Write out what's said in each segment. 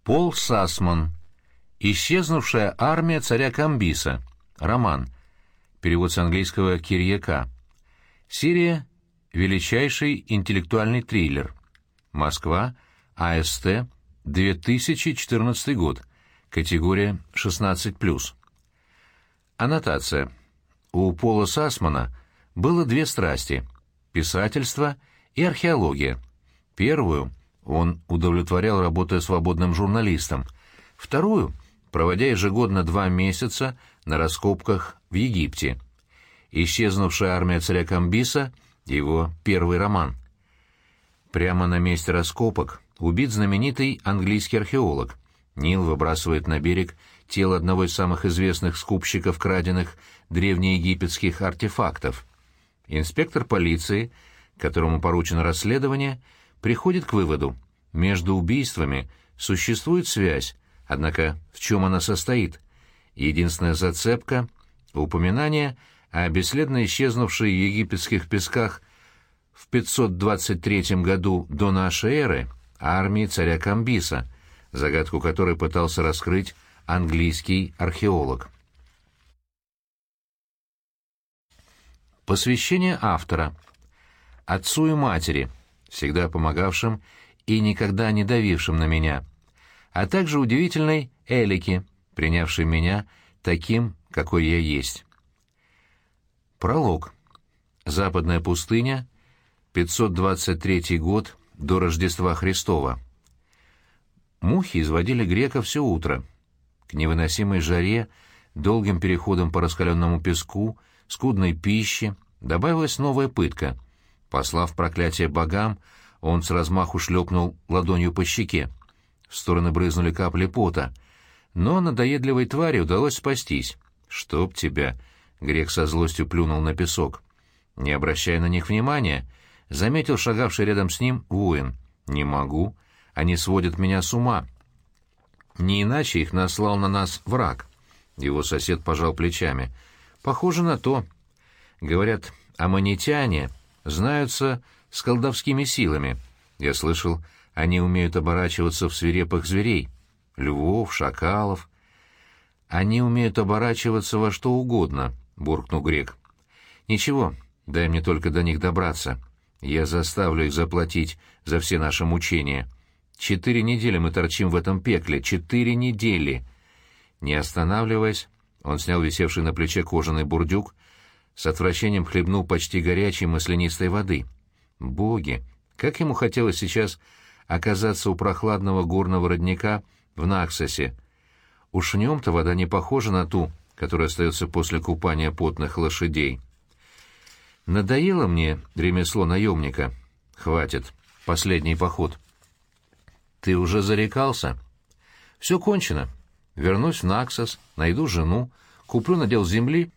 Пол Сасман. «Исчезнувшая армия царя Камбиса». Роман. Перевод с английского Кирьяка. Серия «Величайший интеллектуальный триллер». Москва. АСТ. 2014 год. Категория 16+. Аннотация. У Пола Сасмана было две страсти — писательство и археология. Первую он удовлетворял, работая свободным журналистом, вторую — проводя ежегодно 2 месяца на раскопках в Египте. «Исчезнувшая армия царя Камбиса» — его первый роман. Прямо на месте раскопок убит знаменитый английский археолог. Нил выбрасывает на берег тело одного из самых известных скупщиков краденных древнеегипетских артефактов. Инспектор полиции, которому поручено расследование, приходит к выводу: между убийствами существует связь, однако в чем она состоит? Единственная зацепка — упоминание о бесследно исчезнувшей в египетских песках в 523 году до нашей эры армии царя Камбиса, загадку которой пытался раскрыть английский археолог. Посвящение автора. Отцу и матери, всегда помогавшим и никогда не давившим на меня, а также удивительной Элике, принявшей меня таким, какой я есть. Пролог. Западная пустыня, 523 год до Рождества Христова. Мухи изводили грека все утро. К невыносимой жаре, долгим переходам по раскаленному песку, скудной пище добавилась новая пытка. Послав проклятие богам, он с размаху шлепнул ладонью по щеке. В стороны брызнули капли пота. Но надоедливой твари удалось спастись. «Чтоб тебя!» — грек со злостью плюнул на песок. Не обращая на них внимания, заметил шагавший рядом с ним воин. «Не могу. Они сводят меня с ума. Не иначе их наслал на нас враг». Его сосед пожал плечами. «Похоже на то. Говорят, аммонитяне знаются с колдовскими силами. Я слышал, они умеют оборачиваться в свирепых зверей. Львов, шакалов. Они умеют оборачиваться во что угодно», — буркнул грек. «Ничего, дай мне только до них добраться. Я заставлю их заплатить за все наши мучения. 4 недели мы торчим в этом пекле, 4 недели!» Не останавливаясь, он снял висевший на плече кожаный бурдюк, с отвращением хлебнул почти горячей маслянистой воды. Боги! Как ему хотелось сейчас оказаться у прохладного горного родника в Наксосе. Уж в нем-то вода не похожа на ту, которая остается после купания потных лошадей. Надоело мне ремесло наемника. Хватит. Последний поход. Ты уже зарекался? Все кончено. Вернусь в Наксос, найду жену, куплю надел земли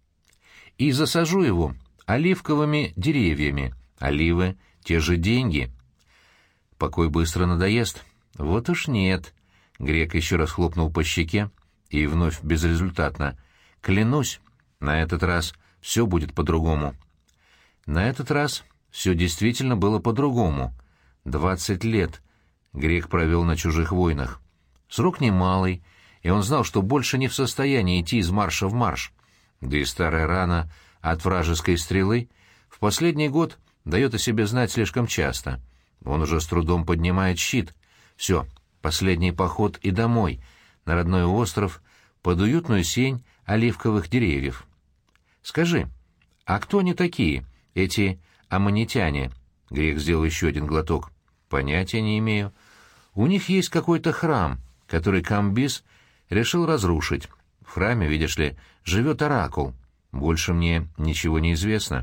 и засажу его оливковыми деревьями. Оливы — те же деньги. Покой быстро надоест. Вот уж нет. Грек еще раз хлопнул по щеке и вновь безрезультатно. Клянусь, на этот раз все будет по-другому. На этот раз все действительно было по-другому. 20 лет грек провел на чужих войнах. Срок немалый, и он знал, что больше не в состоянии идти из марша в марш. Да и старая рана от вражеской стрелы в последний год дает о себе знать слишком часто. Он уже с трудом поднимает щит. Все, последний поход и домой, на родной остров, под уютную сень оливковых деревьев. Скажи, а кто они такие, эти аммонитяне? Грек сделал еще один глоток. Понятия не имею. У них есть какой-то храм, который Камбис решил разрушить. В храме, видишь ли, живет оракул. Больше мне ничего не известно.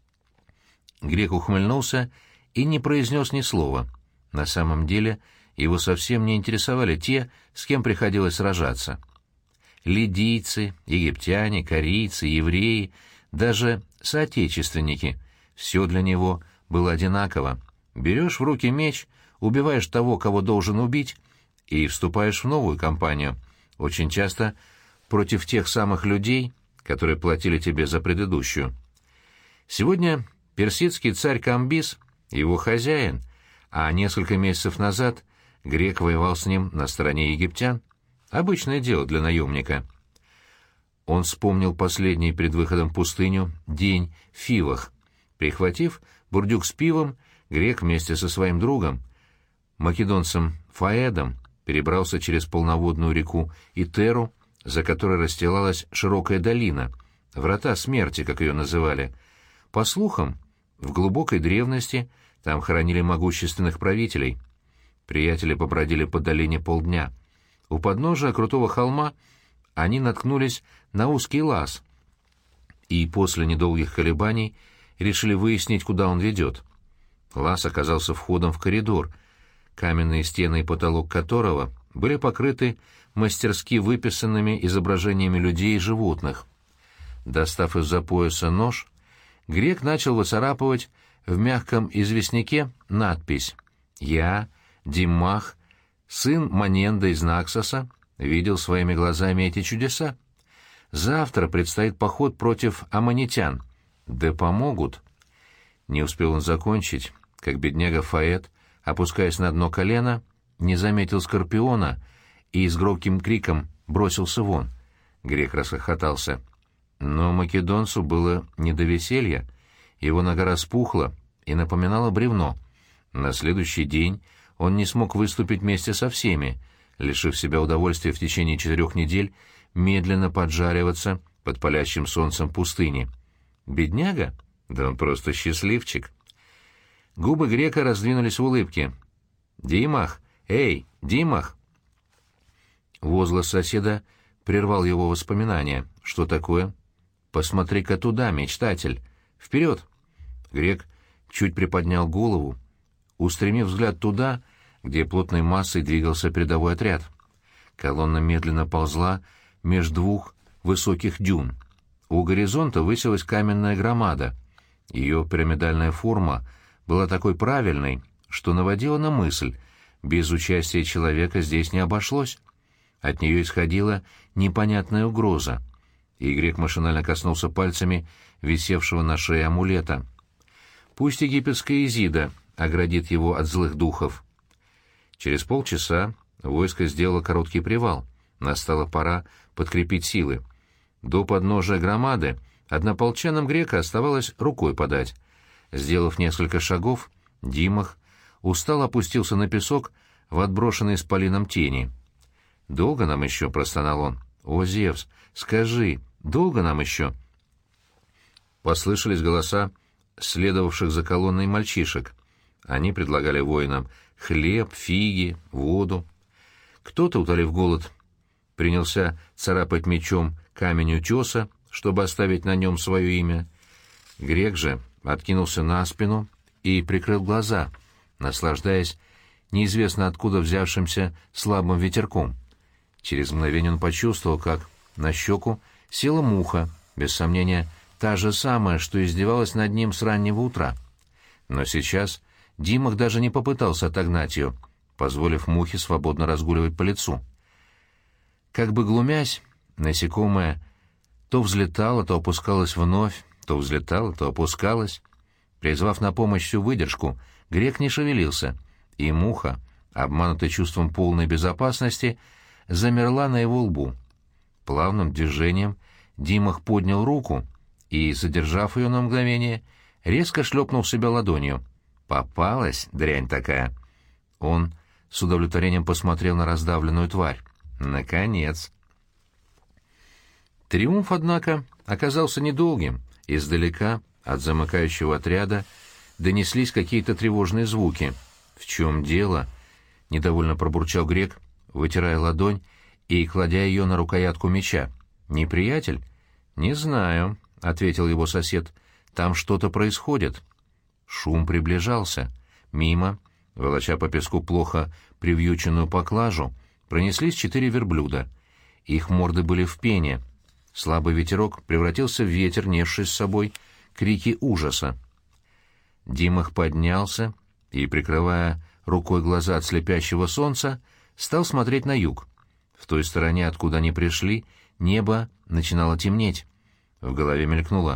Грек ухмыльнулся и не произнес ни слова. На самом деле его совсем не интересовали те, с кем приходилось сражаться. Лидийцы, египтяне, корейцы, евреи, даже соотечественники — все для него было одинаково. Берешь в руки меч, убиваешь того, кого должен убить, и вступаешь в новую кампанию, очень часто против тех самых людей, которые платили тебе за предыдущую. Сегодня персидский царь Камбис — его хозяин, а несколько месяцев назад Грек воевал с ним на стороне египтян. Обычное дело для наемника. Он вспомнил последний перед выходом в пустыню день в Фивах. Прихватив бурдюк с пивом, Грек вместе со своим другом, македонцем Фаэдом, перебрался через полноводную реку Итеру, за которой расстилалась широкая долина, врата смерти, как ее называли. По слухам, в глубокой древности там хоронили могущественных правителей. Приятели побродили по долине полдня. У подножия крутого холма они наткнулись на узкий лаз и после недолгих колебаний решили выяснить, куда он ведет. Лаз оказался входом в коридор, каменные стены и потолок которого были покрыты мастерски выписанными изображениями людей и животных. Достав из-за пояса нож, Грек начал выцарапывать в мягком известняке надпись «Я, Димах, сын Маненда из Наксоса, видел своими глазами эти чудеса. Завтра предстоит поход против аммонитян. Да помогут». Не успел он закончить, как бедняга Фаэд, опускаясь на дно колена, не заметил Скорпиона и с громким криком бросился вон. Грек расхохотался. Но македонцу было не до веселья. Его нога распухла и напоминала бревно. На следующий день он не смог выступить вместе со всеми, лишив себя удовольствия в течение 4 недель медленно поджариваться под палящим солнцем пустыни. Бедняга? Да он просто счастливчик. Губы Грека раздвинулись в улыбке. «Димах! Эй, Димах!» Возглас соседа прервал его воспоминания. «Что такое?» «Посмотри-ка туда, мечтатель! Вперед!» Грек чуть приподнял голову, устремив взгляд туда, где плотной массой двигался передовой отряд. Колонна медленно ползла меж 2 высоких дюн. У горизонта высилась каменная громада. Ее пирамидальная форма была такой правильной, что наводила на мысль, без участия человека здесь не обошлось. От нее исходила непонятная угроза, и Грек машинально коснулся пальцами висевшего на шее амулета. Пусть египетская Изида оградит его от злых духов. Через полчаса войско сделало короткий привал. Настала пора подкрепить силы. До подножия громады однополчанам Грека оставалось рукой подать. Сделав несколько шагов, Димах устало опустился на песок в отброшенной исполином тени. «Долго нам еще?» — простонал он. «О, Зевс, скажи, долго нам еще?» Послышались голоса следовавших за колонной мальчишек. Они предлагали воинам хлеб, фиги, воду. Кто-то, утолив голод, принялся царапать мечом камень утеса, чтобы оставить на нем свое имя. Грек же откинулся на спину и прикрыл глаза, наслаждаясь неизвестно откуда взявшимся слабым ветерком. Через мгновение он почувствовал, как на щеку села муха, без сомнения, та же самая, что издевалась над ним с раннего утра. Но сейчас Димах даже не попытался отогнать ее, позволив мухе свободно разгуливать по лицу. Как бы глумясь, насекомое то взлетало, то опускалось вновь, то взлетало, то опускалось. Призвав на помощь всю выдержку, Грек не шевелился, и муха, обманутая чувством полной безопасности, замерла на его лбу. Плавным движением Димах поднял руку и, задержав ее на мгновение, резко шлепнул себя ладонью. «Попалась, дрянь такая!» Он с удовлетворением посмотрел на раздавленную тварь. «Наконец!» Триумф, однако, оказался недолгим. Издалека, от замыкающего отряда, донеслись какие-то тревожные звуки. «В чем дело?» — недовольно пробурчал Грек, вытирая ладонь и кладя ее на рукоятку меча. «Неприятель?» «Не знаю», — ответил его сосед. «Там что-то происходит». Шум приближался. Мимо, волоча по песку плохо привьюченную поклажу, пронеслись 4 верблюда. Их морды были в пене. Слабый ветерок превратился в ветер, несший с собой крики ужаса. Димах поднялся и, прикрывая рукой глаза от слепящего солнца, стал смотреть на юг. В той стороне, откуда они пришли, небо начинало темнеть. В голове мелькнула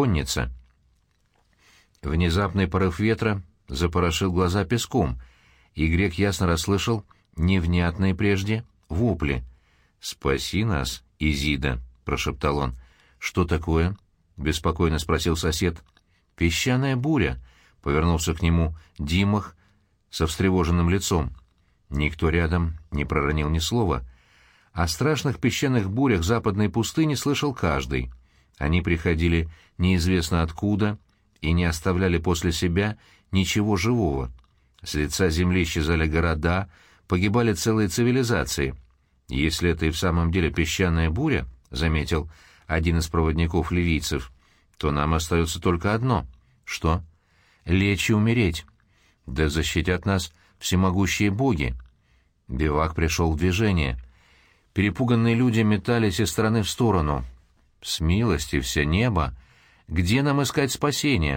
конница. Внезапный порыв ветра запорошил глаза песком, и грек ясно расслышал невнятные прежде вопли. «Спаси нас, Изида!» — прошептал он. «Что такое?» — беспокойно спросил сосед. «Песчаная буря!» — повернулся к нему Димах со встревоженным лицом. Никто рядом не проронил ни слова. О страшных песчаных бурях западной пустыни слышал каждый. Они приходили неизвестно откуда и не оставляли после себя ничего живого. С лица земли исчезали города, погибали целые цивилизации. «Если это и в самом деле песчаная буря, — заметил один из проводников ливийцев, — то нам остается только одно». «Что?» «Лечь и умереть. Да защитят нас всемогущие боги». Бивак пришел в движение. Перепуганные люди метались из стороны в сторону. «Смилостився небо! Где нам искать спасения?»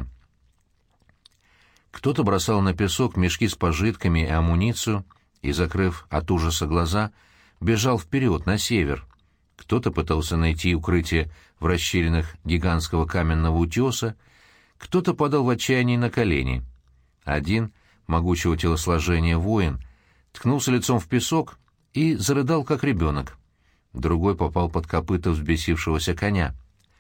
Кто-то бросал на песок мешки с пожитками и амуницию и, закрыв от ужаса глаза, бежал вперед, на север. Кто-то пытался найти укрытие в расщелинах гигантского каменного утеса, кто-то падал в отчаянии на колени. Один, могучего телосложения воин, ткнулся лицом в песок и зарыдал, как ребенок. Другой попал под копыта взбесившегося коня.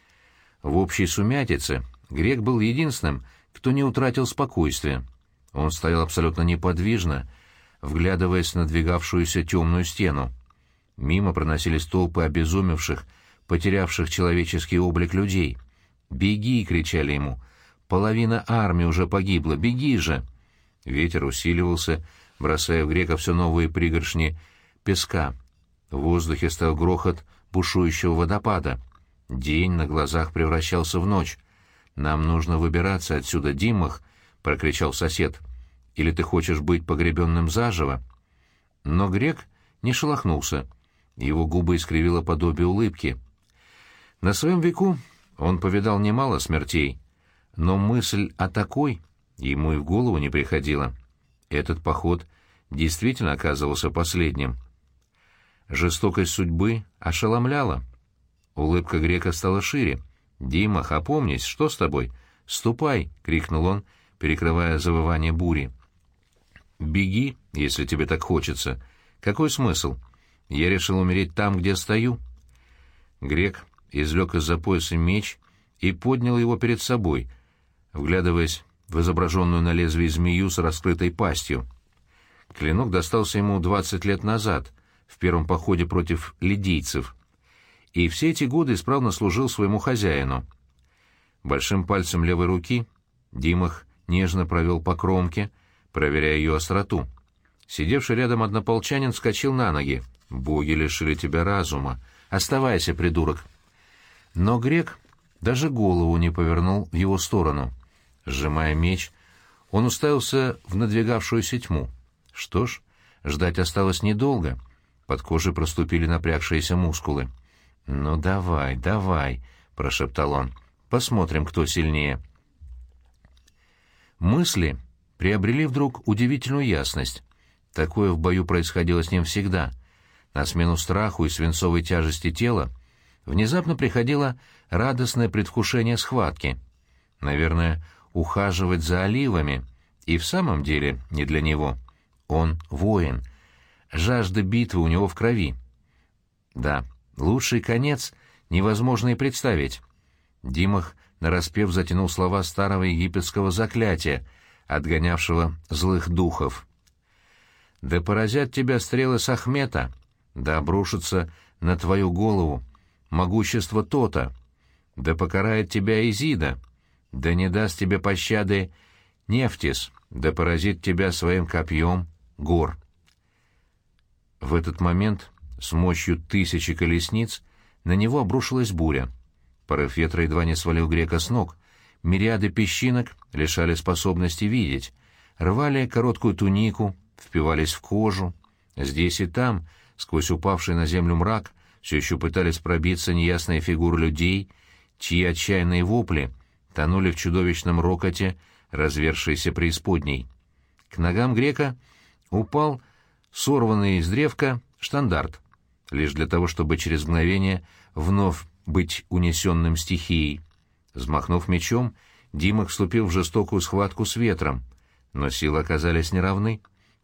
В общей сумятице грек был единственным, кто не утратил спокойствия. Он стоял абсолютно неподвижно, вглядываясь в надвигавшуюся темную стену. Мимо проносились толпы обезумевших, потерявших человеческий облик людей. «Беги!» — кричали ему. «Половина армии уже погибла! Беги же!» Ветер усиливался, бросая в грека все новые пригоршни песка. В воздухе стал грохот бушующего водопада. День на глазах превращался в ночь. «Нам нужно выбираться отсюда, Димах!» — прокричал сосед. «Или ты хочешь быть погребенным заживо?» Но грек не шелохнулся. Его губы искривило подобие улыбки. На своем веку он повидал немало смертей, но мысль о такой ему и в голову не приходила. Этот поход действительно оказывался последним. Жестокость судьбы ошеломляла. Улыбка грека стала шире. «Димах, опомнись, что с тобой? Ступай!» — крикнул он, перекрывая завывание бури. «Беги, если тебе так хочется. Какой смысл? Я решил умереть там, где стою». Грек извлек из-за пояса меч и поднял его перед собой, вглядываясь в изображенную на лезвии змею с раскрытой пастью. Клинок достался ему 20 лет назад, в первом походе против лидийцев, и все эти годы исправно служил своему хозяину. Большим пальцем левой руки Димах нежно провел по кромке, проверяя ее остроту. Сидевший рядом однополчанин вскочил на ноги. «Боги лишили тебя разума! Оставайся, придурок!» Но грек даже голову не повернул в его сторону. Сжимая меч, он уставился в надвигавшуюся тьму. Что ж, ждать осталось недолго. Под кожей проступили напрягшиеся мускулы. «Ну давай, давай!» — прошептал он. «Посмотрим, кто сильнее». Мысли приобрели вдруг удивительную ясность. Такое в бою происходило с ним всегда. На смену страху и свинцовой тяжести тела внезапно приходило радостное предвкушение схватки. Наверное, ухаживать за оливами и в самом деле не для него. Он воин. Жажда битвы у него в крови. Да, лучший конец невозможно и представить. Димах нараспев затянул слова старого египетского заклятия, отгонявшего злых духов. «Да поразят тебя стрелы Сахмета, да обрушатся на твою голову могущество Тота, да покарает тебя Изида, да не даст тебе пощады Нефтис, да поразит тебя своим копьем Гор». В этот момент с мощью 1000 колесниц на него обрушилась буря. Порыв ветра едва не свалил грека с ног. Мириады песчинок лишали способности видеть, рвали короткую тунику, впивались в кожу. Здесь и там, сквозь упавший на землю мрак, все еще пытались пробиться неясные фигуры людей, чьи отчаянные вопли тонули в чудовищном рокоте развершейся преисподней. К ногам грека упал сорванный из древка штандарт, лишь для того, чтобы через мгновение вновь быть унесенным стихией. Взмахнув мечом, Димах вступил в жестокую схватку с ветром, но силы оказались неравны.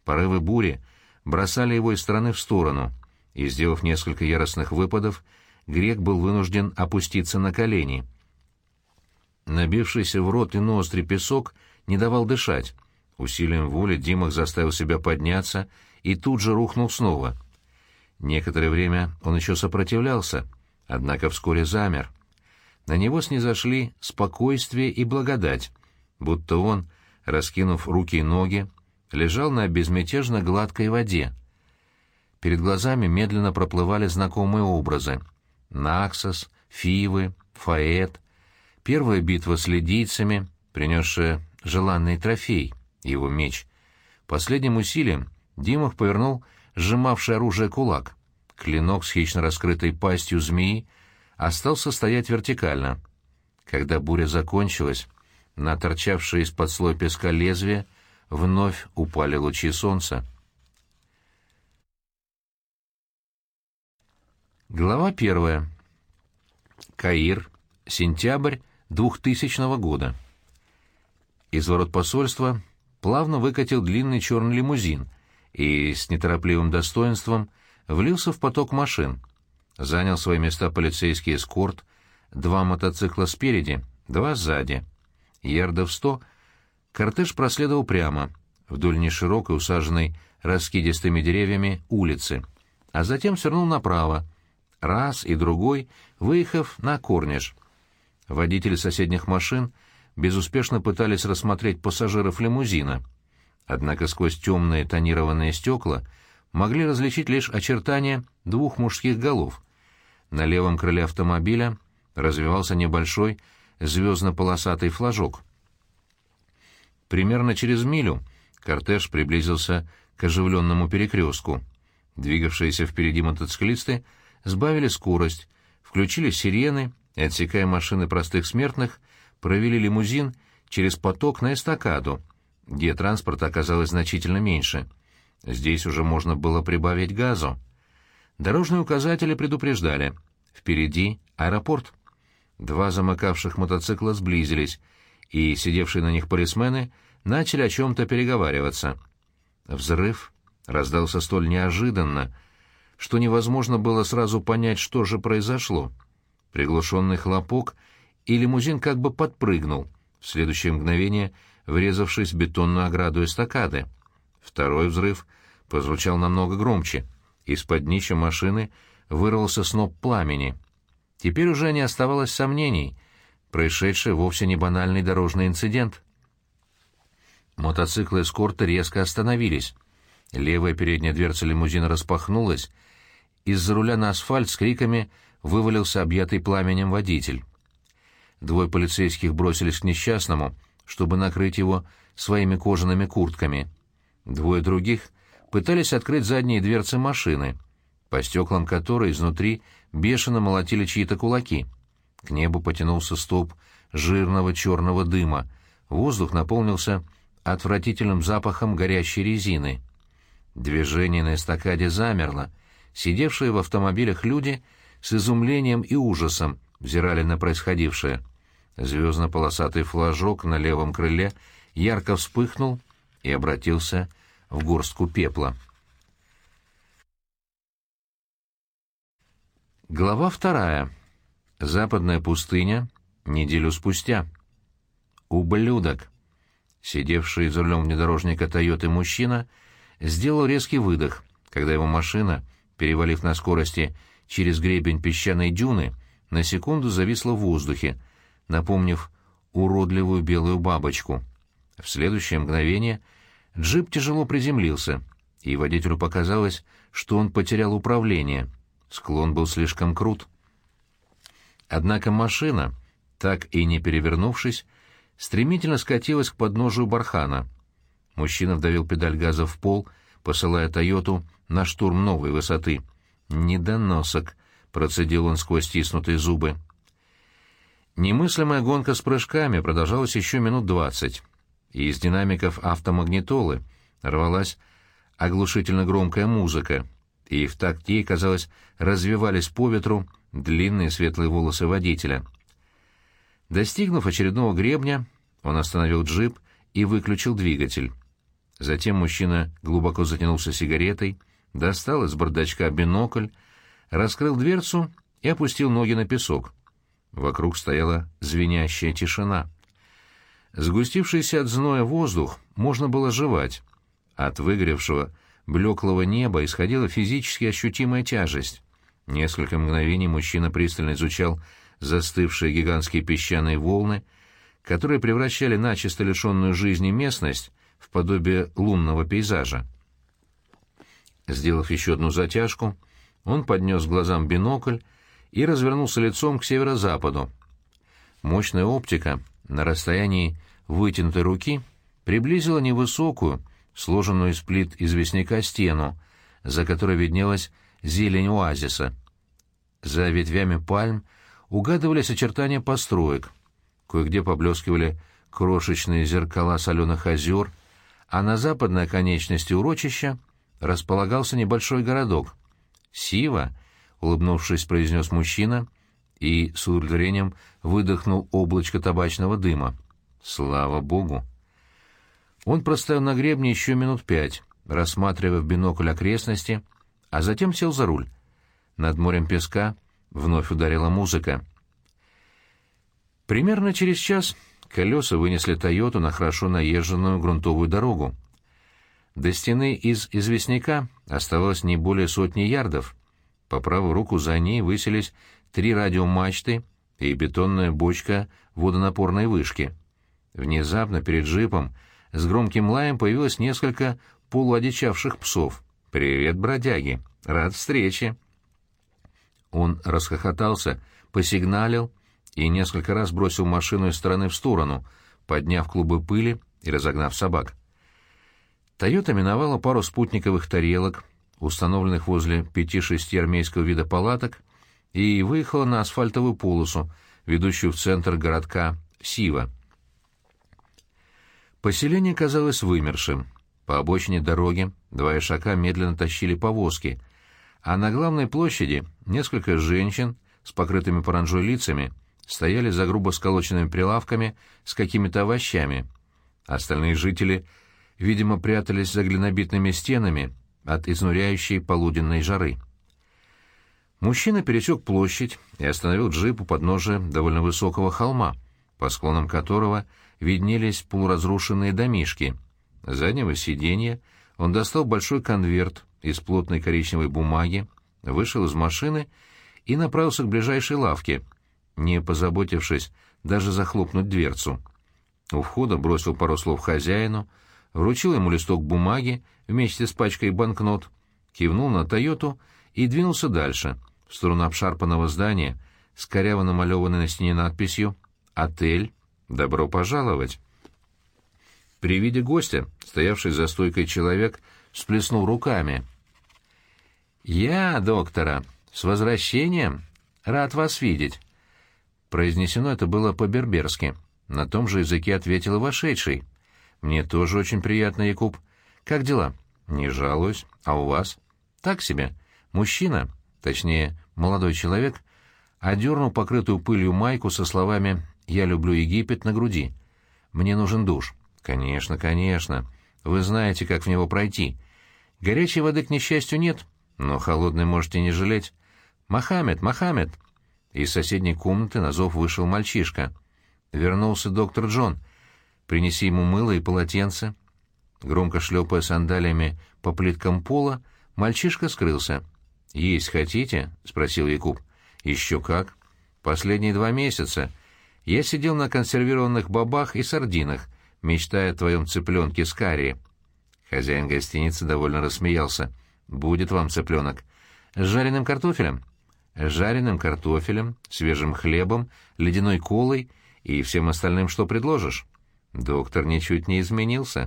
Порывы бури бросали его из стороны в сторону, и, сделав несколько яростных выпадов, грек был вынужден опуститься на колени. Набившийся в рот и ноздри песок не давал дышать. Усилием воли Димах заставил себя подняться и тут же рухнул снова. Некоторое время он еще сопротивлялся, однако вскоре замер. На него снизошли спокойствие и благодать, будто он, раскинув руки и ноги, лежал на безмятежно гладкой воде. Перед глазами медленно проплывали знакомые образы: Наксос, Фивы, Фаэт, первая битва с лидийцами, принесшая желанный трофей — его меч. Последним усилием Димах повернул сжимавший оружие кулак. Клинок с хищно раскрытой пастью змеи остался стоять вертикально. Когда буря закончилась, на торчавшее из-под слоя песка лезвие вновь упали лучи солнца. Глава 1. Каир. Сентябрь 2000 года. Из ворот посольства плавно выкатил длинный черный лимузин и с неторопливым достоинством влился в поток машин. Занял свои места полицейский эскорт, 2 мотоцикла спереди, 2 сзади. Ярдов 100 кортеж проследовал прямо, вдоль неширокой, усаженной раскидистыми деревьями улицы, а затем свернул направо, раз и другой, выехав на Корниш. Водители соседних машин безуспешно пытались рассмотреть пассажиров лимузина, однако сквозь темные тонированные стекла могли различить лишь очертания 2 мужских голов. На левом крыле автомобиля развивался небольшой звездно-полосатый флажок. Примерно через милю кортеж приблизился к оживленному перекрестку. Двигавшиеся впереди мотоциклисты сбавили скорость, включили сирены и, отсекая машины простых смертных, провели лимузин через поток на эстакаду, где транспорта оказалось значительно меньше. Здесь уже можно было прибавить газу. Дорожные указатели предупреждали: впереди аэропорт. 2 замыкавших мотоцикла сблизились, и сидевшие на них полисмены начали о чем-то переговариваться. Взрыв раздался столь неожиданно, что невозможно было сразу понять, что же произошло. Приглушенный хлопок, и лимузин как бы подпрыгнул, в следующее мгновение врезавшись в бетонную ограду эстакады. Второй взрыв прозвучал намного громче. Из-под днища машины вырвался сноп пламени. Теперь уже не оставалось сомнений. Происшедший вовсе не банальный дорожный инцидент. Мотоциклы эскорта резко остановились. Левая передняя дверца лимузина распахнулась. Из-за руля на асфальт с криками вывалился объятый пламенем водитель. 2 полицейских бросились к несчастному, чтобы накрыть его своими кожаными куртками. 2 других пытались открыть задние дверцы машины, по стеклам которой изнутри бешено молотили чьи-то кулаки. К небу потянулся столб жирного черного дыма, воздух наполнился отвратительным запахом горящей резины. Движение на эстакаде замерло. Сидевшие в автомобилях люди с изумлением и ужасом взирали на происходившее. Звездно-полосатый флажок на левом крыле ярко вспыхнул и обратился в горстку пепла. Глава 2. Западная пустыня. Неделю спустя. Ублюдок. Сидевший за рулем внедорожника «Тойоты» мужчина сделал резкий выдох, когда его машина, перевалив на скорости через гребень песчаной дюны, на секунду зависла в воздухе, напомнив уродливую белую бабочку. В следующее мгновение джип тяжело приземлился, и водителю показалось, что он потерял управление. Склон был слишком крут. Однако машина, так и не перевернувшись, стремительно скатилась к подножию бархана. Мужчина вдавил педаль газа в пол, посылая «Тойоту» на штурм новой высоты. «Недоносок», — процедил он сквозь стиснутые зубы. Немыслимая гонка с прыжками продолжалась еще минут 20, и из динамиков автомагнитолы рвалась оглушительно громкая музыка, и в такт ей, казалось, развивались по ветру длинные светлые волосы водителя. Достигнув очередного гребня, он остановил джип и выключил двигатель. Затем мужчина глубоко затянулся сигаретой, достал из бардачка бинокль, раскрыл дверцу и опустил ноги на песок. Вокруг стояла звенящая тишина. Сгустившийся от зноя воздух можно было жевать. От выгоревшего, блеклого неба исходила физически ощутимая тяжесть. Несколько мгновений мужчина пристально изучал застывшие гигантские песчаные волны, которые превращали начисто лишенную жизни местность в подобие лунного пейзажа. Сделав еще одну затяжку, он поднес к глазам бинокль и развернулся лицом к северо-западу. Мощная оптика на расстоянии вытянутой руки приблизила невысокую, сложенную из плит известняка стену, за которой виднелась зелень оазиса. За ветвями пальм угадывались очертания построек, кое-где поблескивали крошечные зеркала соленых озер, а на западной оконечности урочища располагался небольшой городок. «Сива», — улыбнувшись, произнес мужчина и с удовлетворением выдохнул облачко табачного дыма. «Слава Богу!» Он простоял на гребне еще минут 5, рассматривая в бинокль окрестности, а затем сел за руль. Над морем песка вновь ударила музыка. Примерно через час колеса вынесли «Тойоту» на хорошо наезженную грунтовую дорогу. До стены из известняка оставалось не более 100 ярдов. По правую руку за ней высились 3 радиомачты и бетонная бочка водонапорной вышки. Внезапно перед джипом с громким лаем появилось несколько полуодичавших псов. «Привет, бродяги! Рад встрече!» Он расхохотался, посигналил и несколько раз бросил машину из стороны в сторону, подняв клубы пыли и разогнав собак. «Тойота» миновала пару спутниковых тарелок, установленных возле 5-6 армейского вида палаток, и выехала на асфальтовую полосу, ведущую в центр городка Сива. Поселение казалось вымершим. По обочине дороги 2 ишака медленно тащили повозки, а на главной площади несколько женщин с покрытыми паранджой лицами стояли за грубо сколоченными прилавками с какими-то овощами. Остальные жители, видимо, прятались за глинобитными стенами от изнуряющей полуденной жары. Мужчина пересек площадь и остановил джип у подножия довольно высокого холма, по склонам которого виднелись полуразрушенные домишки. С заднего сиденья он достал большой конверт из плотной коричневой бумаги, вышел из машины и направился к ближайшей лавке, не позаботившись даже захлопнуть дверцу. У входа бросил пару слов хозяину, вручил ему листок бумаги вместе с пачкой банкнот, кивнул на «Тойоту» и двинулся дальше, в сторону обшарпанного здания с коряво намалеванной на стене надписью «Отель. Добро пожаловать». При виде гостя, стоявший за стойкой человек, всплеснул руками. «Я, доктора, с возвращением! Рад вас видеть!» Произнесено это было по-берберски. На том же языке ответил и вошедший. «Мне тоже очень приятно, Якуб. Как дела?» «Не жалуюсь. А у вас?» «Так себе. Мужчина, точнее, молодой человек, одернул покрытую пылью майку со словами «Я люблю Египет» на груди. «Мне нужен душ». «Конечно, конечно. Вы знаете, как в него пройти. Горячей воды, к несчастью, нет, но холодной можете не жалеть. Мохаммед, Мохаммед!» Из соседней комнаты на зов вышел мальчишка. «Вернулся доктор Джон. Принеси ему мыло и полотенце». Громко шлепая сандалиями по плиткам пола, мальчишка скрылся. «Есть хотите?» — спросил Якуб. «Еще как. Последние 2 месяца я сидел на консервированных бобах и сардинах, мечтая о твоем цыпленке с карри». Хозяин гостиницы довольно рассмеялся. «Будет вам цыпленок. С жареным картофелем?» «С жареным картофелем, свежим хлебом, ледяной колой и всем остальным, что предложишь». Доктор ничуть не изменился.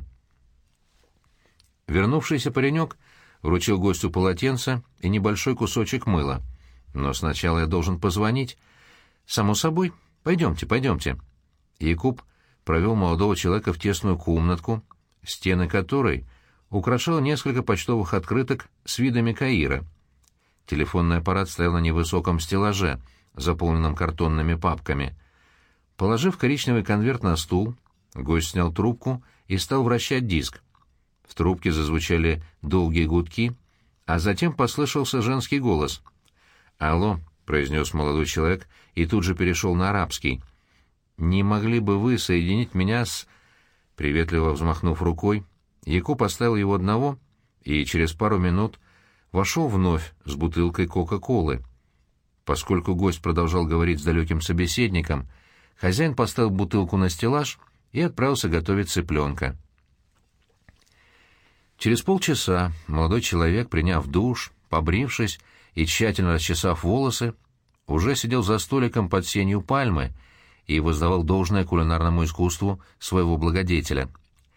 Вернувшийся паренек вручил гостю полотенце и небольшой кусочек мыла. «Но сначала я должен позвонить». «Само собой. Пойдемте, пойдемте». Якуб провел молодого человека в тесную комнатку, стены которой украшало несколько почтовых открыток с видами Каира. Телефонный аппарат стоял на невысоком стеллаже, заполненном картонными папками. Положив коричневый конверт на стул, гость снял трубку и стал вращать диск. В трубке зазвучали долгие гудки, а затем послышался женский голос. «Алло», — произнес молодой человек и тут же перешел на арабский. «Не могли бы вы соединить меня с...» Приветливо взмахнув рукой, Якуб оставил его одного и через пару минут вошел вновь с бутылкой Кока-Колы. Поскольку гость продолжал говорить с далеким собеседником, хозяин поставил бутылку на стеллаж и отправился готовить цыпленка. Через полчаса молодой человек, приняв душ, побрившись и тщательно расчесав волосы, уже сидел за столиком под сенью пальмы и воздавал должное кулинарному искусству своего благодетеля.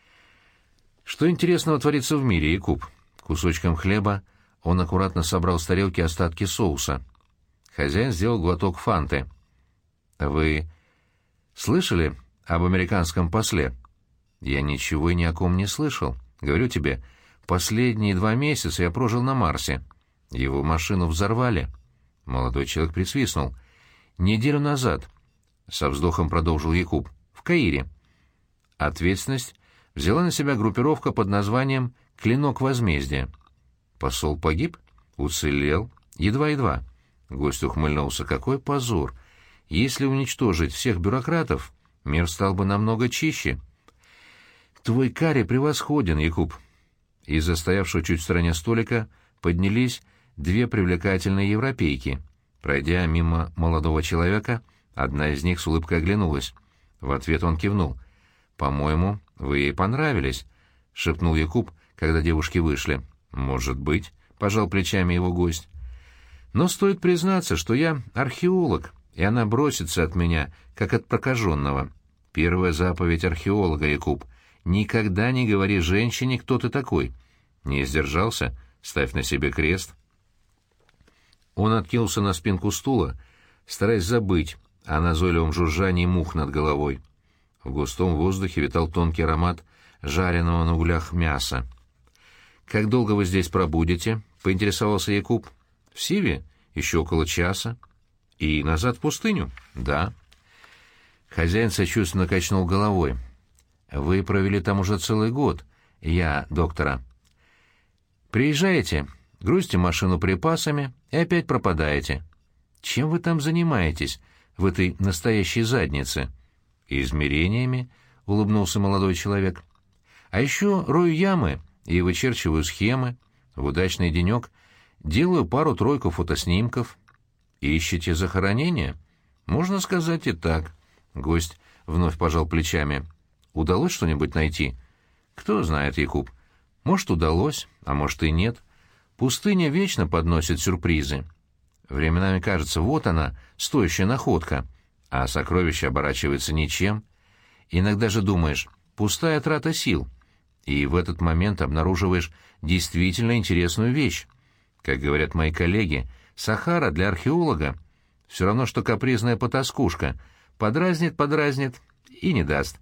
Что интересного творится в мире, Якуб? Кусочком хлеба он аккуратно собрал с тарелки остатки соуса. Хозяин сделал глоток фанты. «Вы слышали об американском после?» «Я ничего и ни о ком не слышал. Говорю тебе, последние 2 месяца я прожил на Марсе. Его машину взорвали». Молодой человек присвистнул. «Неделю назад», — со вздохом продолжил Якуб, — «в Каире. Ответственность взяла на себя группировка под названием «Клинок возмездия». Посол погиб? Уцелел? Едва-едва». Гость ухмыльнулся. «Какой позор! Если уничтожить всех бюрократов, мир стал бы намного чище». «Твой карри превосходен, Якуб». Из-за стоявшего чуть в стороне столика поднялись 2 привлекательные европейки. Пройдя мимо молодого человека, одна из них с улыбкой оглянулась. В ответ он кивнул. «По-моему, вы ей понравились», — шепнул Якуб, когда девушки вышли. «Может быть», — пожал плечами его гость. «Но стоит признаться, что я археолог, и она бросится от меня, как от прокаженного. Первая заповедь археолога, Якуб — никогда не говори женщине, кто ты такой. Не сдержался? Ставь на себе крест». Он откинулся на спинку стула, стараясь забыть о назойливом жужжании мух над головой. В густом воздухе витал тонкий аромат жареного на углях мяса. «Как долго вы здесь пробудете?» — поинтересовался Якуб. «В Сиве? Еще около часа». «И назад в пустыню?» «Да». Хозяин сочувственно качнул головой. «Вы провели там уже целый год. Я доктора. Приезжаете, грузите машину припасами и опять пропадаете. Чем вы там занимаетесь, в этой настоящей заднице?» «Измерениями», — улыбнулся молодой человек. «А еще рою ямы и вычерчиваю схемы. В удачный денек делаю пару-тройку фотоснимков». «Ищете захоронения?» «Можно сказать и так». Гость вновь пожал плечами. «Удалось что-нибудь найти?» «Кто знает, Якуб. Может, удалось, а может и нет. Пустыня вечно подносит сюрпризы. Временами кажется, вот она, стоящая находка, а сокровище оборачивается ничем. Иногда же думаешь, пустая трата сил, и в этот момент обнаруживаешь действительно интересную вещь. Как говорят мои коллеги, Сахара для археолога все равно, что капризная потаскушка, подразнит и не даст».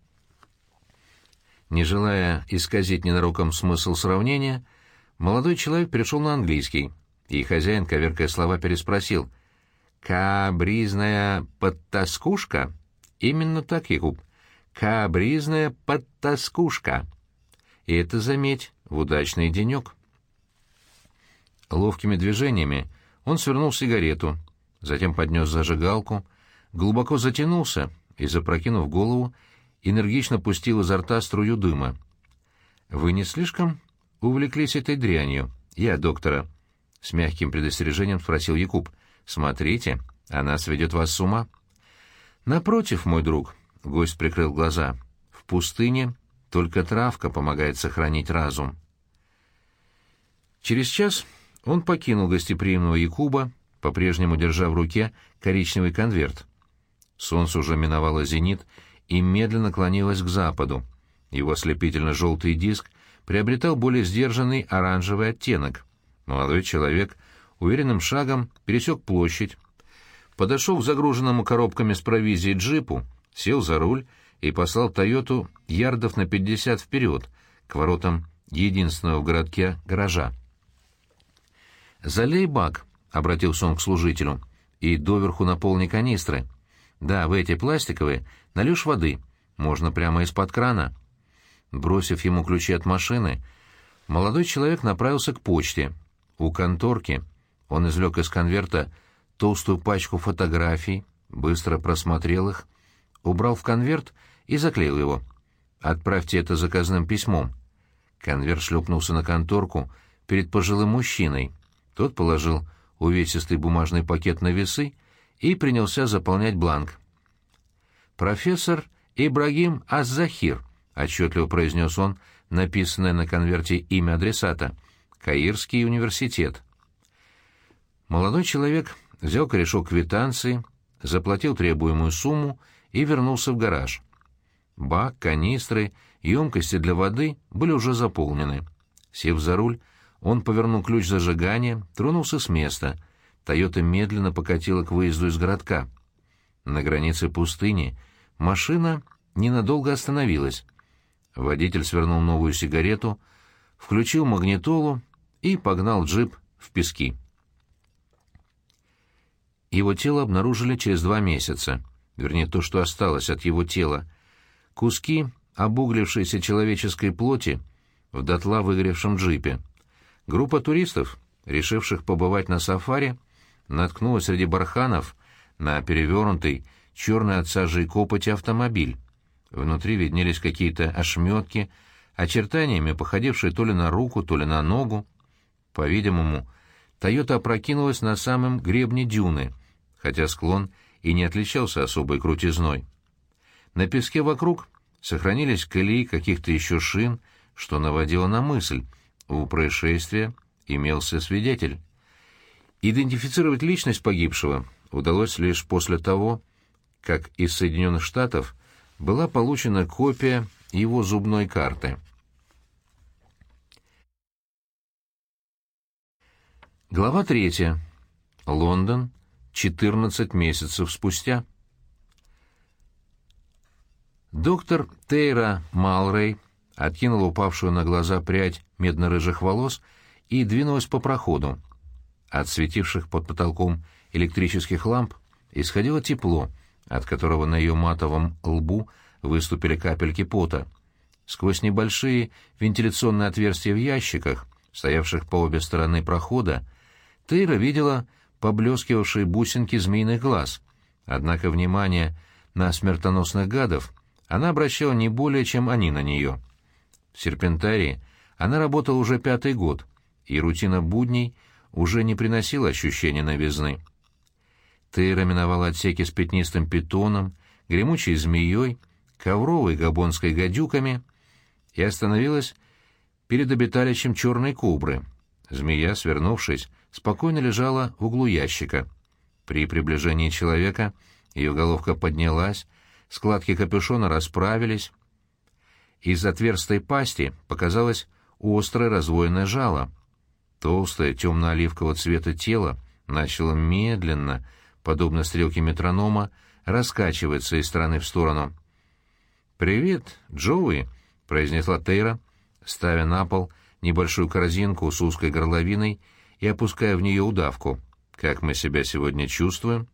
Не желая исказить ненароком смысл сравнения, молодой человек перешел на английский, и хозяин, коверкая слова, переспросил. «Капризная подтаскушка?» «Именно так, Якуб. Капризная подтаскушка. И это, заметь, в удачный денек». Ловкими движениями он свернул сигарету, затем поднес зажигалку, глубоко затянулся и, запрокинув голову, энергично пустил изо рта струю дыма. «Вы не слишком увлеклись этой дрянью? Я доктора». С мягким предостережением спросил Якуб. «Смотрите, она сведет вас с ума». «Напротив, мой друг», — гость прикрыл глаза, — «в пустыне только травка помогает сохранить разум». Через час он покинул гостеприимного Якуба, по-прежнему держа в руке коричневый конверт. Солнце уже миновало зенит и медленно клонилось к западу. Его ослепительно-желтый диск приобретал более сдержанный оранжевый оттенок. Молодой человек уверенным шагом пересек площадь, подошел к загруженному коробками с провизией джипу, сел за руль и послал «Тойоту» ярдов на 50 вперед, к воротам единственного в городке гаража. «Залей бак», — обратился он к служителю, — «и доверху наполни канистры. Да, в эти пластиковые нальешь воды, можно прямо из-под крана». Бросив ему ключи от машины, Молодой человек направился к почте. У конторки он извлек из конверта толстую пачку фотографий, быстро просмотрел их, убрал в конверт и заклеил его. «Отправьте это заказным письмом». Конверт шлепнулся на конторку перед пожилым мужчиной. Тот положил увесистый бумажный пакет на весы и принялся заполнять бланк. «Профессор Ибрагим Аз-Захир», — отчетливо произнес он, написанное на конверте имя адресата, «Каирский университет». Молодой человек взял корешок квитанции, заплатил требуемую сумму и вернулся в гараж. Бак, канистры, емкости для воды были уже заполнены. Сев за руль, он повернул ключ зажигания, тронулся с места. «Тойота» медленно покатила к выезду из городка. На границе пустыни машина ненадолго остановилась. Водитель свернул новую сигарету, включил магнитолу и погнал джип в пески. Его тело обнаружили через 2 месяца. Вернее, то, что осталось от его тела. Куски обуглившейся человеческой плоти в дотла выгоревшем джипе. Группа туристов, решивших побывать на сафари, наткнулась среди барханов на перевернутый, черный от сажи и копоти автомобиль. Внутри виднелись какие-то ошметки, очертаниями походившие то ли на руку, то ли на ногу. По-видимому, «Тойота» опрокинулась на самом гребне дюны, хотя склон и не отличался особой крутизной. На песке вокруг сохранились колеи каких-то еще шин, что наводило на мысль: у происшествия имелся свидетель. Идентифицировать личность погибшего удалось лишь после того, как из Соединенных Штатов была получена копия его зубной карты. Глава 3. Лондон. 14 месяцев спустя. Доктор Тейра Малрей откинула упавшую на глаза прядь медно-рыжих волос и двинулась по проходу. От светивших под потолком электрических ламп исходило тепло, от которого на ее матовом лбу выступили капельки пота. Сквозь небольшие вентиляционные отверстия в ящиках, стоявших по обе стороны прохода, Тейра видела поблескивавшие бусинки змеиных глаз, однако внимание на смертоносных гадов она обращала не более, чем они на нее. В серпентарии она работала уже 5-й год, и рутина будней уже не приносила ощущения новизны. Тейра миновала отсеки с пятнистым питоном, гремучей змеей, ковровой габонской гадюками и остановилась перед обиталищем черной кобры. Змея, свернувшись, спокойно лежала в углу ящика. При приближении человека ее головка поднялась, складки капюшона расправились. Из отверстой пасти показалось острое раздвоенное жало. Толстое темно-оливкового цвета тело начало медленно, подобно стрелке метронома, раскачиваться из стороны в сторону. «Привет, Джоуи», — произнесла Тейра, ставя на пол небольшую корзинку с узкой горловиной и опуская в нее удавку. «Как мы себя сегодня чувствуем?»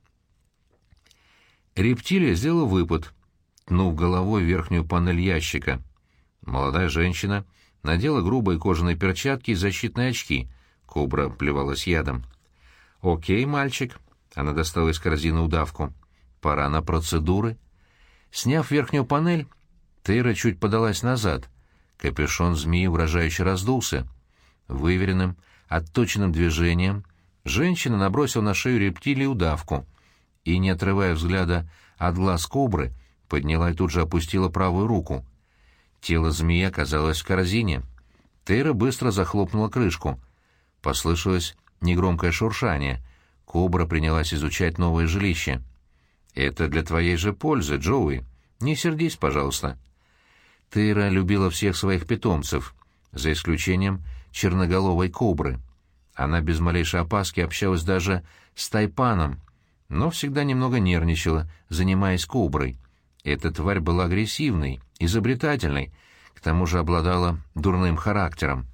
Рептилия сделала выпад, ткнув головой в верхнюю панель ящика. Молодая женщина надела грубые кожаные перчатки и защитные очки. Кобра плевалась ядом. «Окей, мальчик», — она достала из корзины удавку. «Пора на процедуры». Сняв верхнюю панель, Тейра чуть подалась назад. Капюшон змеи угрожающе раздулся. Выверенным, отточенным движением женщина набросила на шею рептилии удавку и, не отрывая взгляда от глаз кобры, подняла и тут же опустила правую руку. Тело змеи оказалось в корзине. Тейра быстро захлопнула крышку. Послышалось негромкое шуршание. Кобра принялась изучать новое жилище. «Это для твоей же пользы, Джоуи. Не сердись, пожалуйста». Тейра любила всех своих питомцев, за исключением черноголовой кобры. Она без малейшей опаски общалась даже с Тайпаном, но всегда немного нервничала, занимаясь коброй. Эта тварь была агрессивной, изобретательной, к тому же обладала дурным характером.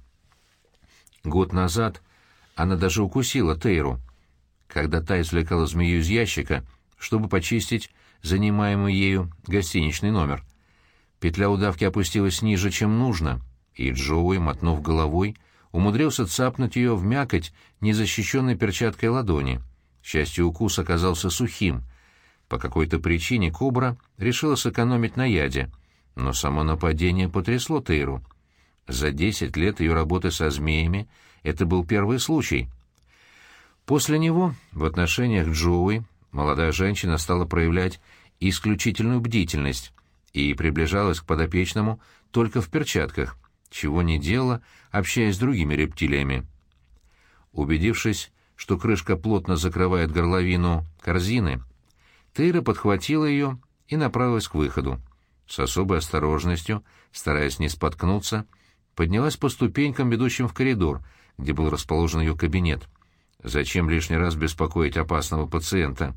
Год назад она даже укусила Тейру, когда та извлекала змею из ящика, чтобы почистить занимаемый ею гостиничный номер. Петля удавки опустилась ниже, чем нужно, и Джоуи, мотнув головой, умудрился цапнуть ее в мякоть незащищенной перчаткой ладони. К счастью, укус оказался сухим. По какой-то причине кобра решила сэкономить на яде, но само нападение потрясло Тейру. За 10 лет ее работы со змеями это был первый случай. После него в отношениях Джоуи молодая женщина стала проявлять исключительную бдительность и приближалась к подопечному только в перчатках, чего не делала, общаясь с другими рептилиями. Убедившись, что крышка плотно закрывает горловину корзины, Тейра подхватила ее и направилась к выходу. С особой осторожностью, стараясь не споткнуться, поднялась по ступенькам, ведущим в коридор, где был расположен ее кабинет. Зачем лишний раз беспокоить опасного пациента?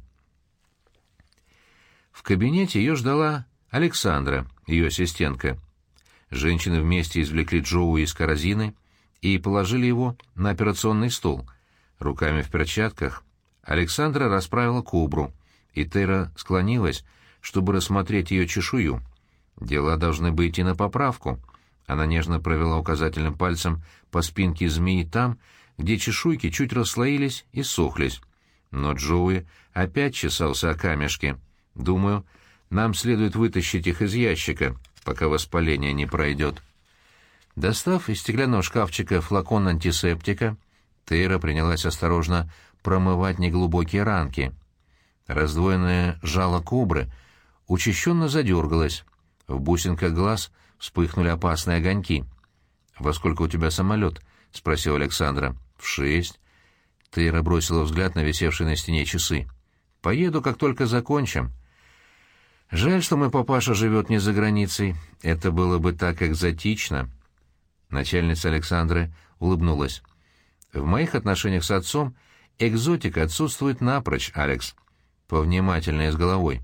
В кабинете ее ждала Александра, ее ассистентка. Женщины вместе извлекли Джоуи из корзины и положили его на операционный стол. Руками в перчатках Александра расправила кобру, и Тейра склонилась, чтобы рассмотреть ее чешую. Дела должны быть и на поправку. Она нежно провела указательным пальцем по спинке змеи там, где чешуйки чуть расслоились и сохлись. Но Джоуи опять чесался о камешки. «Думаю, нам следует вытащить их из ящика, пока воспаление не пройдет». Достав из стеклянного шкафчика флакон антисептика, Тейра принялась осторожно промывать неглубокие ранки. Раздвоенное жало кобры учащенно задергалось. В бусинках глаз вспыхнули опасные огоньки. «Во сколько у тебя самолет?» — спросила Александра. «В 6». Тейра бросила взгляд на висевшие на стене часы. «Поеду, как только закончим». «Жаль, что мой папаша живет не за границей. Это было бы так экзотично». Начальница Александры улыбнулась. «В моих отношениях с отцом экзотика отсутствует напрочь, Алекс. Повнимательнее с головой».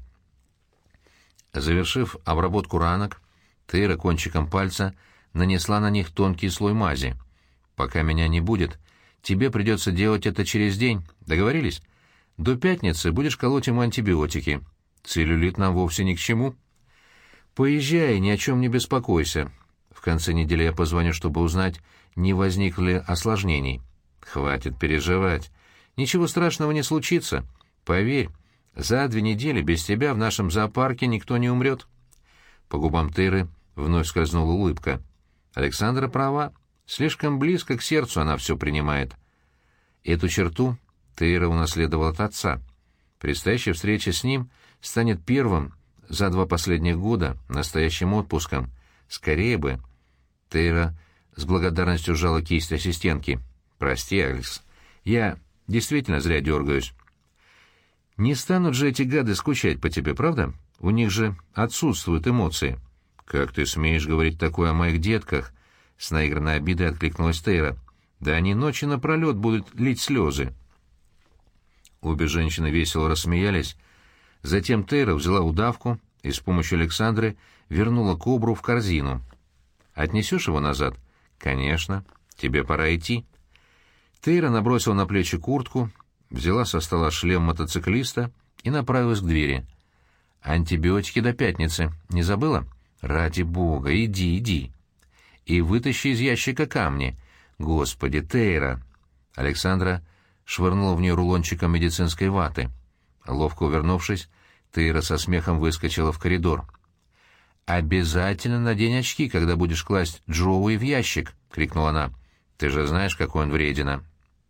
Завершив обработку ранок, Тейра кончиком пальца нанесла на них тонкий слой мази. «Пока меня не будет, тебе придется делать это через день. Договорились? До пятницы будешь колоть ему антибиотики. Целлюлит нам вовсе ни к чему. Поезжай и ни о чем не беспокойся. В конце недели я позвоню, чтобы узнать, не возникло ли осложнений. Хватит переживать. Ничего страшного не случится. Поверь, за 2 недели без тебя в нашем зоопарке никто не умрет». По губам Тейры вновь скользнула улыбка. Александра права. Слишком близко к сердцу она все принимает. Эту черту Тейра унаследовала от отца. Предстоящая встреча с ним станет первым за 2 последних года настоящим отпуском. Скорее бы. Тейра с благодарностью сжала кисть ассистентки. «Прости, Алекс. Я действительно зря дергаюсь. Не станут же эти гады скучать по тебе, правда? У них же отсутствуют эмоции». «Как ты смеешь говорить такое о моих детках?» С наигранной обидой откликнулась Тейра. «Да они ночи напролет будут лить слезы». Обе женщины весело рассмеялись. Затем Тейра взяла удавку и с помощью Александры вернула кобру в корзину. «Отнесешь его назад?» «Конечно. Тебе пора идти». Тейра набросила на плечи куртку, взяла со стола шлем мотоциклиста и направилась к двери. «Антибиотики до пятницы. Не забыла? Ради бога, иди. И вытащи из ящика камни. Господи, Тейра!» Александра швырнула в нее рулончиком медицинской ваты. Ловко увернувшись, Тейра со смехом выскочила в коридор. «Обязательно надень очки, когда будешь класть Джоуи в ящик!» — крикнула она. «Ты же знаешь, какой он вредина!»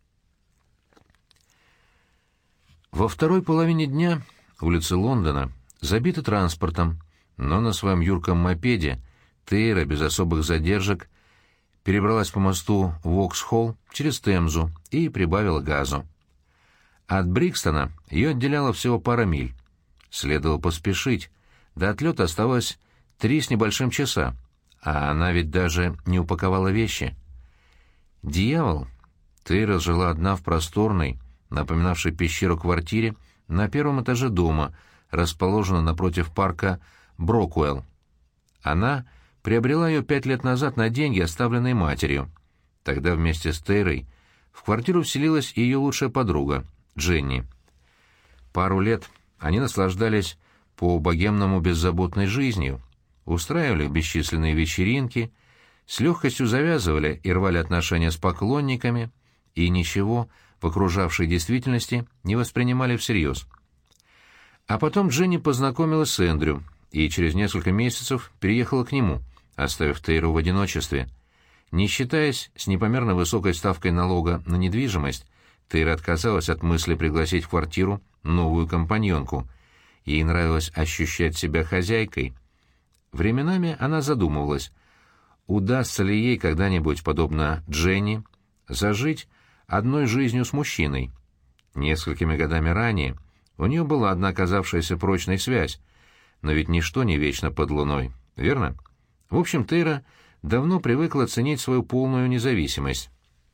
Во второй половине дня улицы Лондона забиты транспортом, но на своем юрком мопеде Тейра без особых задержек перебралась по мосту Воксхолл через Темзу и прибавила газу. От Брикстона ее отделяло всего пара миль. Следовало поспешить. До отлета оставалось 3 с небольшим часа, а она ведь даже не упаковала вещи. Дьявол! Тейра жила одна в просторной, напоминавшей пещеру квартире на 1-м этаже дома, расположенном напротив парка Брокуэлл. Она приобрела ее 5 лет назад на деньги, оставленные матерью. Тогда вместе с Тейрой в квартиру вселилась и ее лучшая подруга, Дженни. Пару лет они наслаждались по-богемному беззаботной жизнью, устраивали бесчисленные вечеринки, с легкостью завязывали и рвали отношения с поклонниками, и ничего в окружавшей действительности не воспринимали всерьез. А потом Дженни познакомилась с Эндрю и через несколько месяцев переехала к нему, оставив Тейру в одиночестве. Не считаясь с непомерно высокой ставкой налога на недвижимость, Тейра отказалась от мысли пригласить в квартиру новую компаньонку. Ей нравилось ощущать себя хозяйкой. Временами она задумывалась, удастся ли ей когда-нибудь, подобно Дженни, зажить одной жизнью с мужчиной. Несколькими годами ранее у нее была одна казавшаяся прочной связь, но ведь ничто не вечно под луной, верно? В общем, Тейра давно привыкла ценить свою полную независимость.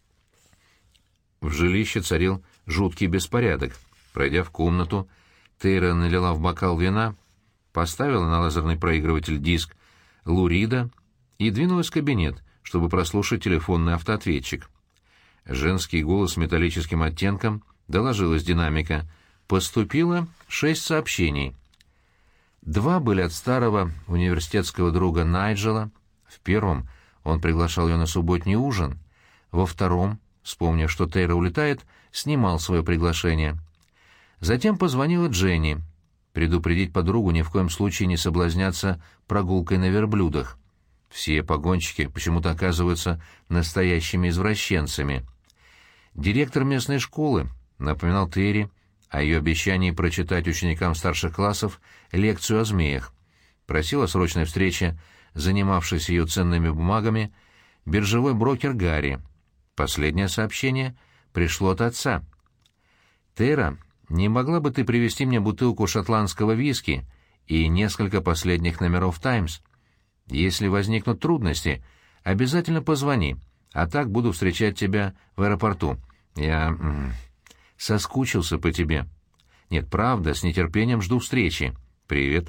В жилище царил жуткий беспорядок. Пройдя в комнату, Тейра налила в бокал вина, поставила на лазерный проигрыватель диск Лу Рида и двинулась в кабинет, чтобы прослушать телефонный автоответчик. Женский голос с металлическим оттенком доложил из динамика. Поступило 6 сообщений. 2 были от старого университетского друга Найджела. В первом он приглашал ее на субботний ужин. Во втором, вспомнив, что Тейра улетает, снимал свое приглашение. Затем позвонила Дженни. Предупредить подругу ни в коем случае не соблазняться прогулкой на верблюдах. Все погонщики почему-то оказываются настоящими извращенцами. Директор местной школы напоминал Тейре о ее обещании прочитать ученикам старших классов лекцию о змеях. Просил о срочной встрече занимавшийся ее ценными бумагами биржевой брокер Гарри. Последнее сообщение пришло от отца. «Тейра, не могла бы ты привезти мне бутылку шотландского виски и несколько последних номеров «Таймс»? Если возникнут трудности, обязательно позвони, а так буду встречать тебя в аэропорту. Я соскучился по тебе. Нет, правда, с нетерпением жду встречи. Привет».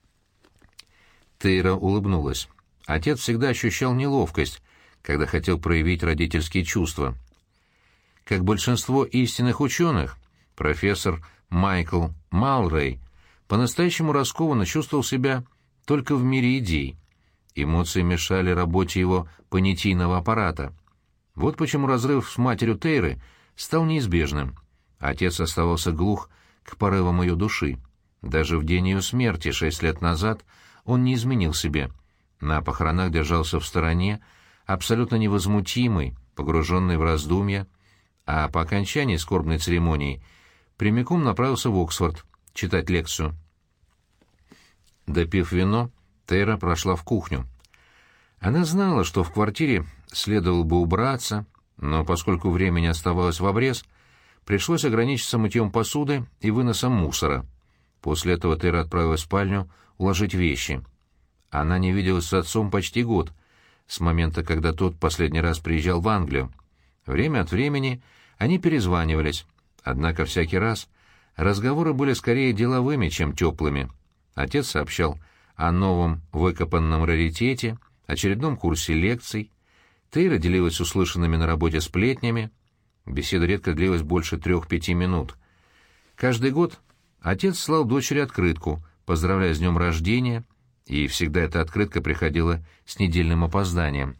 Тейра улыбнулась. Отец всегда ощущал неловкость, когда хотел проявить родительские чувства. Как большинство истинных ученых, профессор Майкл Малрей по-настоящему раскованно чувствовал себя только в мире идей. Эмоции мешали работе его понятийного аппарата. Вот почему разрыв с матерью Тейры стал неизбежным. Отец оставался глух к порывам ее души. Даже в день ее смерти, 6 лет назад, он не изменил себе. На похоронах держался в стороне, абсолютно невозмутимый, погруженный в раздумья, а по окончании скорбной церемонии прямиком направился в Оксфорд читать лекцию. Допив вино, Тейра прошла в кухню. Она знала, что в квартире следовало бы убраться, но поскольку времени оставалось в обрез, пришлось ограничиться мытьем посуды и выносом мусора. После этого Тейра отправилась в спальню уложить вещи. Она не виделась с отцом почти год, с момента, когда тот последний раз приезжал в Англию. Время от времени они перезванивались, однако всякий раз разговоры были скорее деловыми, чем теплыми. Отец сообщал о новом выкопанном раритете, очередном курсе лекций. Тейра делилась услышанными на работе сплетнями. Беседа редко длилась больше 3-5 минут. Каждый год отец слал дочери открытку, поздравляя с днем рождения, и всегда эта открытка приходила с недельным опозданием.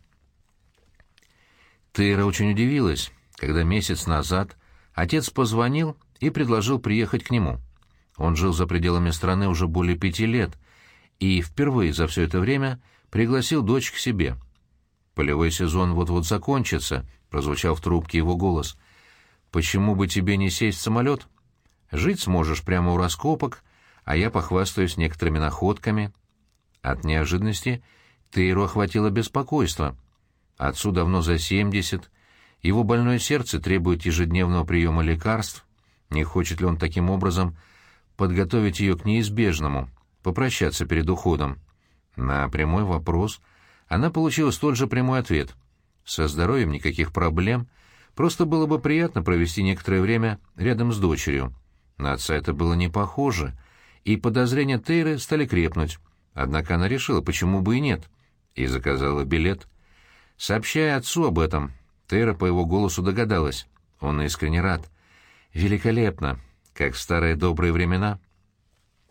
Тейра очень удивилась, когда месяц назад отец позвонил и предложил приехать к нему. Он жил за пределами страны уже более 5 лет и впервые за все это время пригласил дочь к себе. «Полевой сезон вот-вот закончится», — прозвучал в трубке его голос. «Почему бы тебе не сесть в самолет? Жить сможешь прямо у раскопок, а я похвастаюсь некоторыми находками». От неожиданности Тейру охватило беспокойство. Отцу давно за 70, его больное сердце требует ежедневного приема лекарств. Не хочет ли он таким образом подготовить ее к неизбежному, попрощаться перед уходом? На прямой вопрос она получила столь же прямой ответ. Со здоровьем никаких проблем, просто было бы приятно провести некоторое время рядом с дочерью. На отца это было не похоже, и подозрения Тейры стали крепнуть. Однако она решила, почему бы и нет, и заказала билет. Сообщая отцу об этом, Тейра по его голосу догадалась. Он искренне рад. «Великолепно, как в старые добрые времена».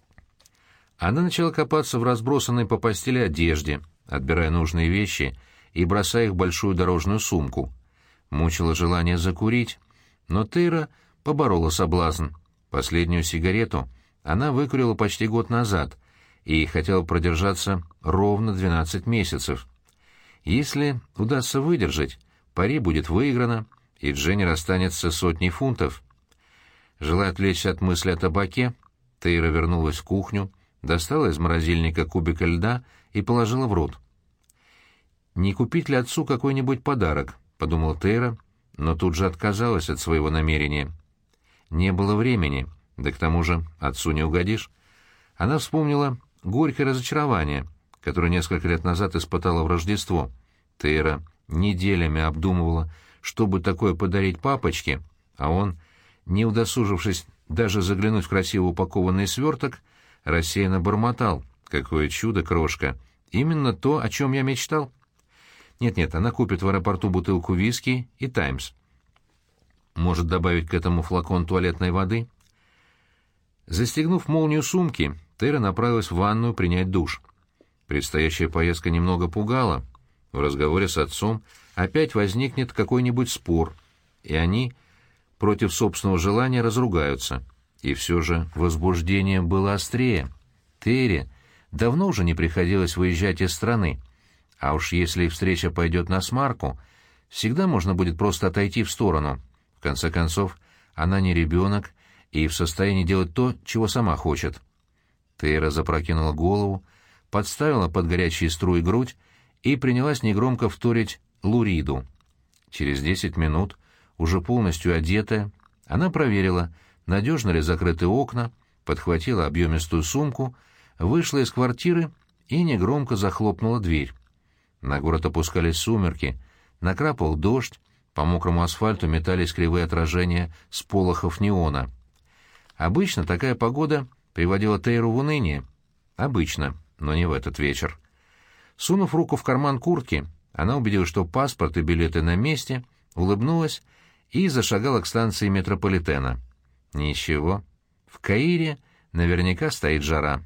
Она начала копаться в разбросанной по постели одежде, отбирая нужные вещи и бросая их в большую дорожную сумку. Мучило желание закурить, но Тейра поборола соблазн. Последнюю сигарету она выкурила почти год назад и хотела продержаться ровно 12 месяцев. Если удастся выдержать, пари будет выиграно, и Дженни расстанется с сотней фунтов. Желая отвлечься от мысли о табаке, Тейра вернулась в кухню, достала из морозильника кубик льда и положила в рот. «Не купить ли отцу какой-нибудь подарок?» — подумала Тейра, но тут же отказалась от своего намерения. Не было времени, да к тому же отцу не угодишь. Она вспомнила горькое разочарование, которое несколько лет назад испытала в Рождество. Тейра неделями обдумывала, чтобы такое подарить папочке, а он, не удосужившись даже заглянуть в красиво упакованный сверток, рассеянно бормотал: «Какое чудо, крошка! Именно то, о чем я мечтал!» Нет-нет, она купит в аэропорту бутылку виски и «Таймс». Может добавить к этому флакон туалетной воды. Застегнув молнию сумки, Тейра направилась в ванную принять душ. Предстоящая поездка немного пугала. В разговоре с отцом опять возникнет какой-нибудь спор, и они против собственного желания разругаются. И все же возбуждение было острее. Тейре давно уже не приходилось выезжать из страны. А уж если встреча пойдет на смарку, всегда можно будет просто отойти в сторону. В конце концов, она не ребенок и в состоянии делать то, чего сама хочет. Тейра запрокинула голову, подставила под горячие струи грудь и принялась негромко вторить Луриду. Через 10 минут, уже полностью одетая, она проверила, надежно ли закрыты окна, подхватила объемистую сумку, вышла из квартиры и негромко захлопнула дверь. На город опускались сумерки, накрапал дождь, по мокрому асфальту метались кривые отражения сполохов неона. Обычно такая погода приводила Тейру в уныние. Обычно, но не в этот вечер. Сунув руку в карман куртки, она убедилась, что паспорт и билеты на месте, улыбнулась и зашагала к станции метрополитена. Ничего, в Каире наверняка стоит жара.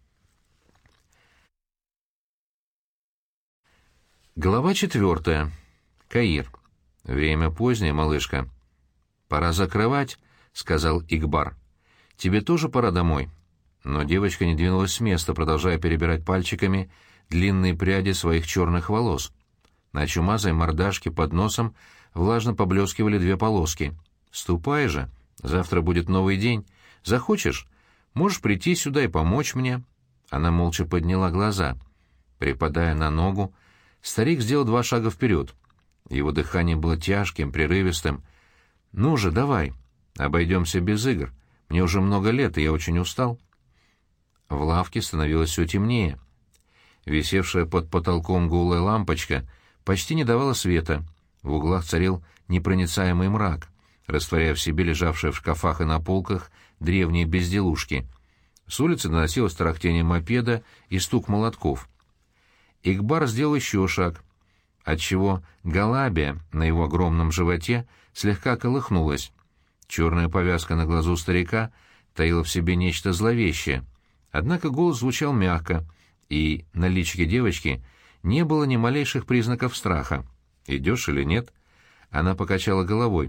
Глава 4. Каир. «Время позднее, малышка». «Пора закрывать», — сказал Игбар. «Тебе тоже пора домой». Но девочка не двинулась с места, продолжая перебирать пальчиками длинные пряди своих черных волос. На чумазой мордашке под носом влажно поблескивали 2 полоски. «Ступай же, завтра будет новый день. Захочешь, можешь прийти сюда и помочь мне». Она молча подняла глаза. Припадая на ногу, старик сделал 2 шага вперед. Его дыхание было тяжким, прерывистым. «Ну же, давай, обойдемся без игр. Мне уже много лет, и я очень устал». В лавке становилось все темнее. Висевшая под потолком голая лампочка почти не давала света. В углах царил непроницаемый мрак, растворяя в себе лежавшие в шкафах и на полках древние безделушки. С улицы доносилось тарахтение мопеда и стук молотков. Игбар сделал еще шаг, отчего галабия на его огромном животе слегка колыхнулась. Черная повязка на глазу старика таила в себе нечто зловещее. Однако голос звучал мягко, и на личике девочки не было ни малейших признаков страха. «Идешь или нет?» Она покачала головой.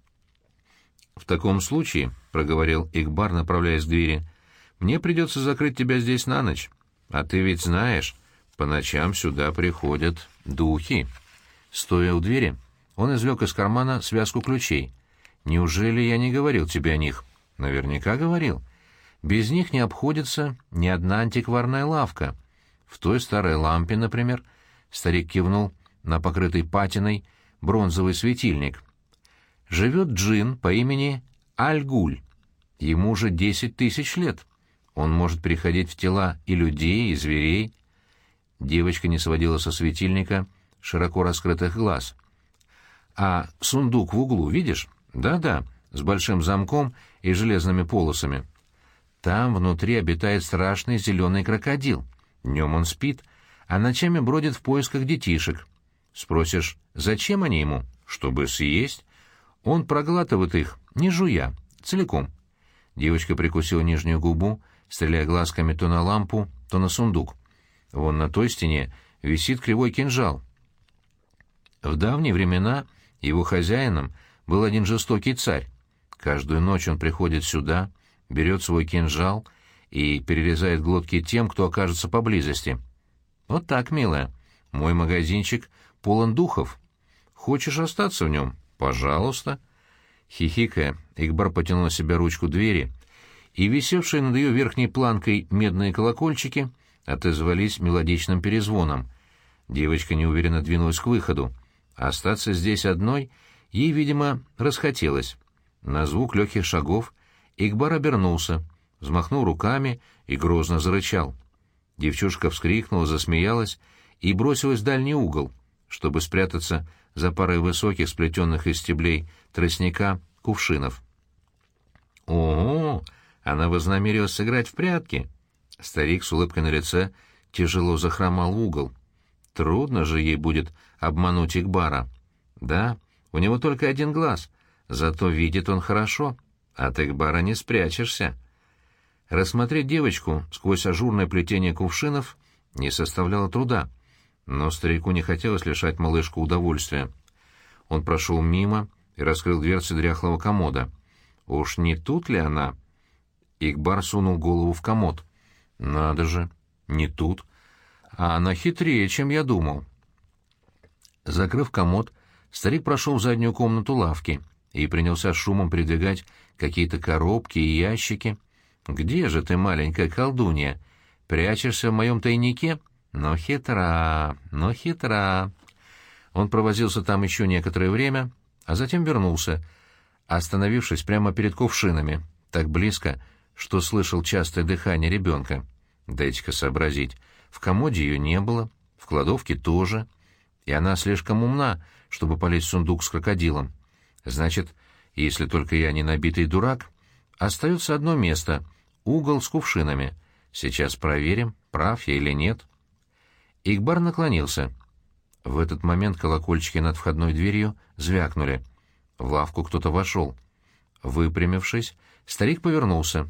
«В таком случае», — проговорил Игбар, направляясь к двери, — «мне придется закрыть тебя здесь на ночь. А ты ведь знаешь, по ночам сюда приходят духи». Стоя у двери, он извлек из кармана связку ключей. «Неужели я не говорил тебе о них?» «Наверняка говорил. Без них не обходится ни одна антикварная лавка. В той старой лампе, например», — старик кивнул на покрытый патиной бронзовый светильник, «живет джин по имени Аль-Гуль. Ему уже 10 000 лет. Он может переходить в тела и людей, и зверей». Девочка не сводила со светильника широко раскрытых глаз. «А сундук в углу, видишь? Да-да, с большим замком и железными полосами. Там внутри обитает страшный зеленый крокодил. Днем он спит, а ночами бродит в поисках детишек. Спросишь, зачем они ему? Чтобы съесть. Он проглатывает их, не жуя, целиком». Девочка прикусила нижнюю губу, стреляя глазками то на лампу, то на сундук. «Вон на той стене висит кривой кинжал». В давние времена его хозяином был один жестокий царь. Каждую ночь он приходит сюда, берет свой кинжал и перерезает глотки тем, кто окажется поблизости. Вот так, милая. Мой магазинчик полон духов. Хочешь остаться в нем? Пожалуйста. Хихикая, Игбар потянул на себя ручку двери, и висевшие над ее верхней планкой медные колокольчики отозвались мелодичным перезвоном. Девочка неуверенно двинулась к выходу. Остаться здесь одной ей, видимо, расхотелось. На звук легких шагов Игбар обернулся, взмахнул руками и грозно зарычал. Девчушка вскрикнула, засмеялась и бросилась в дальний угол, чтобы спрятаться за парой высоких, сплетенных из стеблей тростника, кувшинов. «Ого! Она вознамерилась сыграть в прятки!» Старик с улыбкой на лице тяжело захромал в угол. Трудно же ей будет обмануть Игбара. Да, у него только один глаз, зато видит он хорошо. От Игбара не спрячешься. Рассмотреть девочку сквозь ажурное плетение кувшинов не составляло труда, но старику не хотелось лишать малышку удовольствия. Он прошел мимо и раскрыл дверцы дряхлого комода. Уж не тут ли она? Игбар сунул голову в комод. Надо же, не тут. А она хитрее, чем я думал. Закрыв комод, старик прошел в заднюю комнату лавки и принялся шумом передвигать какие-то коробки и ящики. «Где же ты, маленькая колдунья? Прячешься в моем тайнике? Но хитра, но хитра». Он провозился там еще некоторое время, а затем вернулся, остановившись прямо перед кувшинами, так близко, что слышал частое дыхание ребенка. Дайте-ка сообразить. В комоде ее не было, в кладовке тоже, и она слишком умна, чтобы полезть в сундук с крокодилом. Значит, если только я не набитый дурак, остается одно место — угол с кувшинами. Сейчас проверим, прав я или нет. Игбар наклонился. В этот момент колокольчики над входной дверью звякнули. В лавку кто-то вошел. Выпрямившись, старик повернулся.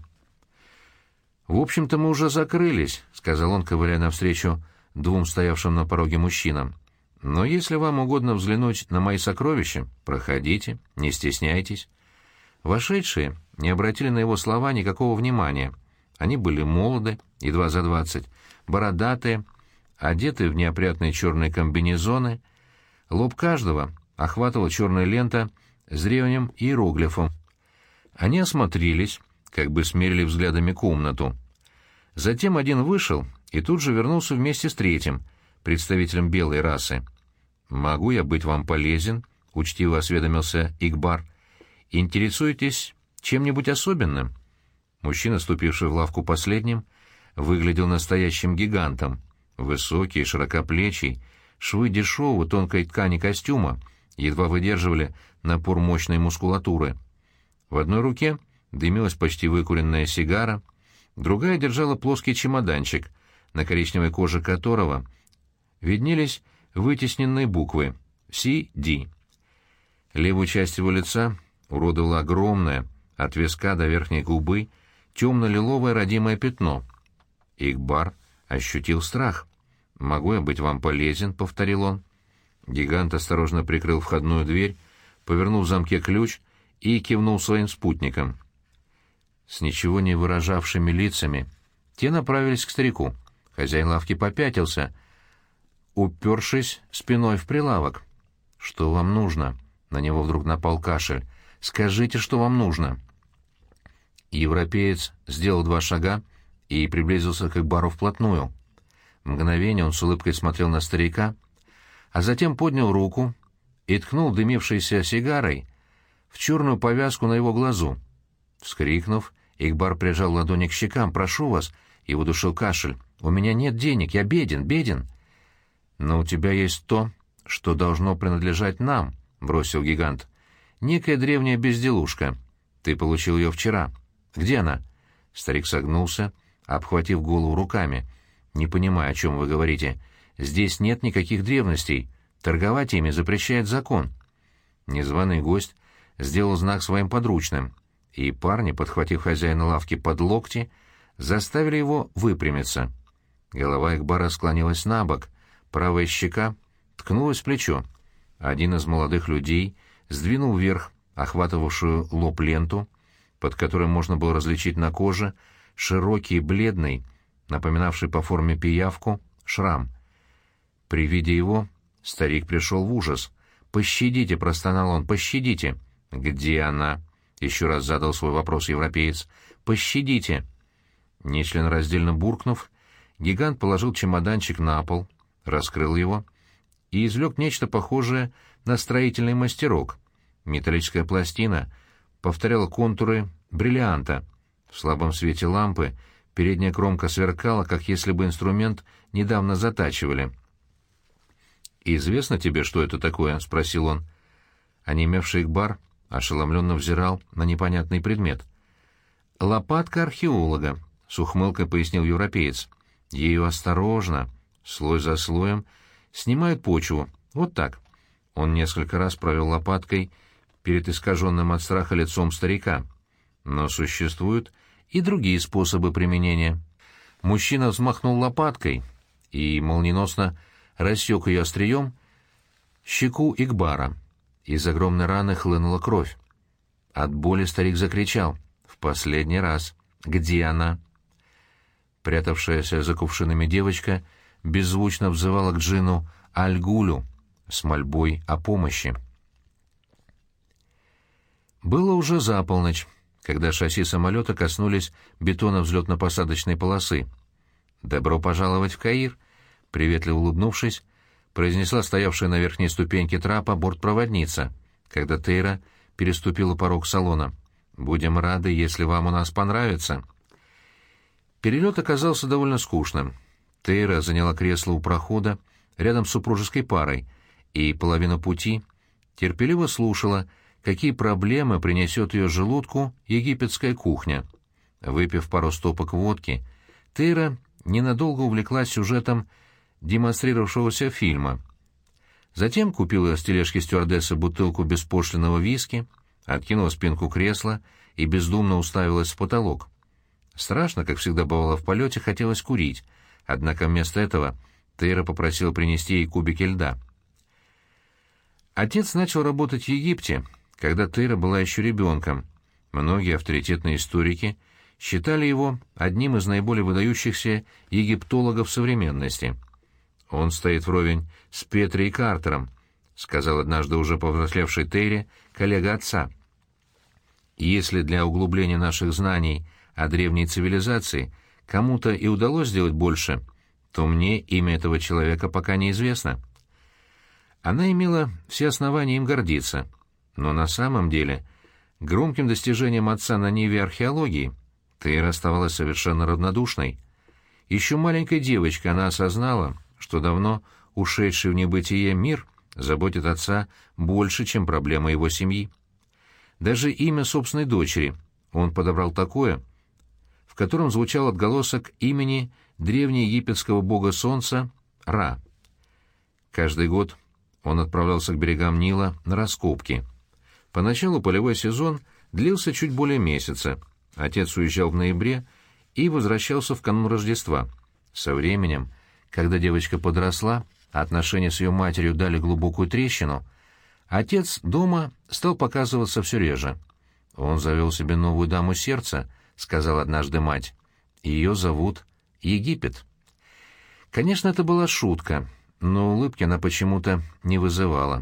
«В общем-то, мы уже закрылись», — сказал он, ковыляя навстречу двум стоявшим на пороге мужчинам. «Но если вам угодно взглянуть на мои сокровища, проходите, не стесняйтесь». Вошедшие не обратили на его слова никакого внимания. Они были молоды, едва за 20, бородатые, одеты в неопрятные черные комбинезоны. Лоб каждого охватывала черная лента с древним иероглифом. Они осмотрелись, как бы смерили взглядами комнату. Затем один вышел и тут же вернулся вместе с третьим, представителем белой расы. «Могу я быть вам полезен?» — учтиво осведомился Игбар. «Интересуетесь чем-нибудь особенным?» Мужчина, ступивший в лавку последним, выглядел настоящим гигантом. Высокий, широкоплечий, швы дешевого тонкой ткани костюма едва выдерживали напор мощной мускулатуры. В одной руке дымилась почти выкуренная сигара, другая держала плоский чемоданчик, на коричневой коже которого виднелись вытесненные буквы «CD». Левую часть его лица уродовало огромное, от виска до верхней губы, темно-лиловое родимое пятно. Игбар ощутил страх. «Могу я быть вам полезен?» — повторил он. Гигант осторожно прикрыл входную дверь, повернул в замке ключ и кивнул своим спутникам. С ничего не выражавшими лицами те направились к старику. Хозяин лавки попятился, упершись спиной в прилавок. «Что вам нужно?» — на него вдруг напал кашель. «Скажите, что вам нужно?» Европеец сделал 2 шага и приблизился к Игбару вплотную. Мгновение он с улыбкой смотрел на старика, а затем поднял руку и ткнул дымившейся сигарой в черную повязку на его глазу. Вскрикнув, Игбар прижал ладони к щекам. «Прошу вас!» — его душил кашель. «У меня нет денег, я беден, беден!» «Но у тебя есть то, что должно принадлежать нам», — бросил гигант. «Некая древняя безделушка. Ты получил ее вчера. Где она?» Старик согнулся, обхватив голову руками. «Не понимаю, о чем вы говорите. Здесь нет никаких древностей. Торговать ими запрещает закон». Незваный гость сделал знак своим подручным, и парни, подхватив хозяина лавки под локти, заставили его выпрямиться. Голова Игбара склонилась набок, правая щека ткнулась в плечо. Один из молодых людей сдвинул вверх охватывавшую лоб ленту, под которой можно было различить на коже широкий, бледный, напоминавший по форме пиявку, шрам. При виде его старик пришел в ужас. «Пощадите!» — простонал он. «Пощадите!» «Где она?» — еще раз задал свой вопрос европеец. «Пощадите!» Нечленораздельно буркнув, гигант положил чемоданчик на пол, раскрыл его и извлек нечто похожее на строительный мастерок. Металлическая пластина повторяла контуры бриллианта. В слабом свете лампы передняя кромка сверкала, как если бы инструмент недавно затачивали. «Известно тебе, что это такое?» — спросил он. Онемевший Игбар ошеломленно взирал на непонятный предмет. «Лопатка археолога», — с ухмылкой пояснил европеец. «Ею осторожно, слой за слоем, снимают почву. Вот так». Он несколько раз провел лопаткой перед искаженным от страха лицом старика. Но существуют и другие способы применения. Мужчина взмахнул лопаткой и молниеносно рассек ее острием щеку Игбара. Из огромной раны хлынула кровь. От боли старик закричал. «В последний раз! Где она?» Прятавшаяся за кувшинами девочка беззвучно взывала к джинну Аль-Гулю с мольбой о помощи. Было уже за полночь, когда шасси самолета коснулись бетона взлетно-посадочной полосы. «Добро пожаловать в Каир!» — приветливо улыбнувшись, произнесла стоявшая на верхней ступеньке трапа бортпроводница, когда Тейра переступила порог салона. «Будем рады, если вам у нас понравится». Перелет оказался довольно скучным. Тейра заняла кресло у прохода рядом с супружеской парой и половину пути терпеливо слушала, какие проблемы принесет ее желудку египетская кухня. Выпив пару стопок водки, Тейра ненадолго увлеклась сюжетом демонстрировавшегося фильма. Затем купила с тележки стюардессы бутылку беспошлинного виски, откинула спинку кресла и бездумно уставилась в потолок. Страшно, как всегда бывало в полете, хотелось курить, однако вместо этого Тейра попросила принести ей кубики льда. Отец начал работать в Египте, когда Тейра была еще ребенком. Многие авторитетные историки считали его одним из наиболее выдающихся египтологов современности. «Он стоит вровень с Петри и Картером», — сказал однажды уже повзрослевший Тейре коллега отца. «Если для углубления наших знаний о древней цивилизации кому-то и удалось сделать больше, то мне имя этого человека пока неизвестно». Она имела все основания им гордиться, но на самом деле громким достижением отца на ниве археологии Тейра оставалась совершенно равнодушной. Еще маленькой девочкой она осознала, что давно ушедший в небытие мир заботит отца больше, чем проблема его семьи. Даже имя собственной дочери он подобрал такое, в котором звучал отголосок имени древнеегипетского бога солнца Ра. Каждый год он отправлялся к берегам Нила на раскопки. Поначалу полевой сезон длился чуть более месяца. Отец уезжал в ноябре и возвращался в канун Рождества. Со временем, когда девочка подросла, а отношения с ее матерью дали глубокую трещину, отец дома стал показываться все реже. «Он завел себе новую даму сердца», — сказала однажды мать. «Ее зовут Египет». Конечно, это была шутка, но улыбки она почему-то не вызывала.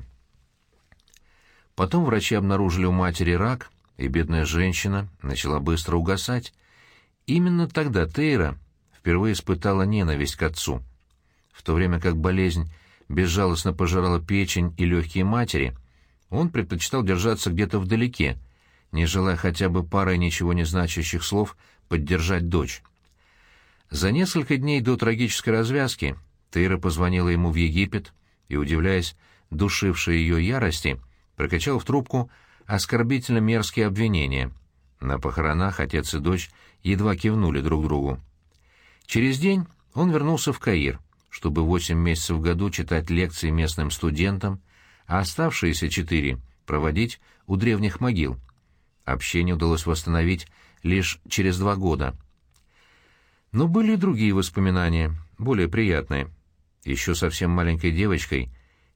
Потом врачи обнаружили у матери рак, и бедная женщина начала быстро угасать. Именно тогда Тейра впервые испытала ненависть к отцу. В то время как болезнь безжалостно пожирала печень и легкие матери, он предпочитал держаться где-то вдалеке, не желая хотя бы парой ничего не значащих слов поддержать дочь. За несколько дней до трагической развязки Тейра позвонила ему в Египет и, удивляясь душившей ее ярости, прокричала в трубку оскорбительно мерзкие обвинения. На похоронах отец и дочь едва кивнули друг другу. Через день он вернулся в Каир, чтобы 8 месяцев в году читать лекции местным студентам, а оставшиеся 4 проводить у древних могил. Общение удалось восстановить лишь через 2 года. Но были и другие воспоминания, более приятные. Еще совсем маленькой девочкой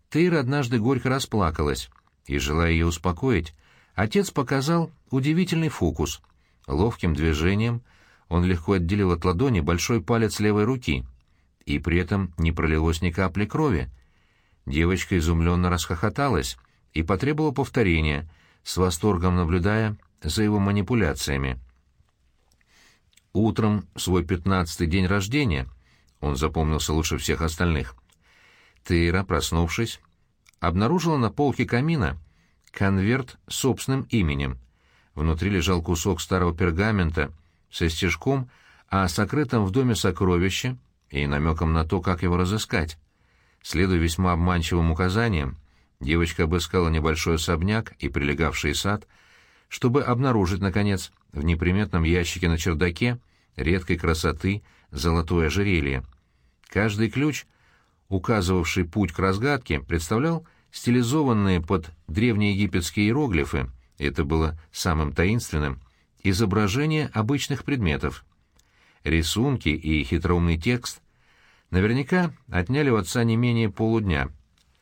Тейра однажды горько расплакалась, и, желая ее успокоить, отец показал удивительный фокус. Ловким движением он легко отделил от ладони большой палец левой руки, и при этом не пролилось ни капли крови. Девочка изумленно расхохоталась и потребовала повторения, с восторгом наблюдая за его манипуляциями. Утром, в свой 15-й день рождения, он запомнился лучше всех остальных, Тейра, проснувшись, обнаружила на полке камина конверт с собственным именем. Внутри лежал кусок старого пергамента со стишком о сокрытом в доме сокровище и намеком на то, как его разыскать. Следуя весьма обманчивым указаниям, девочка обыскала небольшой особняк и прилегавший сад, чтобы обнаружить, наконец, в неприметном ящике на чердаке редкой красоты золотое ожерелье. Каждый ключ, указывавший путь к разгадке, представлял стилизованные под древнеегипетские иероглифы, это было самым таинственным, изображения обычных предметов. Рисунки и хитроумный текст наверняка отняли у отца не менее полудня.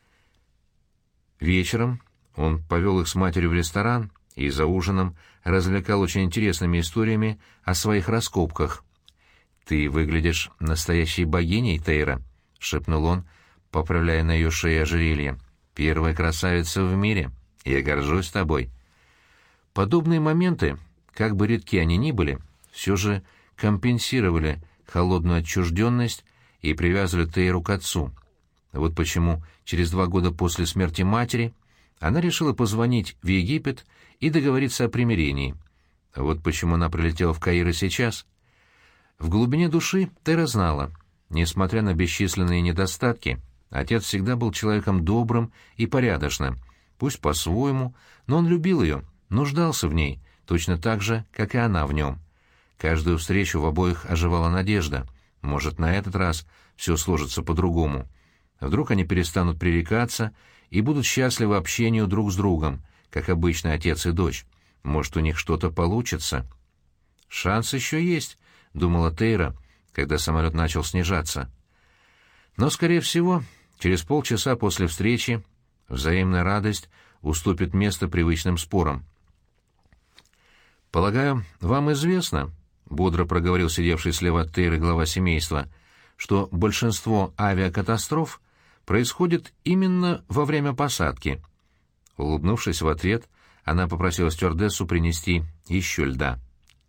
Вечером он повел их с матерью в ресторан и за ужином развлекал очень интересными историями о своих раскопках. «Ты выглядишь настоящей богиней, Тейра», — шепнул он, поправляя на ее шее ожерелье. «Первая красавица в мире. Я горжусь тобой». Подобные моменты, как бы редки они ни были, все же компенсировали холодную отчужденность и привязывали Тейру к отцу. Вот почему через 2 года после смерти матери она решила позвонить в Египет и договориться о примирении. Вот почему она прилетела в Каир и сейчас. В глубине души Тейра знала, несмотря на бесчисленные недостатки, отец всегда был человеком добрым и порядочным, пусть по-своему, но он любил ее, нуждался в ней, точно так же, как и она в нем. Каждую встречу в обоих оживала надежда. Может, на этот раз все сложится по-другому. Вдруг они перестанут пререкаться и будут счастливы общению друг с другом, как обычно отец и дочь. Может, у них что-то получится. «Шанс еще есть», — думала Тейра, когда самолет начал снижаться. Но, скорее всего, через полчаса после встречи взаимная радость уступит место привычным спорам. «Полагаю, вам известно», — бодро проговорил сидевший слева от Тейры глава семейства, «что большинство авиакатастроф происходит именно во время посадки». Улыбнувшись в ответ, она попросила стюардессу принести еще льда.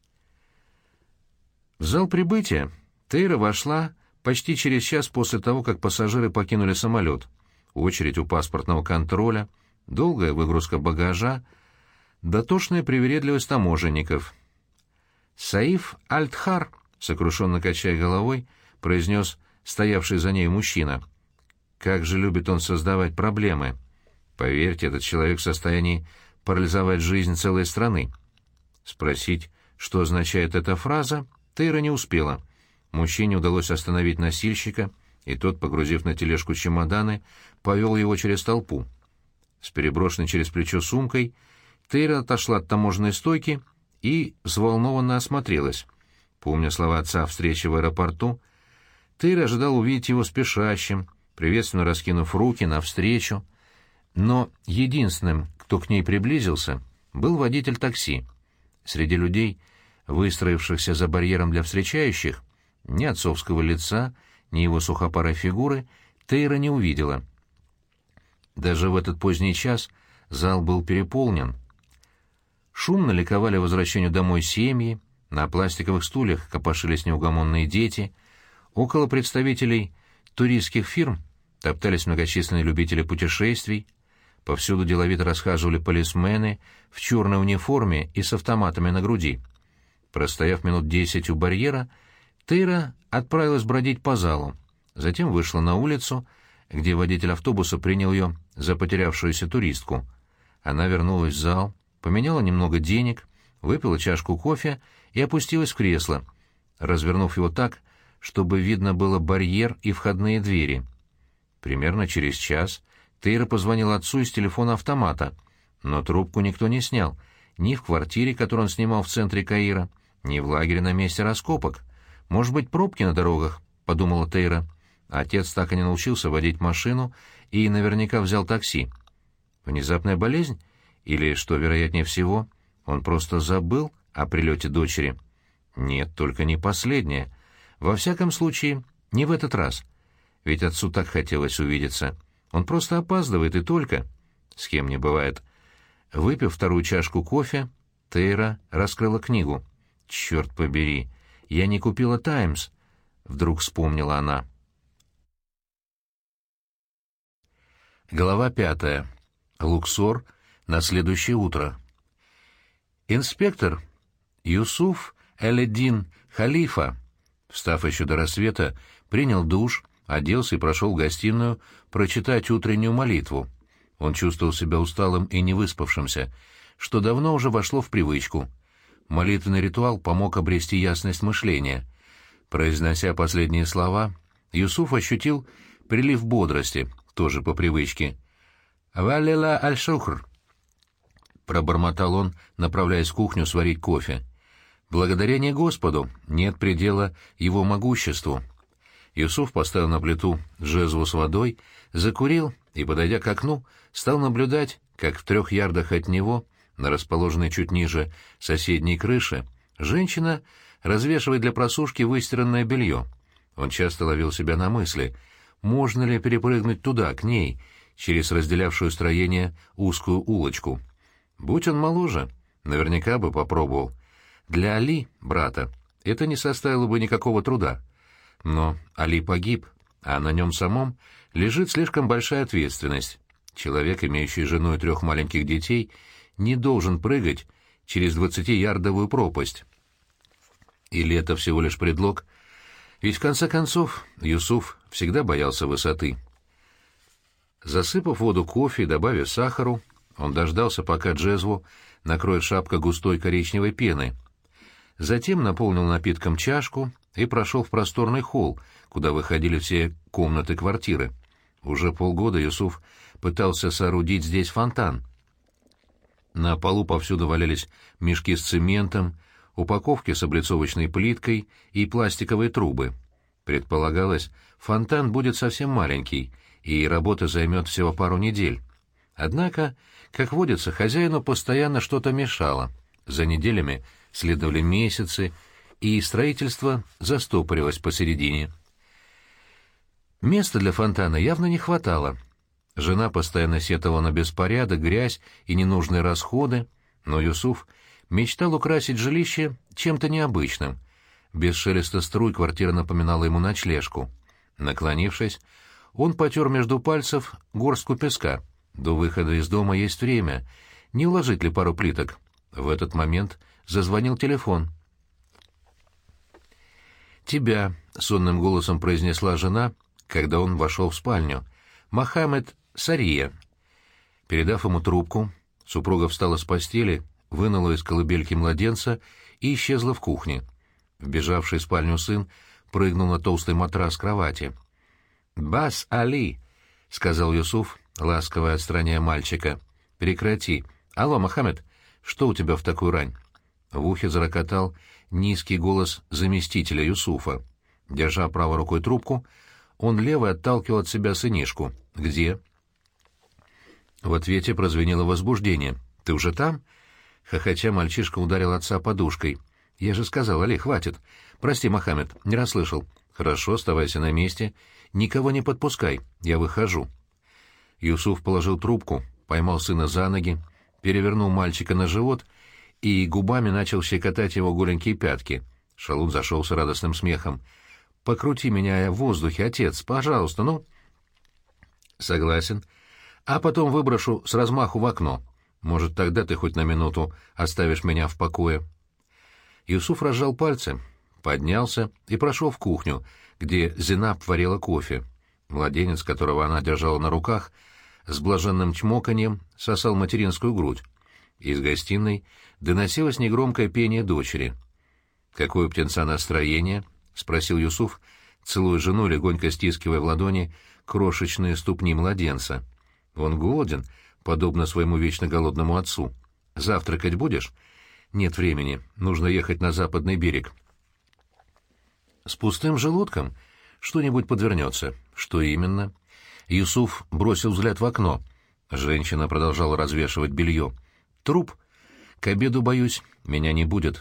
В зал прибытия Тейра вошла почти через час после того, как пассажиры покинули самолет. Очередь у паспортного контроля, долгая выгрузка багажа, дотошная привередливость таможенников. «Саиф Аль-Тхар», сокрушенно качая головой, произнес стоявший за ней мужчина. «Как же любит он создавать проблемы! Поверьте, этот человек в состоянии парализовать жизнь целой страны». Спросить, что означает эта фраза, Тейра не успела. Мужчине удалось остановить носильщика, и тот, погрузив на тележку чемоданы, повел его через толпу. С переброшенной через плечо сумкой Тейра отошла от таможенной стойки и взволнованно осмотрелась. Помня слова отца о встрече в аэропорту, Тейра ожидал увидеть его спешащим, приветственно раскинув руки навстречу. Но единственным, кто к ней приблизился, был водитель такси. Среди людей, выстроившихся за барьером для встречающих, ни отцовского лица, ни его сухопарой фигуры Тейра не увидела. Даже в этот поздний час зал был переполнен. Шумно ликовали возвращению домой семьи, на пластиковых стульях копошились неугомонные дети, около представителей туристских фирм топтались многочисленные любители путешествий, повсюду деловито расхаживали полисмены в черной униформе и с автоматами на груди. Простояв минут 10 у барьера, Тейра отправилась бродить по залу, затем вышла на улицу, где водитель автобуса принял ее за потерявшуюся туристку. Она вернулась в зал, поменяла немного денег, выпила чашку кофе и опустилась в кресло, развернув его так, чтобы видно было барьер и входные двери. Примерно через час Тейра позвонила отцу из телефона автомата, но трубку никто не снял, ни в квартире, которую он снимал в центре Каира, ни в лагере на месте раскопок. «Может быть, пробки на дорогах?» — подумала Тейра. Отец так и не научился водить машину и наверняка взял такси. Внезапная болезнь? Или, что вероятнее всего, он просто забыл о прилете дочери? Нет, только не последнее. Во всяком случае, не в этот раз. Ведь отцу так хотелось увидеться. Он просто опаздывает и только. С кем не бывает. Выпив вторую чашку кофе, Тейра раскрыла книгу. «Черт побери, я не купила «Таймс», — вдруг вспомнила она. Глава 5. Луксор на следующее утро. Инспектор Юсуф Эль-Эддин Халифа, встав еще до рассвета, принял душ, оделся и прошел в гостиную прочитать утреннюю молитву. Он чувствовал себя усталым и невыспавшимся, что давно уже вошло в привычку. Молитвенный ритуал помог обрести ясность мышления. Произнося последние слова, Юсуф ощутил прилив бодрости, тоже по привычке. «Валила аль-шухр», — пробормотал он, направляясь в кухню сварить кофе. «Благодарение Господу нет предела его могуществу». Юсуф поставил на плиту джезву с водой, закурил и, подойдя к окну, стал наблюдать, как в 3 ярдах от него, на расположенной чуть ниже соседней крыши, женщина развешивает для просушки выстиранное белье. Он часто ловил себя на мысли, можно ли перепрыгнуть туда, к ней, через разделявшую строение узкую улочку. Будь он моложе, наверняка бы попробовал. Для Али, брата, это не составило бы никакого труда. Но Али погиб, а на нем самом лежит слишком большая ответственность. Человек, имеющий жену и 3 маленьких детей, не должен прыгать через 20-ярдовую пропасть. Или это всего лишь предлог? Ведь в конце концов Юсуф всегда боялся высоты. Засыпав воду кофе и добавив сахару, он дождался, пока джезву накроет шапка густой коричневой пены. Затем наполнил напитком чашку и прошел в просторный холл, куда выходили все комнаты квартиры. Уже полгода Юсуф пытался соорудить здесь фонтан. На полу повсюду валялись мешки с цементом, упаковки с облицовочной плиткой и пластиковые трубы. Предполагалось, фонтан будет совсем маленький, и работа займет всего пару недель. Однако, как водится, хозяину постоянно что-то мешало. За неделями следовали месяцы, и строительство застопорилось посередине. Места для фонтана явно не хватало. Жена постоянно сетовала на беспорядок, грязь и ненужные расходы, но Юсуф мечтал украсить жилище чем-то необычным. Без шелеста струй квартира напоминала ему ночлежку. Наклонившись, он потер между пальцев горстку песка. До выхода из дома есть время. Не уложить ли пару плиток? В этот момент зазвонил телефон. «Тебя», — сонным голосом произнесла жена, когда он вошел в спальню. «Мохаммед Сария». Передав ему трубку, супруга встала с постели, вынула из колыбельки младенца и исчезла в кухне. Вбежавший в спальню сын прыгнул на толстый матрас кровати. «Бас Али», — сказал Юсуф, ласково отстраняя мальчика. «Прекрати. Алло, Мохаммед, что у тебя в такую рань?» В ухе зарокотал низкий голос заместителя Юсуфа. Держа правой рукой трубку, он левой отталкивал от себя сынишку. «Где?» В ответе прозвенело возбуждение. «Ты уже там?» Хохоча, мальчишка ударил отца подушкой. «Я же сказал, Али, хватит. Прости, Мохаммед, не расслышал. Хорошо, оставайся на месте. Никого не подпускай. Я выхожу». Юсуф положил трубку, поймал сына за ноги, перевернул мальчика на живот и губами начал щекотать его голенькие пятки. Шалун зашелся радостным смехом. «Покрути меня в воздухе, отец, пожалуйста, ну...» «Согласен. А потом выброшу с размаху в окно. Может, тогда ты хоть на минуту оставишь меня в покое». Юсуф разжал пальцы, поднялся и прошел в кухню, где Зинаб варила кофе. Младенец, которого она держала на руках, с блаженным чмоканьем сосал материнскую грудь. Из гостиной доносилось негромкое пение дочери. «Какое у птенца настроение?» — спросил Юсуф, целуя жену, легонько стискивая в ладони крошечные ступни младенца. «Он голоден, подобно своему вечно голодному отцу. Завтракать будешь?» «Нет времени, нужно ехать на западный берег». «С пустым желудком что-нибудь подвернется». «Что именно?» Юсуф бросил взгляд в окно. Женщина продолжала развешивать белье. «Труп? К обеду, боюсь, меня не будет».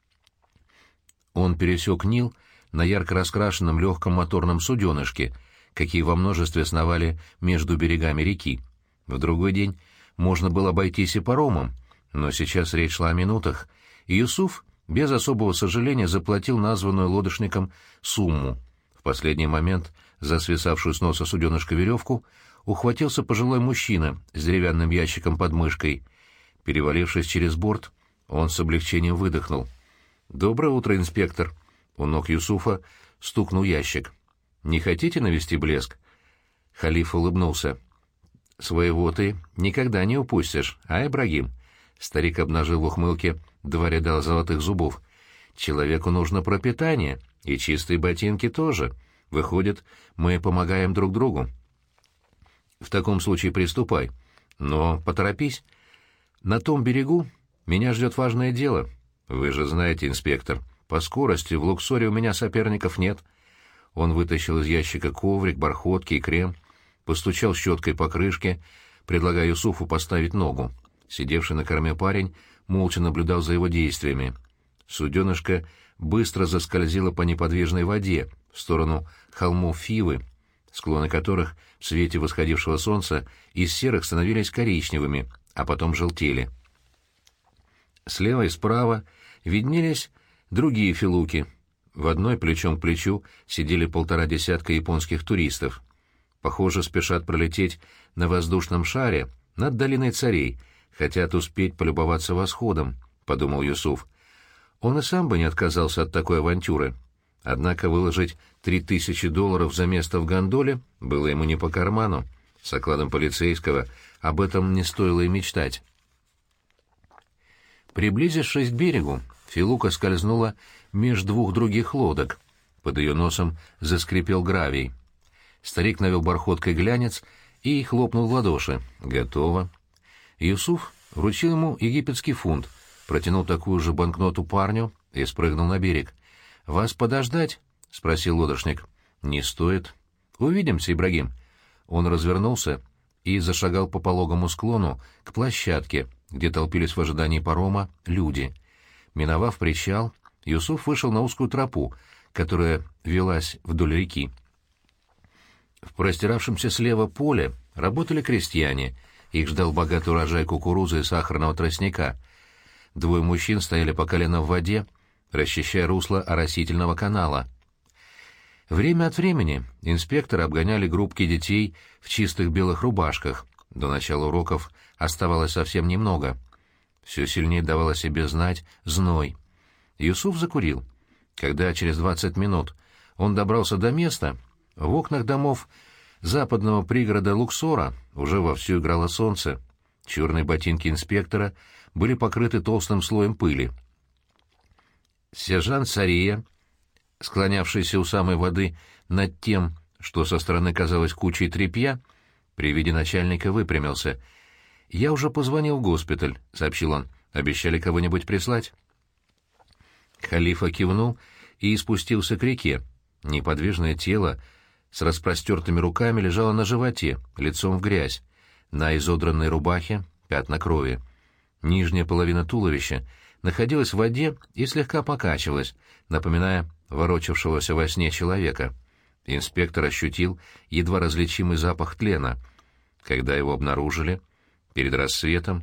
Он пересек Нил на ярко раскрашенном легком моторном суденышке, какие во множестве сновали между берегами реки. В другой день можно было обойтись и паромом, но сейчас речь шла о минутах, и Юсуф без особого сожаления заплатил названную лодочником сумму. В последний момент за свисавшую с носа суденышка веревку ухватился пожилой мужчина с деревянным ящиком под мышкой. Перевалившись через борт, он с облегчением выдохнул. «Доброе утро, инспектор!» У ног Юсуфа стукнул ящик. «Не хотите навести блеск?» Халиф улыбнулся. «Своего ты никогда не упустишь, а, Ибрагим?» Старик обнажил в ухмылке 2 ряда золотых зубов. «Человеку нужно пропитание, и чистые ботинки тоже. Выходит, мы помогаем друг другу». «В таком случае приступай. Но поторопись. На том берегу меня ждет важное дело. Вы же знаете, инспектор, по скорости в Луксоре у меня соперников нет». Он вытащил из ящика коврик, бархотки и крем, постучал щеткой по крышке, предлагая Юсуфу поставить ногу. Сидевший на корме парень молча наблюдал за его действиями. Суденышко быстро заскользило по неподвижной воде в сторону холмов Фивы, склоны которых в свете восходившего солнца из серых становились коричневыми, а потом желтели. Слева и справа виднелись другие филуки. В одной плечом к плечу сидели 1,5 десятка японских туристов. Похоже, спешат пролететь на воздушном шаре над долиной царей, хотят успеть полюбоваться восходом, — подумал Юсуф. Он и сам бы не отказался от такой авантюры. Однако выложить $3000 за место в гондоле было ему не по карману. С окладом полицейского об этом не стоило и мечтать. Приблизившись к берегу, филука скользнула меж 2 других лодок. Под ее носом заскрипел гравий. Старик навел бархоткой глянец и хлопнул в ладоши. «Готово». Юсуф вручил ему египетский фунт, протянул такую же банкноту парню и спрыгнул на берег. «Вас подождать?» — спросил лодочник. «Не стоит. Увидимся, Ибрагим». Он развернулся и зашагал по пологому склону к площадке, где толпились в ожидании парома люди. Миновав причал, Юсуф вышел на узкую тропу, которая велась вдоль реки. В простиравшемся слева поле работали крестьяне, их ждал богатый урожай кукурузы и сахарного тростника. 2 мужчин стояли по колено в воде, расчищая русло оросительного канала. Время от времени инспекторы обгоняли группки детей в чистых белых рубашках. До начала уроков оставалось совсем немного. Все сильнее давал о себе знать зной. Юсуф закурил. Когда через 20 минут он добрался до места, в окнах домов западного пригорода Луксора уже вовсю играло солнце. Черные ботинки инспектора были покрыты толстым слоем пыли. Сержант Сария, склонявшийся у самой воды над тем, что со стороны казалось кучей тряпья, при виде начальника выпрямился. «Я уже позвонил в госпиталь», — сообщил он. «Обещали кого-нибудь прислать?» Халифа кивнул и спустился к реке. Неподвижное тело с распростертыми руками лежало на животе, лицом в грязь. На изодранной рубахе пятна крови. Нижняя половина туловища находилась в воде и слегка покачивалась, напоминая ворочавшегося во сне человека. Инспектор ощутил едва различимый запах тлена. Когда его обнаружили? Перед рассветом.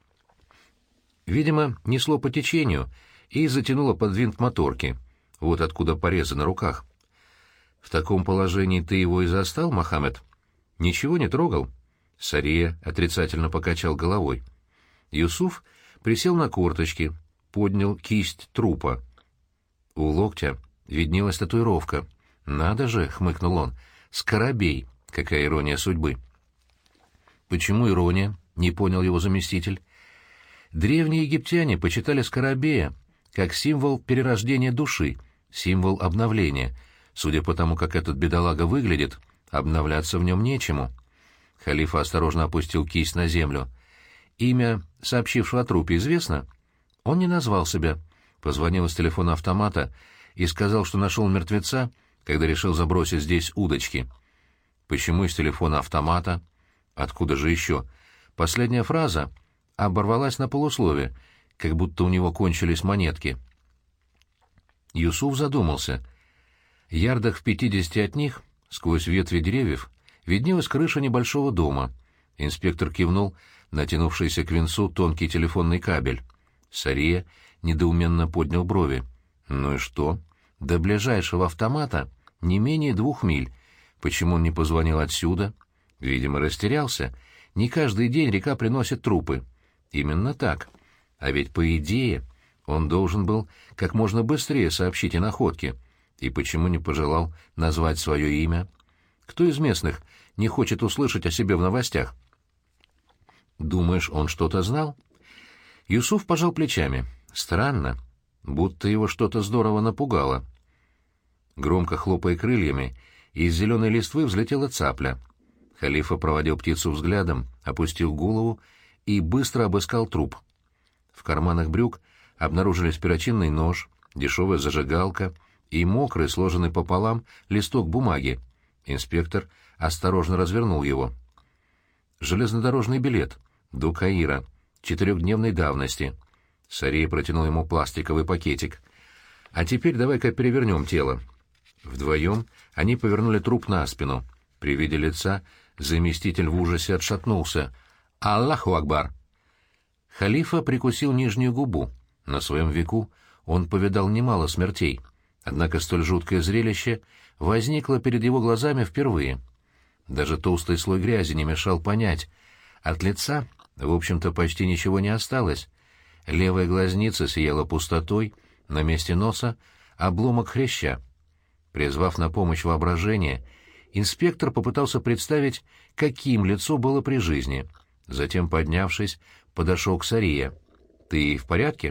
Видимо, несло по течению и затянуло под винт моторки. Вот откуда порезы на руках. «В таком положении ты его и застал, Мохаммед? Ничего не трогал?» Сария отрицательно покачал головой. Юсуф присел на корточки, поднял кисть трупа. У локтя виднелась татуировка. «Надо же!» — хмыкнул он. «Скоробей! Какая ирония судьбы!» «Почему ирония?» — не понял его заместитель. Древние египтяне почитали скоробея как символ перерождения души, символ обновления. Судя по тому, как этот бедолага выглядит, обновляться в нем нечему. Халифа осторожно опустил кисть на землю. «Имя сообщившего о трупе известно?» Он не назвал себя. Позвонил из телефона автомата и сказал, что нашел мертвеца, когда решил забросить здесь удочки. Почему из телефона автомата? Откуда же еще? Последняя фраза оборвалась на полуслове, как будто у него кончились монетки. Юсуф задумался. Ярдах в 50 от них, сквозь ветви деревьев, виднелась крыша небольшого дома. Инспектор кивнул на тянувшийся к венцу тонкий телефонный кабель. Сария недоуменно поднял брови. «Ну и что? До ближайшего автомата не менее 2 миль. Почему он не позвонил отсюда? Видимо, растерялся. Не каждый день река приносит трупы». «Именно так. А ведь, по идее, он должен был как можно быстрее сообщить о находке. И почему не пожелал назвать свое имя? Кто из местных не хочет услышать о себе в новостях?» «Думаешь, он что-то знал?» Юсуф пожал плечами. «Странно. Будто его что-то здорово напугало». Громко хлопая крыльями, из зеленой листвы взлетела цапля. Халифа проводил птицу взглядом, опустил голову и быстро обыскал труп. В карманах брюк обнаружились перочинный нож, дешевая зажигалка и мокрый, сложенный пополам, листок бумаги. Инспектор осторожно развернул его. «Железнодорожный билет. До Каира. 4-дневной давности». Сария протянул ему пластиковый пакетик. «А теперь давай-ка перевернем тело». Вдвоем они повернули труп на спину. При виде лица заместитель в ужасе отшатнулся. «Аллаху Акбар!» Халифа прикусил нижнюю губу. На своем веку он повидал немало смертей. Однако столь жуткое зрелище возникло перед его глазами впервые. Даже толстый слой грязи не мешал понять. От лица, в общем-то, почти ничего не осталось. Левая глазница сияла пустотой, на месте носа — обломок хряща. Призвав на помощь воображение, инспектор попытался представить, каким лицо было при жизни. Затем, поднявшись, подошел к Сарие. «Ты в порядке?»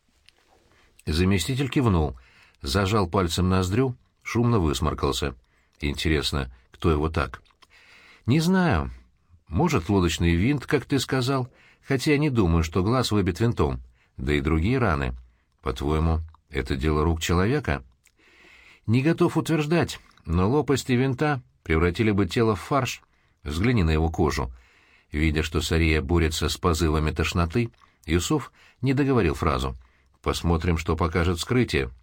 Заместитель кивнул, зажал пальцем ноздрю, шумно высморкался. «Интересно, кто его так?» «Не знаю. Может, лодочный винт, как ты сказал, хотя я не думаю, что глаз выбит винтом. Да и другие раны. По-твоему, это дело рук человека?» «Не готов утверждать, но лопасти винта превратили бы тело в фарш. Взгляни на его кожу». Видя, что Сария борется с позывами тошноты, Юсуф не договорил фразу. «Посмотрим, что покажет вскрытие».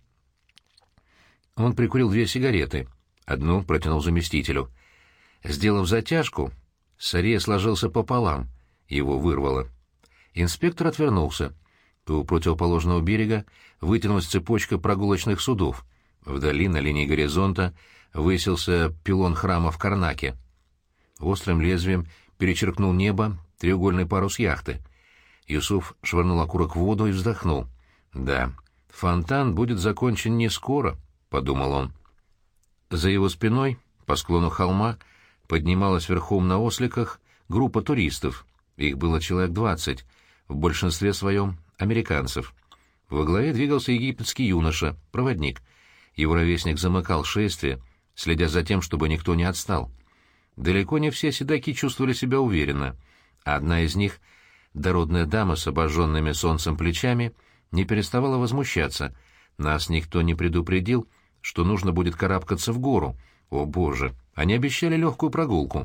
Он прикурил 2 сигареты. Одну протянул заместителю. Сделав затяжку, Сария сложился пополам. Его вырвало. Инспектор отвернулся. У противоположного берега вытянулась цепочка прогулочных судов. Вдали, на линии горизонта, высился пилон храма в Карнаке. Острым лезвием перечеркнул небо треугольный парус яхты. Юсуф швырнул окурок в воду и вздохнул. «Да, фонтан будет закончен не скоро», — подумал он. За его спиной, по склону холма, поднималась верхом на осликах группа туристов. Их было человек 20, в большинстве своем американцев. Во главе двигался египетский юноша, проводник. Его ровесник замыкал шествие, следя за тем, чтобы никто не отстал. Далеко не все седаки чувствовали себя уверенно, а одна из них, дородная дама с обожженными солнцем плечами, не переставала возмущаться. «Нас никто не предупредил, что нужно будет карабкаться в гору. О, Боже! Они обещали легкую прогулку».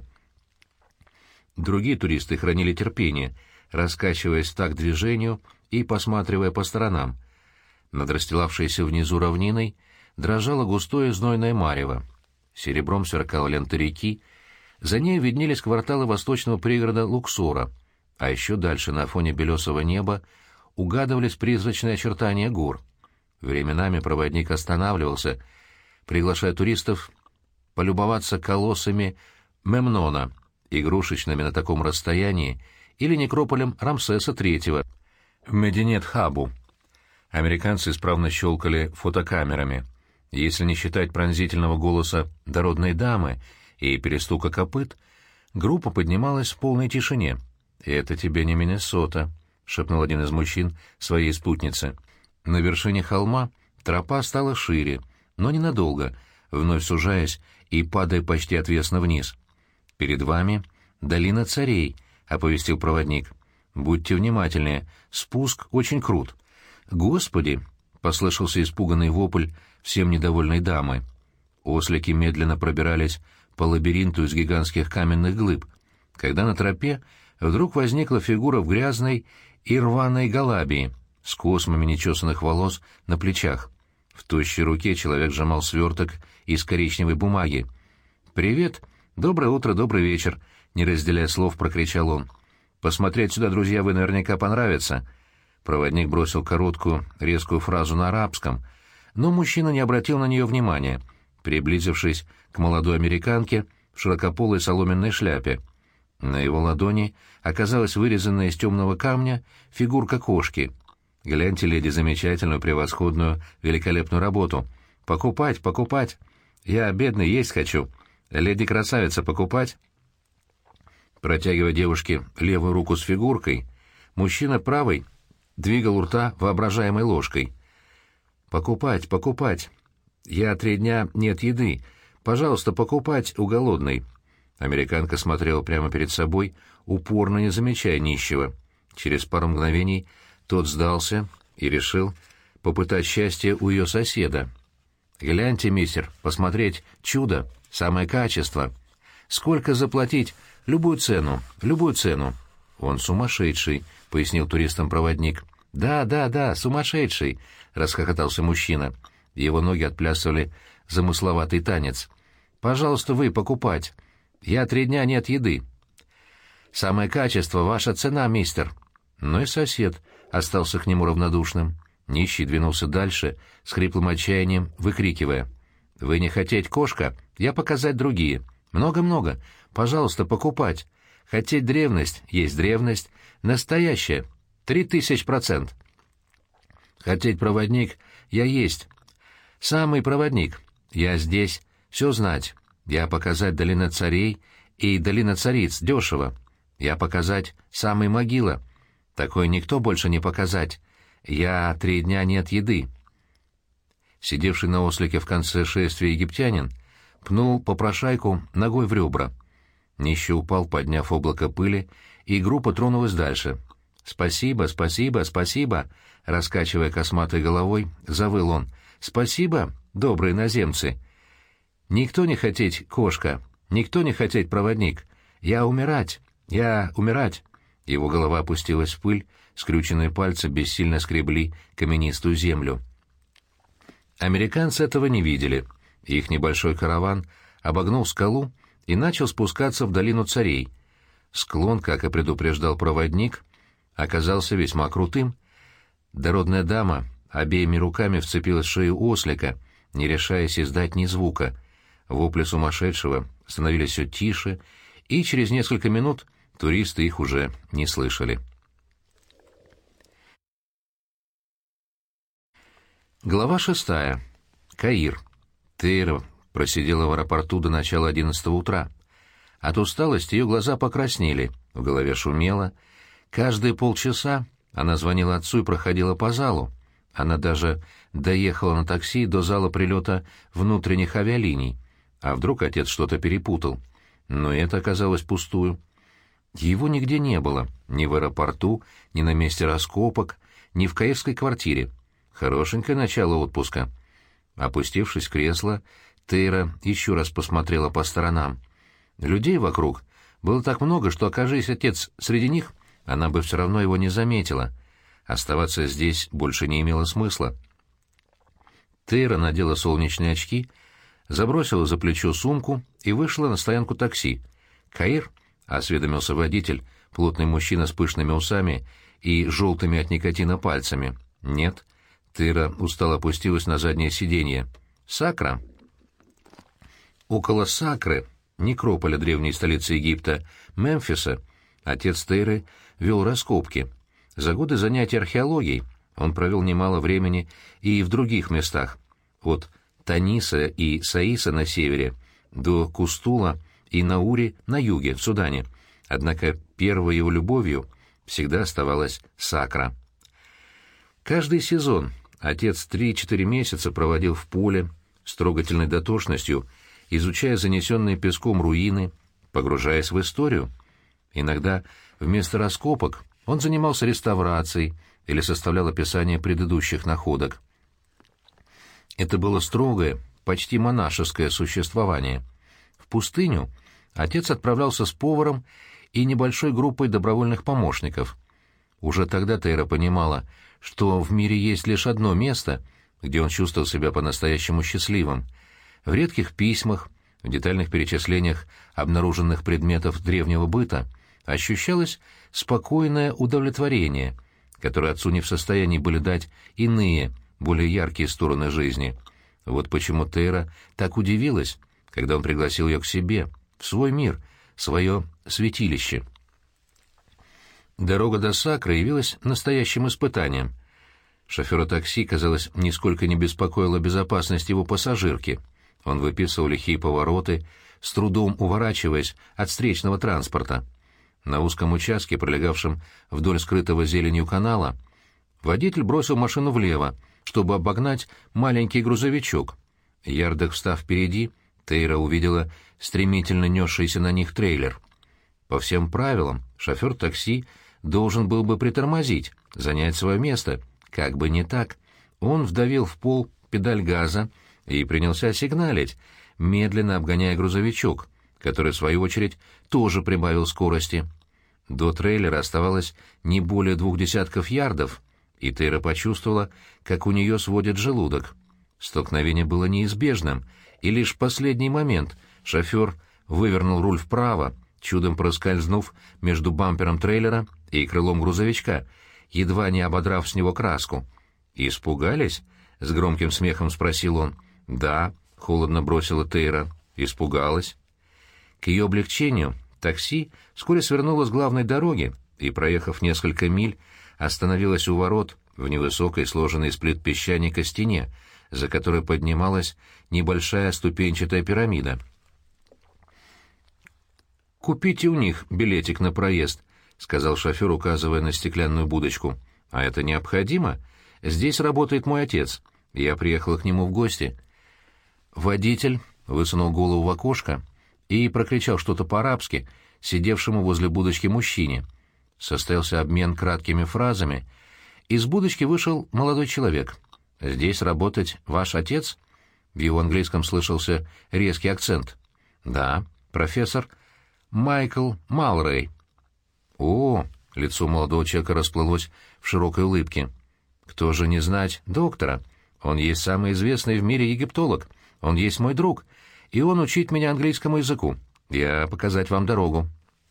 Другие туристы хранили терпение, раскачиваясь в такт движению и посматривая по сторонам. Над расстилавшейся внизу равниной дрожало густое знойное марево. Серебром сверкала лента реки, за ней виднелись кварталы восточного пригорода Луксора, а еще дальше на фоне белесого неба угадывались призрачные очертания гор. Временами проводник останавливался, приглашая туристов полюбоваться колоссами Мемнона, игрушечными на таком расстоянии, или некрополем Рамсеса III в Мединет-Хабу. Американцы исправно щелкали фотокамерами. Если не считать пронзительного голоса дородной дамы и перестука копыт, группа поднималась в полной тишине. «Это тебе не Миннесота», — шепнул один из мужчин своей спутнице. На вершине холма тропа стала шире, но ненадолго, вновь сужаясь и падая почти отвесно вниз. «Перед вами долина царей», — оповестил проводник. «Будьте внимательнее, спуск очень крут». «Господи!» — послышался испуганный вопль всем недовольной дамы. Ослики медленно пробирались по лабиринту из гигантских каменных глыб, когда на тропе вдруг возникла фигура в грязной и рваной галабии с космами нечесанных волос на плечах. В тощей руке человек сжимал сверток из коричневой бумаги. «Привет! Доброе утро, добрый вечер!» — не разделяя слов, прокричал он. «Посмотреть сюда, друзья, вы наверняка понравится». Проводник бросил короткую, резкую фразу на арабском, но мужчина не обратил на нее внимания, приблизившись к молодой американке в широкополой соломенной шляпе. На его ладони оказалась вырезанная из темного камня фигурка кошки. «Гляньте, леди, замечательную, превосходную, великолепную работу. Покупать, покупать! Я, бедный, есть хочу. Леди-красавица, покупать!» Протягивая девушке левую руку с фигуркой, мужчина правой двигал у рта воображаемой ложкой. «Покупать, покупать! Я 3 дня нет еды. Пожалуйста, покупать у голодной!» Американка смотрела прямо перед собой, упорно не замечая нищего. Через пару мгновений тот сдался и решил попытать счастье у ее соседа. «Гляньте, мистер, посмотреть чудо, самое качество. Сколько заплатить? Любую цену, любую цену». «Он сумасшедший», — пояснил туристам проводник. «Да, да, да, сумасшедший», — расхохотался мужчина. Его ноги отплясывали замысловатый танец. «Пожалуйста, вы покупать. Я 3 дня нет еды». «Самое качество, ваша цена, мистер». Но и сосед остался к нему равнодушным. Нищий двинулся дальше, с хриплым отчаянием, выкрикивая. «Вы не хотеть, кошка? Я показать другие. Много-много. Пожалуйста, покупать. Хотеть древность, есть древность. Настоящая. 3000%. Хотеть проводник, я есть. Самый проводник. Я здесь. Все знать. Я показать долина царей и долина цариц дешево. Я показать самый могила. Такой никто больше не показать. Я 3 дня нет еды». Сидевший на ослике в конце шествия египтянин пнул попрошайку ногой в ребра. Нищий упал, подняв облако пыли, и группа тронулась дальше. «Спасибо, спасибо, спасибо!» — раскачивая косматой головой, завыл он. «Спасибо, добрые иноземцы! Никто не хотеть, кошка, никто не хотеть, проводник. Я умирать, я умирать!» Его голова опустилась в пыль, скрюченные пальцы бессильно скребли каменистую землю. Американцы этого не видели. Их небольшой караван обогнул скалу и начал спускаться в долину царей. Склон, как и предупреждал проводник, оказался весьма крутым. Дородная дама обеими руками вцепилась в шею ослика, не решаясь издать ни звука. Вопли сумасшедшего становились все тише, и через несколько минут туристы их уже не слышали. Глава 6. Каир. Тейра просидела в аэропорту до начала 11 утра. От усталости ее глаза покраснели, в голове шумело. Каждые полчаса она звонила отцу и проходила по залу. Она даже доехала на такси до зала прилета внутренних авиалиний. А вдруг отец что-то перепутал? Но это оказалось пустую. Его нигде не было, ни в аэропорту, ни на месте раскопок, ни в каирской квартире. Хорошенькое начало отпуска. Опустившись в кресло, Тейра еще раз посмотрела по сторонам. Людей вокруг было так много, что, окажись отец среди них, она бы все равно его не заметила. Оставаться здесь больше не имело смысла. Тейра надела солнечные очки, забросила за плечо сумку и вышла на стоянку такси. «Каир?» — осведомился водитель, плотный мужчина с пышными усами и желтыми от никотина пальцами. «Нет». Тейра устало опустилась на заднее сиденье. «Сакра?» Около Сакры, некрополя древней столицы Египта, Мемфиса, отец Тейры вел раскопки. За годы занятий археологией он провел немало времени и в других местах, от Таниса и Саиса на севере до Кустула и Наури на юге, в Судане. Однако первой его любовью всегда оставалась Сакра. Каждый сезон отец 3-4 месяца проводил в поле с трогательной дотошностью, изучая занесенные песком руины, погружаясь в историю. Иногда вместо раскопок он занимался реставрацией или составлял описание предыдущих находок. Это было строгое, почти монашеское существование. В пустыню, отец отправлялся с поваром и небольшой группой добровольных помощников. Уже тогда Тейра понимала, что в мире есть лишь одно место, где он чувствовал себя по-настоящему счастливым. В редких письмах, в детальных перечислениях обнаруженных предметов древнего быта ощущалось спокойное удовлетворение, которое отцу не в состоянии были дать иные, более яркие стороны жизни. Вот почему Тейра так удивилась, когда он пригласил ее к себе, в свой мир, свое святилище. Дорога до Сакры явилась настоящим испытанием. Шофера такси, казалось, нисколько не беспокоила безопасность его пассажирки. Он выписывал лихие повороты, с трудом уворачиваясь от встречного транспорта. На узком участке, пролегавшем вдоль скрытого зеленью канала, водитель бросил машину влево, чтобы обогнать маленький грузовичок. Ярдах встав впереди, Тейра увидела стремительно несшийся на них трейлер. По всем правилам, шофер такси должен был бы притормозить, занять свое место. Как бы не так. Он вдавил в пол педаль газа и принялся сигналить, медленно обгоняя грузовичок, который, в свою очередь, тоже прибавил скорости. До трейлера оставалось не более 20 ярдов, и Тейра почувствовала, как у нее сводит желудок. Столкновение было неизбежным, и лишь в последний момент шофер вывернул руль вправо, чудом проскользнув между бампером трейлера и крылом грузовичка, едва не ободрав с него краску. «Испугались?» — с громким смехом спросил он. «Да», — холодно бросила Тейра. «Испугалась». К ее облегчению такси вскоре свернуло с главной дороги и, проехав несколько миль, остановилась у ворот в невысокой, сложенной из плит песчаника стене, за которой поднималась небольшая ступенчатая пирамида. «Купите у них билетик на проезд», — сказал шофер, указывая на стеклянную будочку. «А это необходимо? Здесь работает мой отец. Я приехала к нему в гости». Водитель высунул голову в окошко и прокричал что-то по-арабски сидевшему возле будочки мужчине. Состоялся обмен краткими фразами. Из будочки вышел молодой человек. «Здесь работать ваш отец?» В его английском слышался резкий акцент. «Да, профессор Майкл Малрей». «О!» — лицо молодого человека расплылось в широкой улыбке. «Кто же не знать доктора? Он есть самый известный в мире египтолог. Он есть мой друг, и он учит меня английскому языку. Я показать вам дорогу».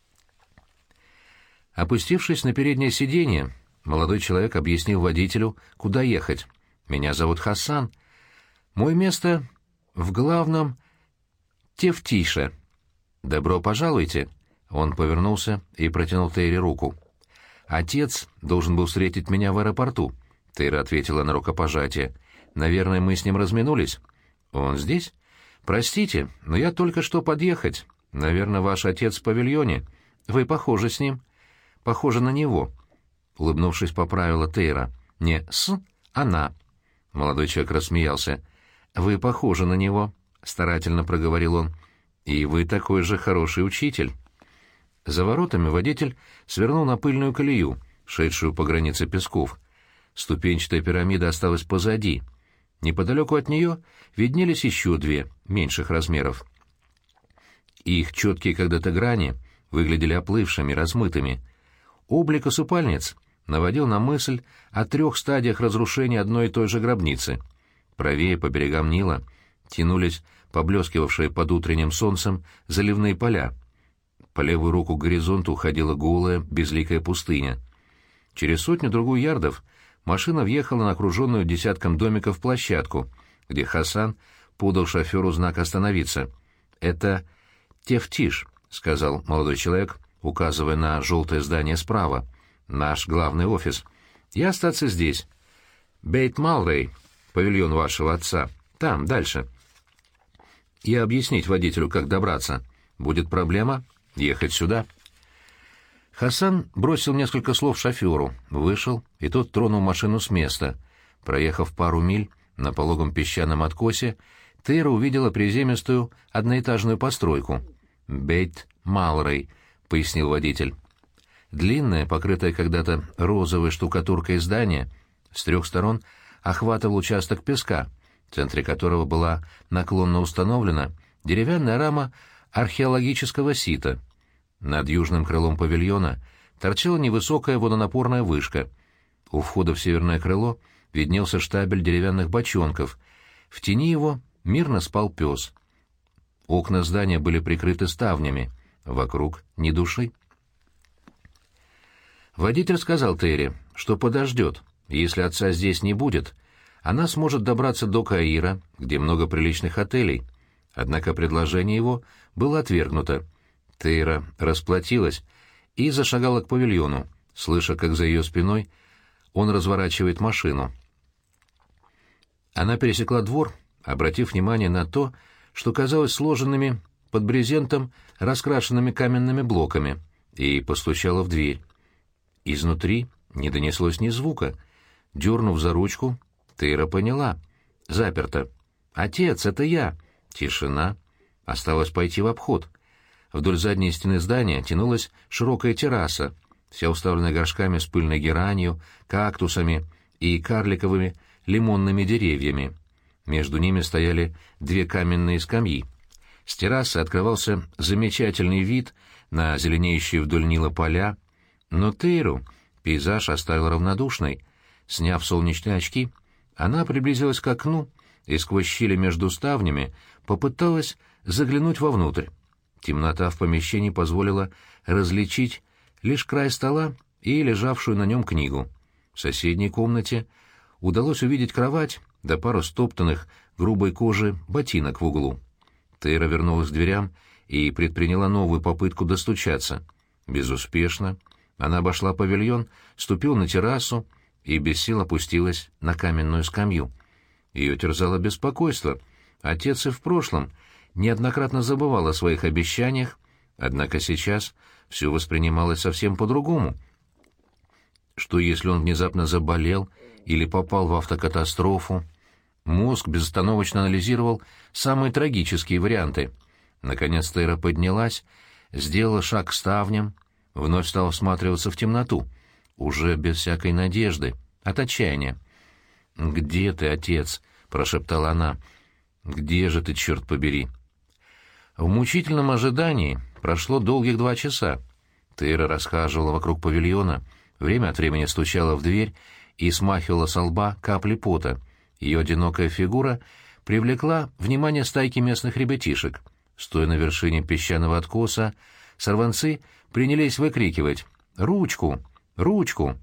Опустившись на переднее сиденье, молодой человек объяснил водителю, куда ехать. «Меня зовут Хасан. Мое место в главном Тефтише. Добро пожалуйте». Он повернулся и протянул Тейре руку. «Отец должен был встретить меня в аэропорту». Тейра ответила на рукопожатие. «Наверное, мы с ним разминулись». «Он здесь?» «Простите, но я только что подъехать. Наверное, ваш отец в павильоне. Вы похожи с ним». «Похожи на него», — улыбнувшись, поправила Тейра. «Не «с», а «на». Молодой человек рассмеялся. «Вы похожи на него», — старательно проговорил он. «И вы такой же хороший учитель». За воротами водитель свернул на пыльную колею, шедшую по границе песков. Ступенчатая пирамида осталась позади. Неподалеку от нее виднелись еще две, меньших размеров. Их четкие когда-то грани выглядели оплывшими, размытыми. Облик усыпальниц наводил на мысль о 3 стадиях разрушения одной и той же гробницы. Правее, по берегам Нила, тянулись поблескивавшие под утренним солнцем заливные поля. По левую руку к горизонту уходила голая, безликая пустыня. Через 100-другую ярдов машина въехала на окруженную десятком домиков площадку, где Хасан подал шоферу знак «Остановиться». «Это Тефтиш», — сказал молодой человек, указывая на желтое здание справа. «Наш главный офис. Я остаться здесь. Бейт Малрей, павильон вашего отца. Там, дальше. Я объяснить водителю, как добраться. Будет проблема? Ехать сюда». Хасан бросил несколько слов шоферу, вышел, и тот тронул машину с места. Проехав пару миль на пологом песчаном откосе, Тейра увидела приземистую одноэтажную постройку. «Бейт Малрей», — пояснил водитель. Длинное, покрытое когда-то розовой штукатуркой здание, с 3 сторон охватывал участок песка, в центре которого была наклонно установлена деревянная рама археологического сита. Над южным крылом павильона торчала невысокая водонапорная вышка. У входа в северное крыло виднелся штабель деревянных бочонков. В тени его мирно спал пес. Окна здания были прикрыты ставнями. Вокруг ни души. Водитель сказал Тейре, что подождет. Если отца здесь не будет, она сможет добраться до Каира, где много приличных отелей. Однако предложение его было отвергнуто. Тейра расплатилась и зашагала к павильону, слыша, как за ее спиной он разворачивает машину. Она пересекла двор, обратив внимание на то, что казалось сложенными под брезентом раскрашенными каменными блоками, и постучала в дверь. Изнутри не донеслось ни звука. Дернув за ручку, Тейра поняла. Заперто. «Отец, это я!» Тишина. Осталось пойти в обход. Вдоль задней стены здания тянулась широкая терраса, вся уставленная горшками с пыльной геранью, кактусами и карликовыми лимонными деревьями. Между ними стояли две каменные скамьи. С террасы открывался замечательный вид на зеленеющие вдоль Нила поля, но Тейру пейзаж оставил равнодушной. Сняв солнечные очки, она приблизилась к окну и сквозь щели между ставнями попыталась заглянуть вовнутрь. Темнота в помещении позволила различить лишь край стола и лежавшую на нем книгу. В соседней комнате удалось увидеть кровать да пару стоптанных грубой кожи ботинок в углу. Тейра вернулась к дверям и предприняла новую попытку достучаться. Безуспешно. Она обошла павильон, ступила на террасу и без сил опустилась на каменную скамью. Ее терзало беспокойство. Отец и в прошлом неоднократно забывал о своих обещаниях, однако сейчас все воспринималось совсем по-другому. Что если он внезапно заболел или попал в автокатастрофу? Мозг безостановочно анализировал самые трагические варианты. Наконец Тейра поднялась, сделала шаг к ставням, вновь стала всматриваться в темноту, уже без всякой надежды, от отчаяния. «Где ты, отец?» — прошептала она. «Где же ты, черт побери?» В мучительном ожидании прошло долгих 2 часа. Тейра расхаживала вокруг павильона, время от времени стучала в дверь и смахивала со лба капли пота. Ее одинокая фигура привлекла внимание стайки местных ребятишек. Стоя на вершине песчаного откоса, сорванцы принялись выкрикивать «Ручку! Ручку!».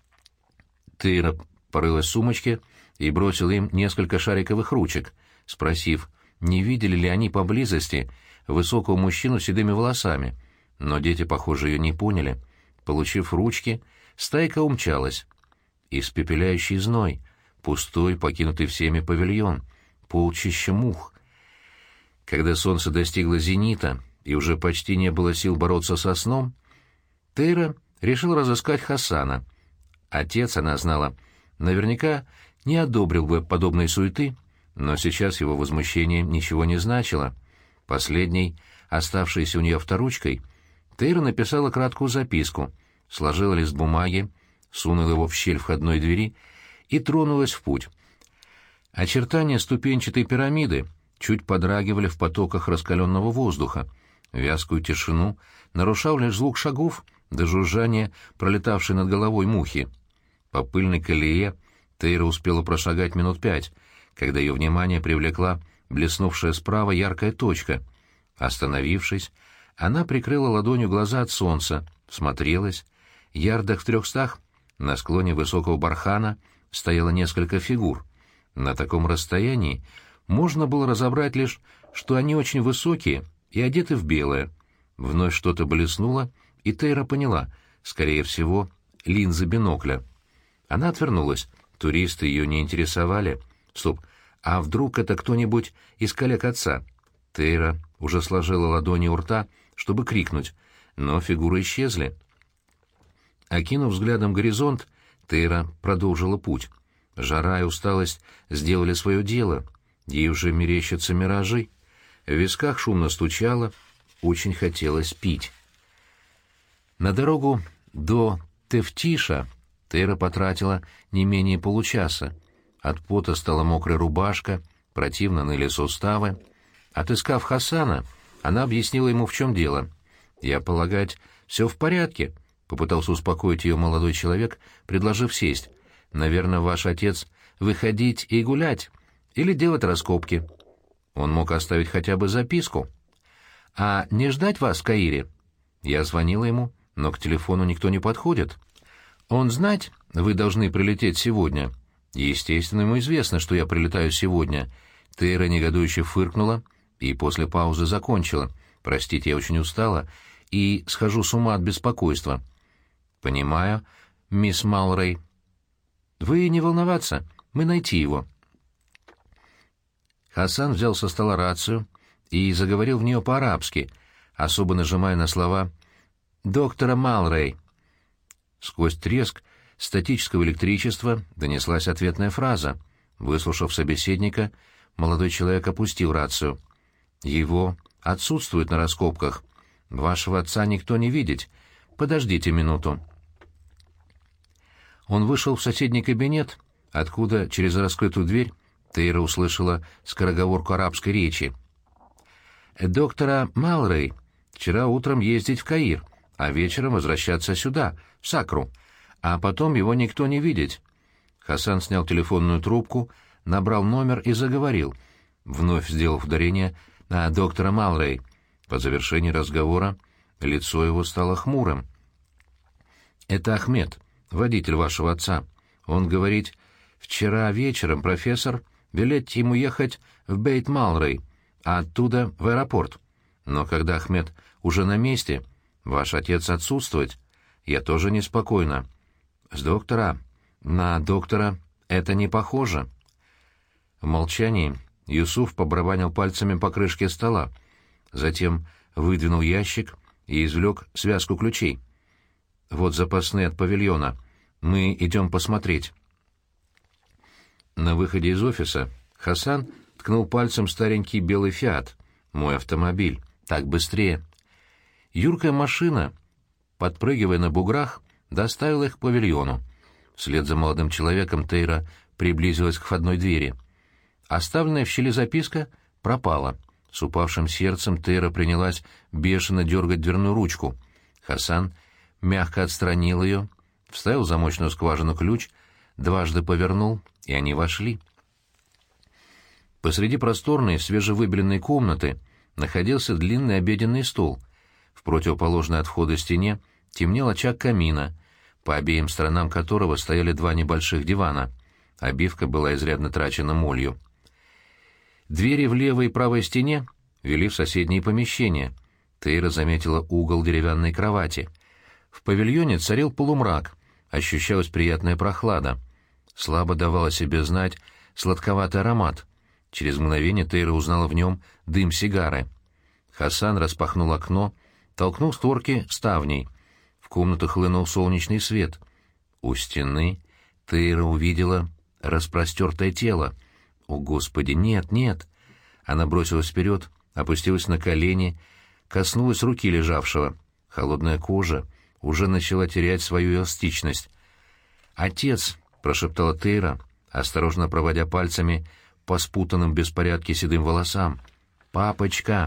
Тейра порылась в сумочке и бросила им несколько шариковых ручек, спросив, не видели ли они поблизости высокого мужчину с седыми волосами, но дети, похоже, ее не поняли. Получив ручки, стайка умчалась. Испепеляющий зной, пустой, покинутый всеми павильон, полчища мух. Когда солнце достигло зенита и уже почти не было сил бороться со сном, Тейра решил разыскать Хасана. Отец, она знала, наверняка не одобрил бы подобной суеты, но сейчас его возмущение ничего не значило. Последней, оставшейся у нее авторучкой, Тейра написала краткую записку, сложила лист бумаги, сунула его в щель входной двери и тронулась в путь. Очертания ступенчатой пирамиды чуть подрагивали в потоках раскаленного воздуха. Вязкую тишину нарушал лишь звук шагов до жужжания пролетавшей над головой мухи. По пыльной колее Тейра успела прошагать минут 5, когда ее внимание привлекла блеснувшая справа яркая точка. Остановившись, она прикрыла ладонью глаза от солнца, всмотрелась. Ярдах в 300 на склоне высокого бархана стояло несколько фигур. На таком расстоянии можно было разобрать лишь, что они очень высокие и одеты в белое. Вновь что-то блеснуло, и Тейра поняла, скорее всего, линзы бинокля. Она отвернулась. Туристы ее не интересовали. Стоп, а вдруг это кто-нибудь из коллег отца? Тейра уже сложила ладони у рта, чтобы крикнуть, но фигуры исчезли. Окинув взглядом горизонт, Тейра продолжила путь. Жара и усталость сделали свое дело. Ей уже мерещатся миражи. В висках шумно стучало, очень хотелось пить. На дорогу до Тефтиша Тейра потратила не менее получаса. От пота стала мокрая рубашка, противно ныли суставы. Отыскав Хасана, она объяснила ему, в чем дело. «Я полагать, все в порядке», — попытался успокоить ее молодой человек, предложив сесть. «Наверное, ваш отец выходить и гулять или делать раскопки. Он мог оставить хотя бы записку. А не ждать вас в Каире?» Я звонила ему, но к телефону никто не подходит. «Он знать, вы должны прилететь сегодня». «Естественно, ему известно, что я прилетаю сегодня». Тейра негодующе фыркнула и после паузы закончила. «Простите, я очень устала и схожу с ума от беспокойства». «Понимаю, мисс Малрей». «Вы не волноваться, мы найти его». Хасан взял со стола рацию и заговорил в нее по-арабски, особо нажимая на слова «доктора Малрей». Сквозь треск статического электричества донеслась ответная фраза. Выслушав собеседника, молодой человек опустил рацию. «Его отсутствует на раскопках. Вашего отца никто не видит. Подождите минуту». Он вышел в соседний кабинет, откуда через раскрытую дверь Тейра услышала скороговорку арабской речи. «Доктора Малрей вчера утром ездить в Каир, а вечером возвращаться сюда, в Сакру, а потом его никто не видеть». Хасан снял телефонную трубку, набрал номер и заговорил, вновь сделав ударение на доктора Малрей. По завершении разговора лицо его стало хмурым. «Это Ахмед, водитель вашего отца. Он говорит, вчера вечером профессор велеть ему ехать в Бейт-Малрей, а оттуда в аэропорт. Но когда Ахмед уже на месте, ваш отец отсутствовать, я тоже неспокойна. С доктора на доктора это не похоже». В молчании Юсуф побарабанил пальцами по крышке стола, затем выдвинул ящик и извлек связку ключей. «Вот запасные от павильона. Мы идем посмотреть». На выходе из офиса Хасан ткнул пальцем старенький белый «Фиат». «Мой автомобиль. Так быстрее». Юркая машина, подпрыгивая на буграх, доставила их к павильону. Вслед за молодым человеком Тейра приблизилась к входной двери. Оставленная в щели записка пропала. С упавшим сердцем Тейра принялась бешено дергать дверную ручку. Хасан мягко отстранил ее, вставил в замочную скважину ключ, дважды повернул, и они вошли. Посреди просторной, свежевыбеленной комнаты находился длинный обеденный стол. В противоположной от входа стене темнел очаг камина, по обеим сторонам которого стояли два небольших дивана. Обивка была изрядно трачена молью. Двери в левой и правой стене вели в соседние помещения. Тейра заметила угол деревянной кровати. В павильоне царил полумрак, ощущалась приятная прохлада. Слабо давал о себе знать сладковатый аромат. Через мгновение Тейра узнала в нем дым сигары. Хасан распахнул окно, толкнул створки ставней. В комнату хлынул солнечный свет. У стены Тейра увидела распростертое тело. «О, Господи, нет, нет!» Она бросилась вперед, опустилась на колени, коснулась руки лежавшего. Холодная кожа уже начала терять свою эластичность. «Отец!» — прошептала Тейра, осторожно проводя пальцами по спутанным в беспорядке седым волосам. «Папочка!»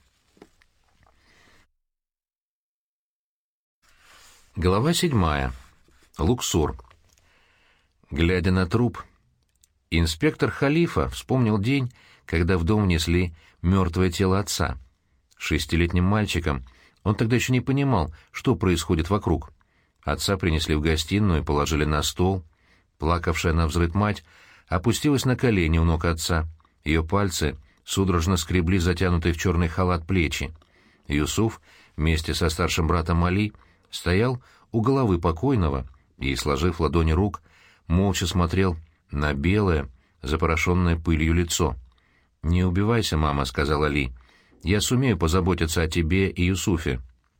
Глава 7. Луксор. Глядя на труп, инспектор Халифа вспомнил день, когда в дом внесли мертвое тело отца. 6-летним мальчиком он тогда еще не понимал, что происходит вокруг. Отца принесли в гостиную и положили на стол. Плакавшая навзрыд мать опустилась на колени у ног отца. Ее пальцы судорожно скребли затянутые в черный халат плечи. Юсуф вместе со старшим братом Али стоял у головы покойного и, сложив ладони рук, молча смотрел на белое, запорошенное пылью лицо. «Не убивайся, мама», — сказал Али. «Я сумею позаботиться о тебе и Юсуфе».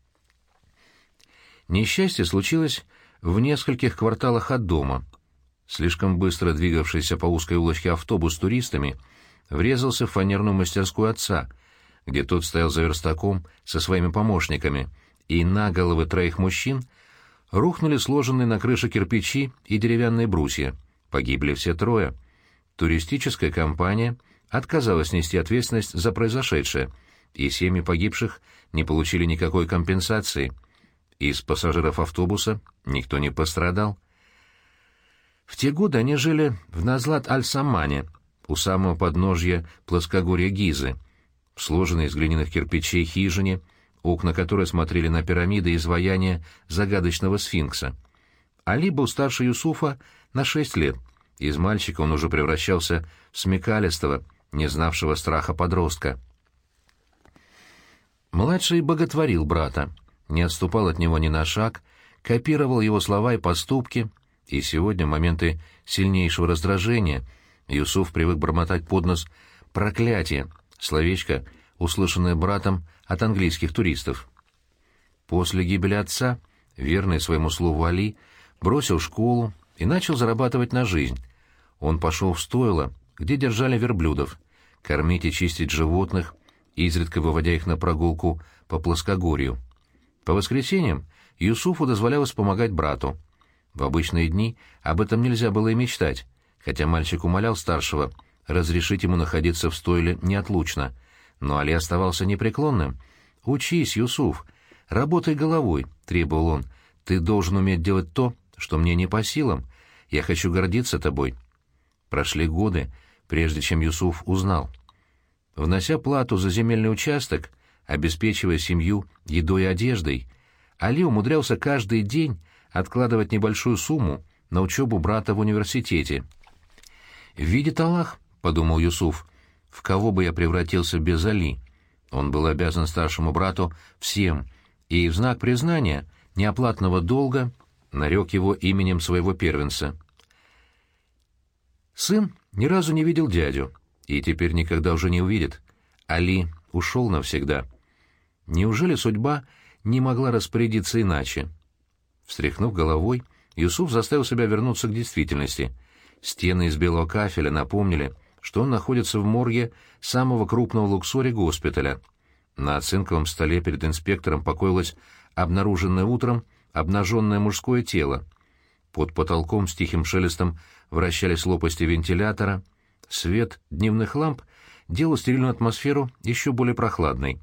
Несчастье случилось в нескольких кварталах от дома. Слишком быстро двигавшийся по узкой улочке автобус с туристами врезался в фанерную мастерскую отца, где тот стоял за верстаком со своими помощниками, и на головы 3 мужчин рухнули сложенные на крыше кирпичи и деревянные брусья. Погибли все 3. Туристическая компания отказалась нести ответственность за произошедшее. и семьи погибших не получили никакой компенсации. Из пассажиров автобуса никто не пострадал. В те годы они жили в Назлат-аль-Саммане, у самого подножья плоскогорья Гизы, в сложенной из глиняных кирпичей хижине, окна которой смотрели на пирамиды и изваяния загадочного сфинкса. Али был старше Юсуфа на 6 лет. Из мальчика он уже превращался в смекалистого, не знавшего страха подростка. Младший боготворил брата, не отступал от него ни на шаг, копировал его слова и поступки, и сегодня, в моменты сильнейшего раздражения, Юсуф привык бормотать под нос «проклятие», словечко, услышанное братом от английских туристов. После гибели отца, верный своему слову Али, бросил школу и начал зарабатывать на жизнь. Он пошел в стойло, где держали верблюдов, кормить и чистить животных, изредка выводя их на прогулку по плоскогорью. По воскресеньям Юсуфу дозволялось помогать брату. В обычные дни об этом нельзя было и мечтать, хотя мальчик умолял старшего разрешить ему находиться в стойле неотлучно, но Али оставался непреклонным. «Учись, Юсуф, работай головой», — требовал он, — «ты должен уметь делать то, что мне не по силам. Я хочу гордиться тобой». Прошли годы, прежде чем Юсуф узнал. Внося плату за земельный участок, обеспечивая семью едой и одеждой, Али умудрялся каждый день откладывать небольшую сумму на учебу брата в университете. «Видит Аллах», — подумал Юсуф, — «в кого бы я превратился без Али?» Он был обязан старшему брату всем, и в знак признания неоплатного долга нарек его именем своего первенца. Сын ни разу не видел дядю, и теперь никогда уже не увидит. Али ушел навсегда. Неужели судьба не могла распорядиться иначе? Встряхнув головой, Юсуф заставил себя вернуться к действительности. Стены из белого кафеля напомнили, что он находится в морге самого крупного луксори госпиталя. На оцинковом столе перед инспектором покоилось обнаруженное утром обнаженное мужское тело. Под потолком с тихим шелестом вращались лопасти вентилятора. Свет дневных ламп делал стерильную атмосферу еще более прохладной.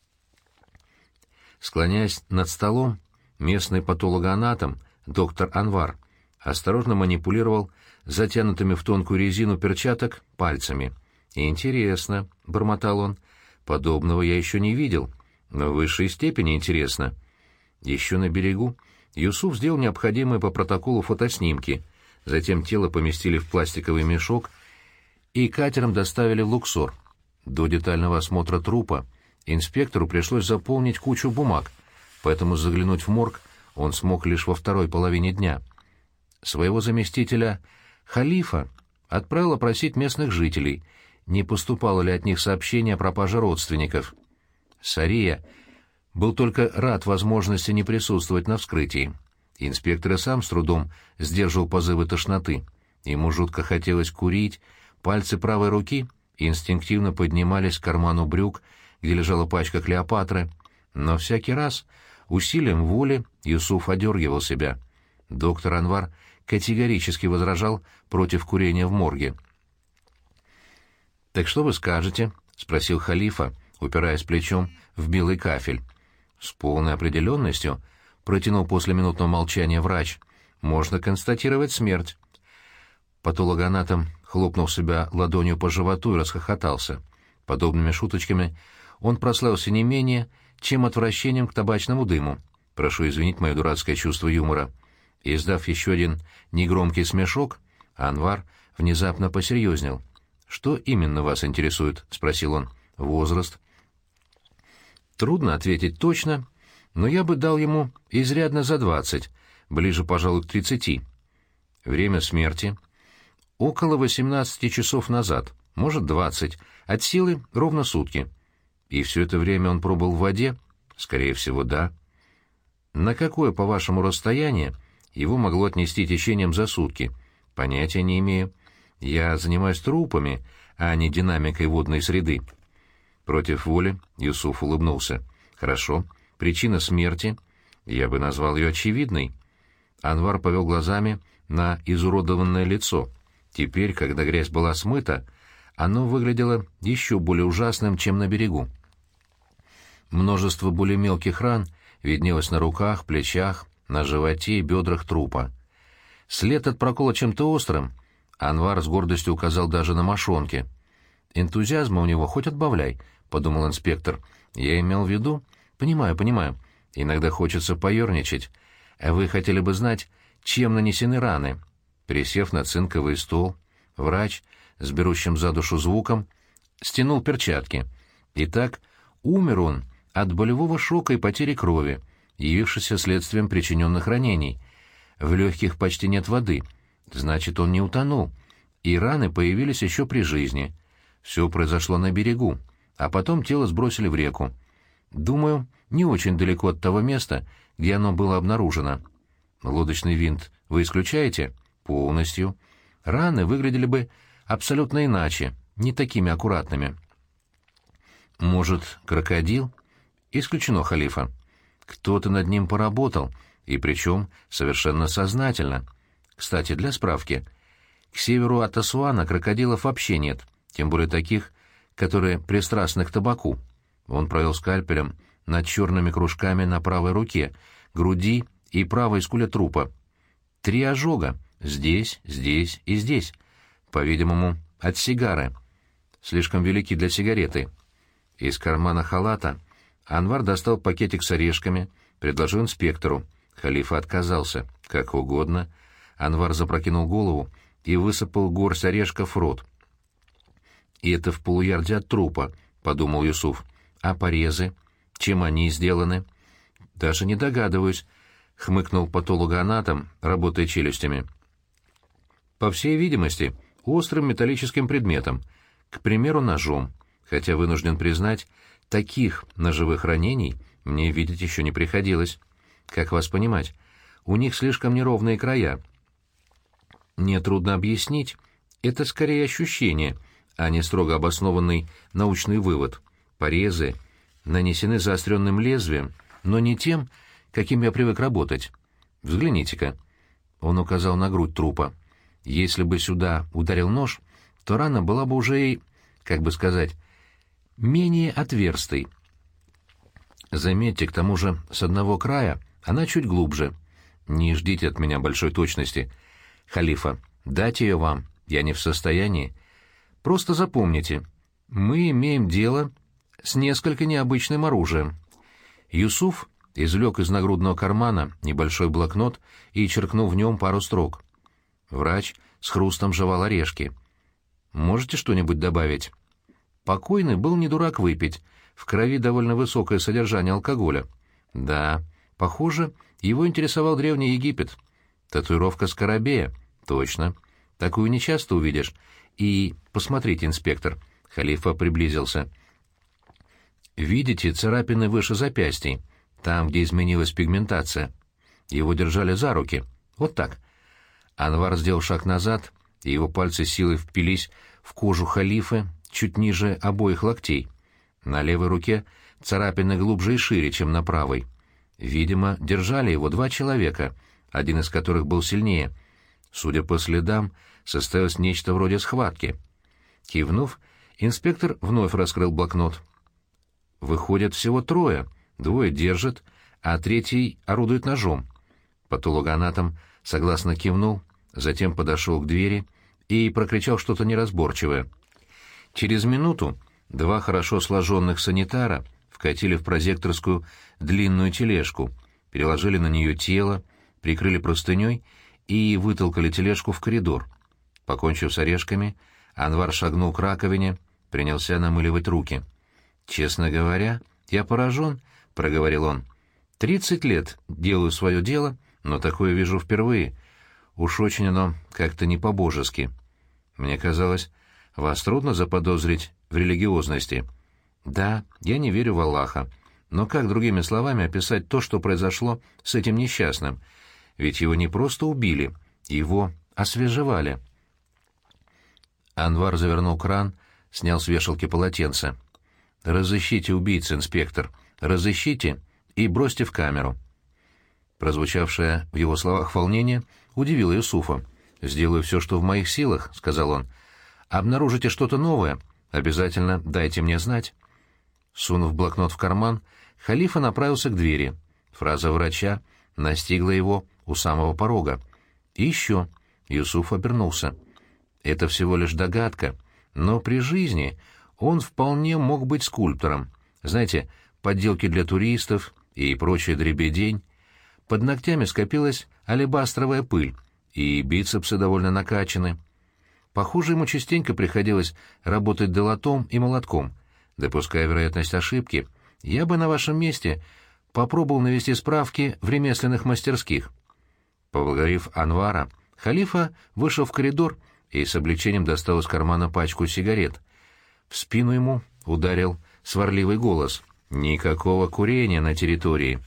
Склоняясь над столом, местный патологоанатом, доктор Анвар, осторожно манипулировал затянутыми в тонкую резину перчаток пальцами. «Интересно», — бормотал он, — «подобного я еще не видел, но в высшей степени интересно». Еще на берегу Юсуф сделал необходимые по протоколу фотоснимки, затем тело поместили в пластиковый мешок и катером доставили в Луксор. До детального осмотра трупа инспектору пришлось заполнить кучу бумаг, поэтому заглянуть в морг он смог лишь во второй половине дня. Своего заместителя Халифа отправил опросить местных жителей, не поступало ли от них сообщение о пропаже родственников. Сария был только рад возможности не присутствовать на вскрытии. Инспектор и сам с трудом сдерживал позывы тошноты. Ему жутко хотелось курить, пальцы правой руки инстинктивно поднимались к карману брюк, где лежала пачка Клеопатры, но всякий раз усилием воли Юсуф одергивал себя. Доктор Анвар категорически возражал против курения в морге. «Так что вы скажете?» — спросил Халифа, упираясь плечом в белый кафель. «С полной определенностью», — протянул после минутного молчания врач, — «можно констатировать смерть». Патологоанатом хлопнул себя ладонью по животу и расхохотался. Подобными шуточками он прославился не менее, чем отвращением к табачному дыму. Прошу извинить мое дурацкое чувство юмора. Издав еще один негромкий смешок, Анвар внезапно посерьезнел. «Что именно вас интересует?» — спросил он. «Возраст». «Трудно ответить точно, но я бы дал ему изрядно за 20, ближе, пожалуй, к 30. Время смерти — около 18 часов назад, может, 20, от силы ровно сутки. И все это время он пробыл в воде? Скорее всего, да. На какое, по-вашему, расстояние его могло отнести течением за сутки? Понятия не имею. Я занимаюсь трупами, а не динамикой водной среды». Против воли Юсуф улыбнулся. «Хорошо. Причина смерти? Я бы назвал ее очевидной». Анвар повел глазами на изуродованное лицо. Теперь, когда грязь была смыта, оно выглядело еще более ужасным, чем на берегу. Множество более мелких ран виднелось на руках, плечах, на животе и бедрах трупа. След от прокола чем-то острым Анвар с гордостью указал даже на мошонки. «Энтузиазма у него хоть отбавляй», — подумал инспектор. «Я имел в виду...» «Понимаю, понимаю. Иногда хочется поерничать. А вы хотели бы знать, чем нанесены раны?» Присев на цинковый стол, врач с берущим за душу звуком стянул перчатки. Итак, умер он от болевого шока и потери крови, явившейся следствием причиненных ранений. В легких почти нет воды, значит, он не утонул, и раны появились еще при жизни. Все произошло на берегу, а потом тело сбросили в реку. Думаю, не очень далеко от того места, где оно было обнаружено. Лодочный винт вы исключаете? Полностью. Раны выглядели бы абсолютно иначе, не такими аккуратными. Может, крокодил? Исключено, халифа. Кто-то над ним поработал, и причем совершенно сознательно. Кстати, для справки, к северу от Асуана крокодилов вообще нет, тем более таких, которые пристрастны к табаку. Он провел скальпелем над черными кружками на правой руке, груди и правой скуле трупа. 3 ожога — здесь, здесь и здесь. По-видимому, от сигары. Слишком велики для сигареты. Из кармана халата Анвар достал пакетик с орешками, предложил инспектору. Халифа отказался. Как угодно. Анвар запрокинул голову и высыпал горсть орешков в рот. «И это в полуярде от трупа», — подумал Юсуф. «А порезы? Чем они сделаны?» «Даже не догадываюсь», — хмыкнул патологоанатом, работая челюстями. «По всей видимости, острым металлическим предметом, к примеру, ножом, хотя, вынужден признать, таких ножевых ранений мне видеть еще не приходилось. Как вас понимать? У них слишком неровные края. Мне трудно объяснить, это скорее ощущение, а не строго обоснованный научный вывод. Порезы нанесены заостренным лезвием, но не тем, каким я привык работать. Взгляните-ка». Он указал на грудь трупа. «Если бы сюда ударил нож, то рана была бы уже и, как бы сказать, менее отверстой. Заметьте, к тому же, с одного края она чуть глубже. Не ждите от меня большой точности. Халифа, дать ее вам я не в состоянии. Просто запомните, мы имеем дело с несколько необычным оружием». Юсуф извлек из нагрудного кармана небольшой блокнот и черкнул в нем пару строк. Врач с хрустом жевал орешки. «Можете что-нибудь добавить?» Покойный был не дурак выпить, в крови довольно высокое содержание алкоголя. Да, похоже, его интересовал Древний Египет. Татуировка скоробея. Точно. Такую нечасто увидишь. И, посмотрите, инспектор, халифа приблизился. Видите царапины выше запястий, там, где изменилась пигментация? Его держали за руки. Вот так. Анвар сделал шаг назад, и его пальцы силой впились в кожу халифы чуть ниже обоих локтей. На левой руке царапины глубже и шире, чем на правой. Видимо, держали его 2 человека, один из которых был сильнее. Судя по следам, состоялось нечто вроде схватки. Кивнув, инспектор вновь раскрыл блокнот. Выходят всего 3, 2 держат, а 3 орудует ножом. Патологоанатом согласно кивнул, затем подошел к двери и прокричал что-то неразборчивое. Через минуту 2 хорошо сложенных санитара вкатили в прозекторскую длинную тележку, переложили на нее тело, прикрыли простыней и вытолкали тележку в коридор. Покончив с орешками, Анвар шагнул к раковине, принялся намыливать руки. «Честно говоря, я поражен», — проговорил он. 30 лет делаю свое дело, но такое вижу впервые. Уж очень оно как-то не по-божески. Мне казалось, вас трудно заподозрить в религиозности. Да, я не верю в Аллаха. Но как другими словами описать то, что произошло с этим несчастным? Ведь его не просто убили, его освежевали. Анвар завернул кран, снял с вешалки полотенце. «Разыщите убийцу, инспектор, разыщите и бросьте в камеру». Прозвучавшее в его словах волнение удивило Юсуфа. «Сделаю все, что в моих силах», — сказал он. «Обнаружите что-то новое, обязательно дайте мне знать». Сунув блокнот в карман, халифа направился к двери. Фраза врача настигла его у самого порога. «И еще...» — Юсуф обернулся. «Это всего лишь догадка, но при жизни он вполне мог быть скульптором. Знаете, подделки для туристов и прочая дребедень. Под ногтями скопилась алебастровая пыль, и бицепсы довольно накачаны. Похоже, ему частенько приходилось работать долотом и молотком. Допуская вероятность ошибки, я бы на вашем месте попробовал навести справки в ремесленных мастерских». Поблагодарив Анвара, халифа вышел в коридор и с облегчением достал из кармана пачку сигарет. В спину ему ударил сварливый голос. «Никакого курения на территории».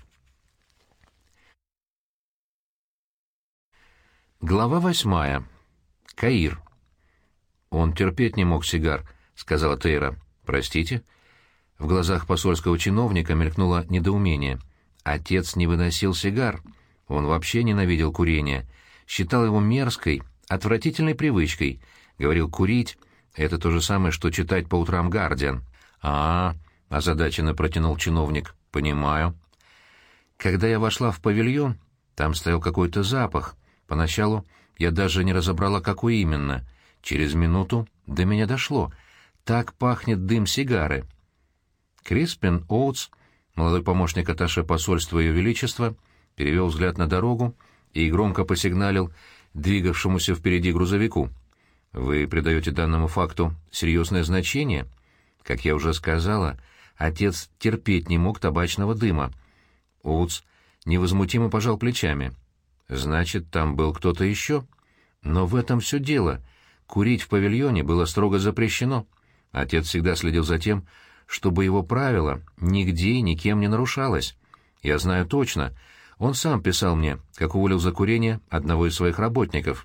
Глава 8. Каир. «Он терпеть не мог сигар», — сказала Тейра. «Простите?» В глазах посольского чиновника мелькнуло недоумение. Отец не выносил сигар. Он вообще ненавидел курение. Считал его мерзкой, отвратительной привычкой. Говорил, курить — это то же самое, что читать по утрам «Гардиан». Озадаченно протянул чиновник. «Понимаю». Когда я вошла в павильон, там стоял какой-то запах. Поначалу я даже не разобрала, какой именно. Через минуту до меня дошло. Так пахнет дым сигары. Криспин Оутс, молодой помощник атташе посольства Ее Величества, перевел взгляд на дорогу и громко посигналил двигавшемуся впереди грузовику. «Вы придаете данному факту серьезное значение? Как я уже сказала, отец терпеть не мог табачного дыма». Оутс невозмутимо пожал плечами. «Значит, там был кто-то еще? Но в этом все дело. Курить в павильоне было строго запрещено. Отец всегда следил за тем, чтобы его правило нигде и никем не нарушалось. Я знаю точно, он сам писал мне, как уволил за курение одного из своих работников.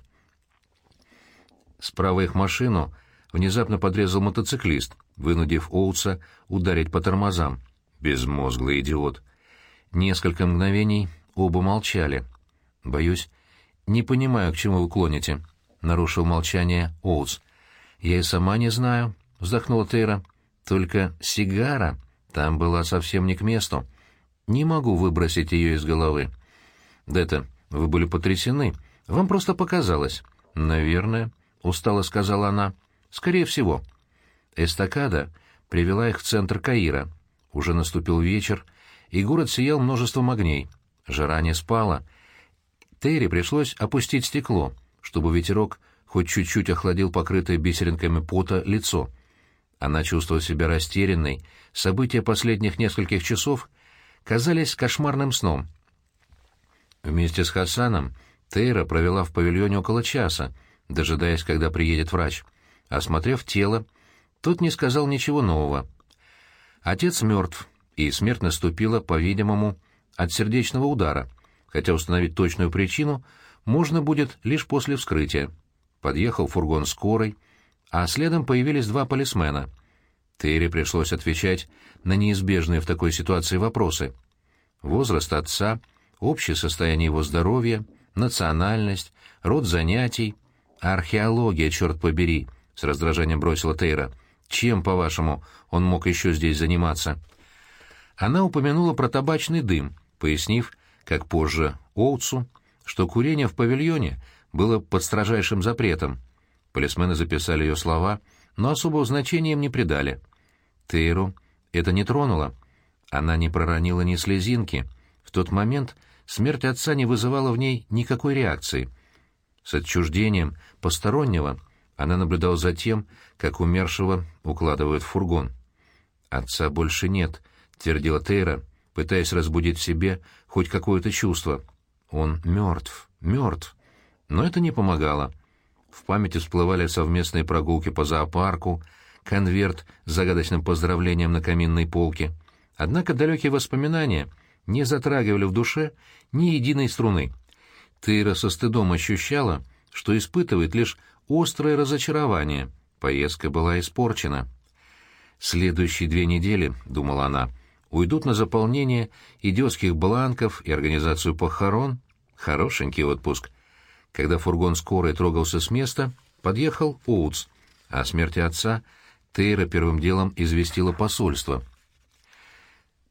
Справа их машину внезапно подрезал мотоциклист, вынудив Оутса ударить по тормозам. Безмозглый идиот. Несколько мгновений оба молчали. «Боюсь, не понимаю, к чему вы клоните», — нарушил молчание Оутс. «Я и сама не знаю», — вздохнула Тейра. «Только сигара там была совсем не к месту. Не могу выбросить ее из головы». «Да-то, вы были потрясены. Вам просто показалось». «Наверное», — устало сказала она. «Скорее всего». Эстакада привела их в центр Каира. Уже наступил вечер, и город сиял множеством огней. Жара не спала. Тейре пришлось опустить стекло, чтобы ветерок хоть чуть-чуть охладил покрытое бисеринками пота лицо. Она чувствовала себя растерянной, события последних нескольких часов казались кошмарным сном. Вместе с Хасаном Тейра провела в павильоне около часа, дожидаясь, когда приедет врач. Осмотрев тело, тот не сказал ничего нового. Отец мертв, и смерть наступила, по-видимому, от сердечного удара, хотя установить точную причину можно будет лишь после вскрытия. Подъехал фургон скорой, а следом появились два полисмена. Тейре пришлось отвечать на неизбежные в такой ситуации вопросы. Возраст отца, общее состояние его здоровья, национальность, род занятий. «Археология, черт побери!» — с раздражением бросила Тейра. «Чем, по-вашему, он мог еще здесь заниматься?» Она упомянула про табачный дым, пояснив, как позже Оутсу, что курение в павильоне было под строжайшим запретом. Полисмены записали ее слова, но особого значения им не придали. Тейру это не тронуло. Она не проронила ни слезинки. В тот момент смерть отца не вызывала в ней никакой реакции. С отчуждением постороннего она наблюдала за тем, как умершего укладывают в фургон. «Отца больше нет», — твердила Тейра, пытаясь разбудить в себе хоть какое-то чувство. «Он мертв, мертв». Но это не помогало. В памяти всплывали совместные прогулки по зоопарку, конверт с загадочным поздравлением на каминной полке. Однако далекие воспоминания не затрагивали в душе ни единой струны. Тейра со стыдом ощущала, что испытывает лишь острое разочарование. Поездка была испорчена. «Следующие 2 недели, — думала она, — уйдут на заполнение идиотских бланков и организацию похорон. Хорошенький отпуск». Когда фургон скорой трогался с места, подъехал Оутс. О смерти отца Тейра первым делом известила посольство.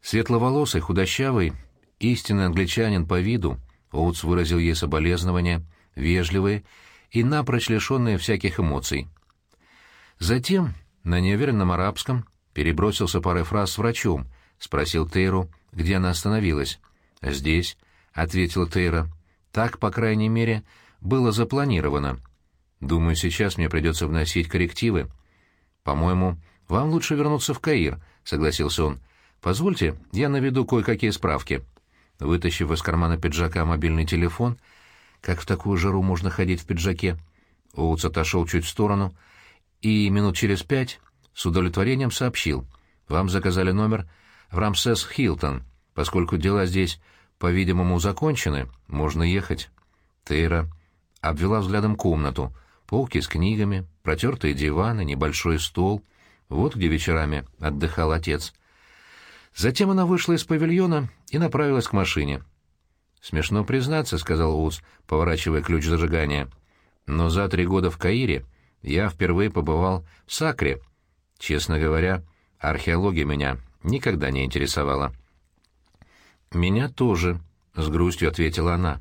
Светловолосый, худощавый, истинный англичанин по виду, Оутс выразил ей соболезнования, вежливые и напрочь лишенные всяких эмоций. Затем, на неуверенном арабском, перебросился парой фраз с врачом, спросил Тейру, где она остановилась. «Здесь», — ответила Тейра. «Так, по крайней мере, было запланировано. Думаю, сейчас мне придется вносить коррективы». «По-моему, вам лучше вернуться в Каир», — согласился он. «Позвольте, я наведу кое-какие справки». Вытащив из кармана пиджака мобильный телефон, как в такую жару можно ходить в пиджаке, Оутс отошел чуть в сторону и минут через 5 с удовлетворением сообщил: «Вам заказали номер в Рамсес Хилтон. Поскольку дела здесь, по-видимому, закончены, можно ехать». Тейра обвела взглядом комнату. Полки с книгами, протертые диваны, небольшой стол. Вот где вечерами отдыхал отец. Затем она вышла из павильона и направилась к машине. «Смешно признаться», — сказал Оутс, поворачивая ключ зажигания, «но за 3 года в Каире я впервые побывал в Сакре. Честно говоря, археология меня никогда не интересовала». «Меня тоже», — с грустью ответила она.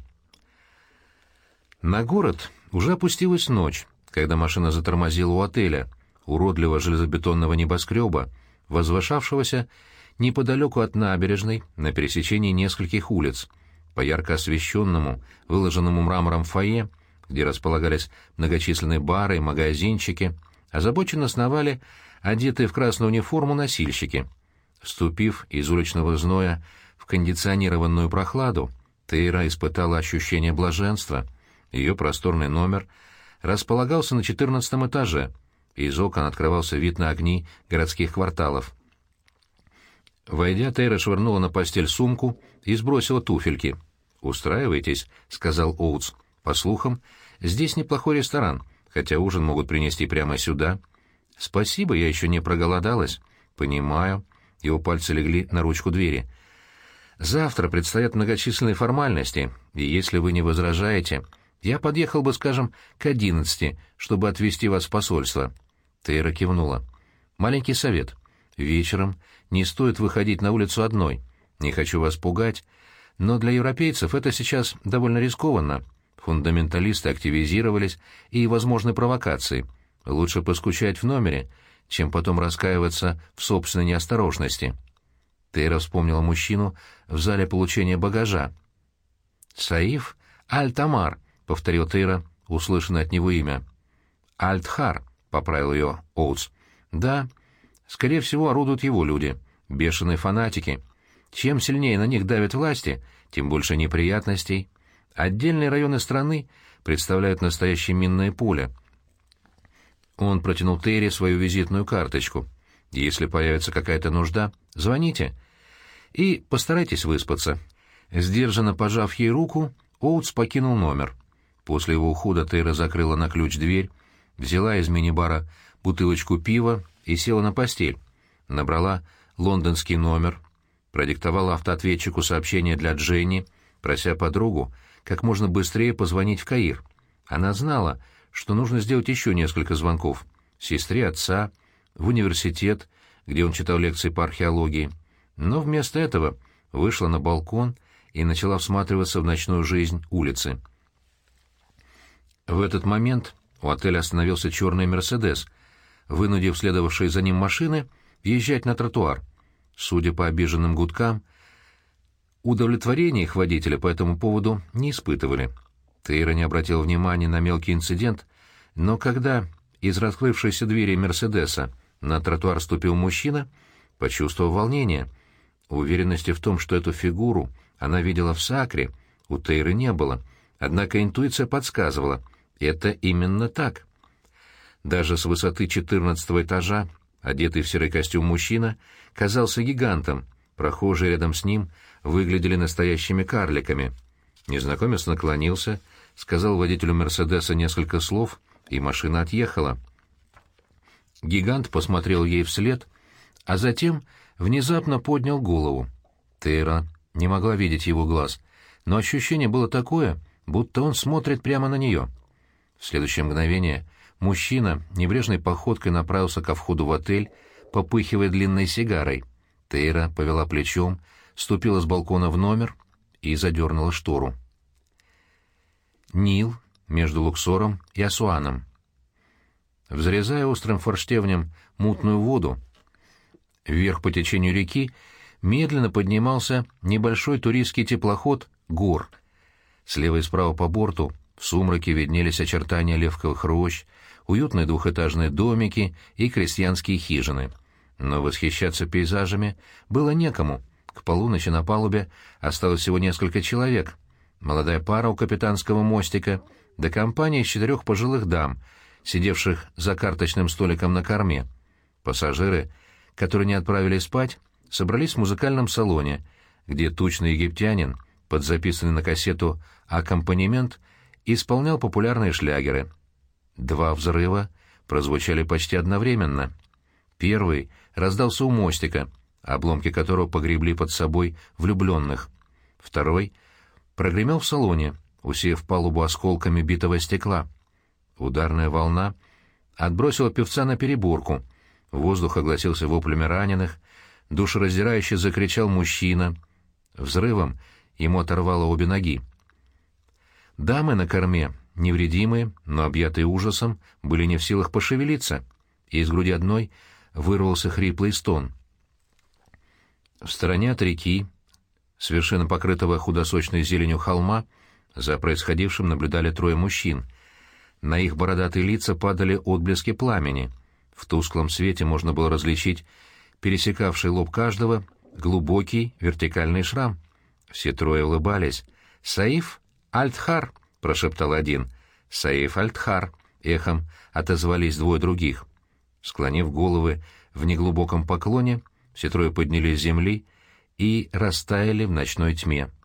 На город уже опустилась ночь, когда машина затормозила у отеля, уродливого железобетонного небоскреба, возвышавшегося неподалеку от набережной на пересечении нескольких улиц, по ярко освещенному, выложенному мрамором фойе, где располагались многочисленные бары и магазинчики, озабоченно сновали одетые в красную униформу носильщики. Вступив из уличного зноя в кондиционированную прохладу, Тейра испытала ощущение блаженства. Ее просторный номер располагался на 14 этаже, и из окон открывался вид на огни городских кварталов. Войдя, Тейра швырнула на постель сумку и сбросила туфельки. «Устраивайтесь», — сказал Оутс. «По слухам, здесь неплохой ресторан, хотя ужин могут принести прямо сюда». «Спасибо, я еще не проголодалась». «Понимаю». Его пальцы легли на ручку двери. «Завтра предстоят многочисленные формальности, и если вы не возражаете, я подъехал бы, скажем, к 11, чтобы отвезти вас в посольство». Тейра кивнула. «Маленький совет. Вечером не стоит выходить на улицу одной. Не хочу вас пугать, но для европейцев это сейчас довольно рискованно. Фундаменталисты активизировались и возможны провокации. Лучше поскучать в номере, чем потом раскаиваться в собственной неосторожности». Тейра вспомнила мужчину в зале получения багажа. «Саиф Аль-Тамар», — повторил Тейра, услышанное от него имя. «Аль-Тхар», — поправил ее Оутс. «Да, скорее всего, орудуют его люди, бешеные фанатики. Чем сильнее на них давят власти, тем больше неприятностей. Отдельные районы страны представляют настоящее минное поле». Он протянул Тейре свою визитную карточку. «Если появится какая-то нужда, звоните. И постарайтесь выспаться». Сдержанно пожав ей руку, Оутс покинул номер. После его ухода Тейра закрыла на ключ дверь, взяла из мини-бара бутылочку пива и села на постель. Набрала лондонский номер, продиктовала автоответчику сообщение для Дженни, прося подругу как можно быстрее позвонить в Каир. Она знала, что нужно сделать еще несколько звонков: сестре отца, в университет, где он читал лекции по археологии, но вместо этого вышла на балкон и начала всматриваться в ночную жизнь улицы. В этот момент у отеля остановился черный «Мерседес», вынудив следовавшие за ним машины въезжать на тротуар. Судя по обиженным гудкам, удовлетворения их водители по этому поводу не испытывали. Тейра не обратил внимания на мелкий инцидент, но когда из раскрывшейся двери «Мерседеса» на тротуар ступил мужчина, почувствовал волнение. Уверенности в том, что эту фигуру она видела в Сакре, у Тейры не было, однако интуиция подсказывала — это именно так. Даже с высоты 14-го этажа, одетый в серый костюм мужчина, казался гигантом, прохожие рядом с ним выглядели настоящими карликами. Незнакомец наклонился, сказал водителю «Мерседеса» несколько слов, и машина отъехала. Гигант посмотрел ей вслед, а затем внезапно поднял голову. Тейра не могла видеть его глаз, но ощущение было такое, будто он смотрит прямо на нее. В следующее мгновение мужчина небрежной походкой направился ко входу в отель, попыхивая длинной сигарой. Тейра повела плечом, ступила с балкона в номер и задернула штору. Нил между Луксором и Асуаном. Взрезая острым форштевнем мутную воду, вверх по течению реки медленно поднимался небольшой туристский теплоход «Гор». Слева и справа по борту в сумраке виднелись очертания левковых рощ, уютные двухэтажные домики и крестьянские хижины. Но восхищаться пейзажами было некому. К полуночи на палубе осталось всего несколько человек. Молодая пара у капитанского мостика, да компания из 4 пожилых дам, сидевших за карточным столиком на корме. Пассажиры, которые не отправились спать, собрались в музыкальном салоне, где тучный египтянин, под записанный на кассету аккомпанемент, исполнял популярные шлягеры. 2 взрыва прозвучали почти одновременно. Первый раздался у мостика, обломки которого погребли под собой влюбленных. Второй прогремел в салоне, усеяв палубу осколками битого стекла. Ударная волна отбросила певца на переборку. Воздух огласился воплями раненых. Душераздирающе закричал мужчина. Взрывом ему оторвало обе ноги. Дамы на корме, невредимые, но объятые ужасом, были не в силах пошевелиться, и из груди одной вырвался хриплый стон. В стороне от реки, с вершины покрытого худосочной зеленью холма, за происходившим наблюдали 3 мужчин. На их бородатые лица падали отблески пламени. В тусклом свете можно было различить пересекавший лоб каждого глубокий вертикальный шрам. Все 3 улыбались. «Саиф Альтхар!» — прошептал один. «Саиф Альтхар!» — эхом отозвались 2 других. Склонив головы в неглубоком поклоне, все 3 поднялись с земли и растаяли в ночной тьме.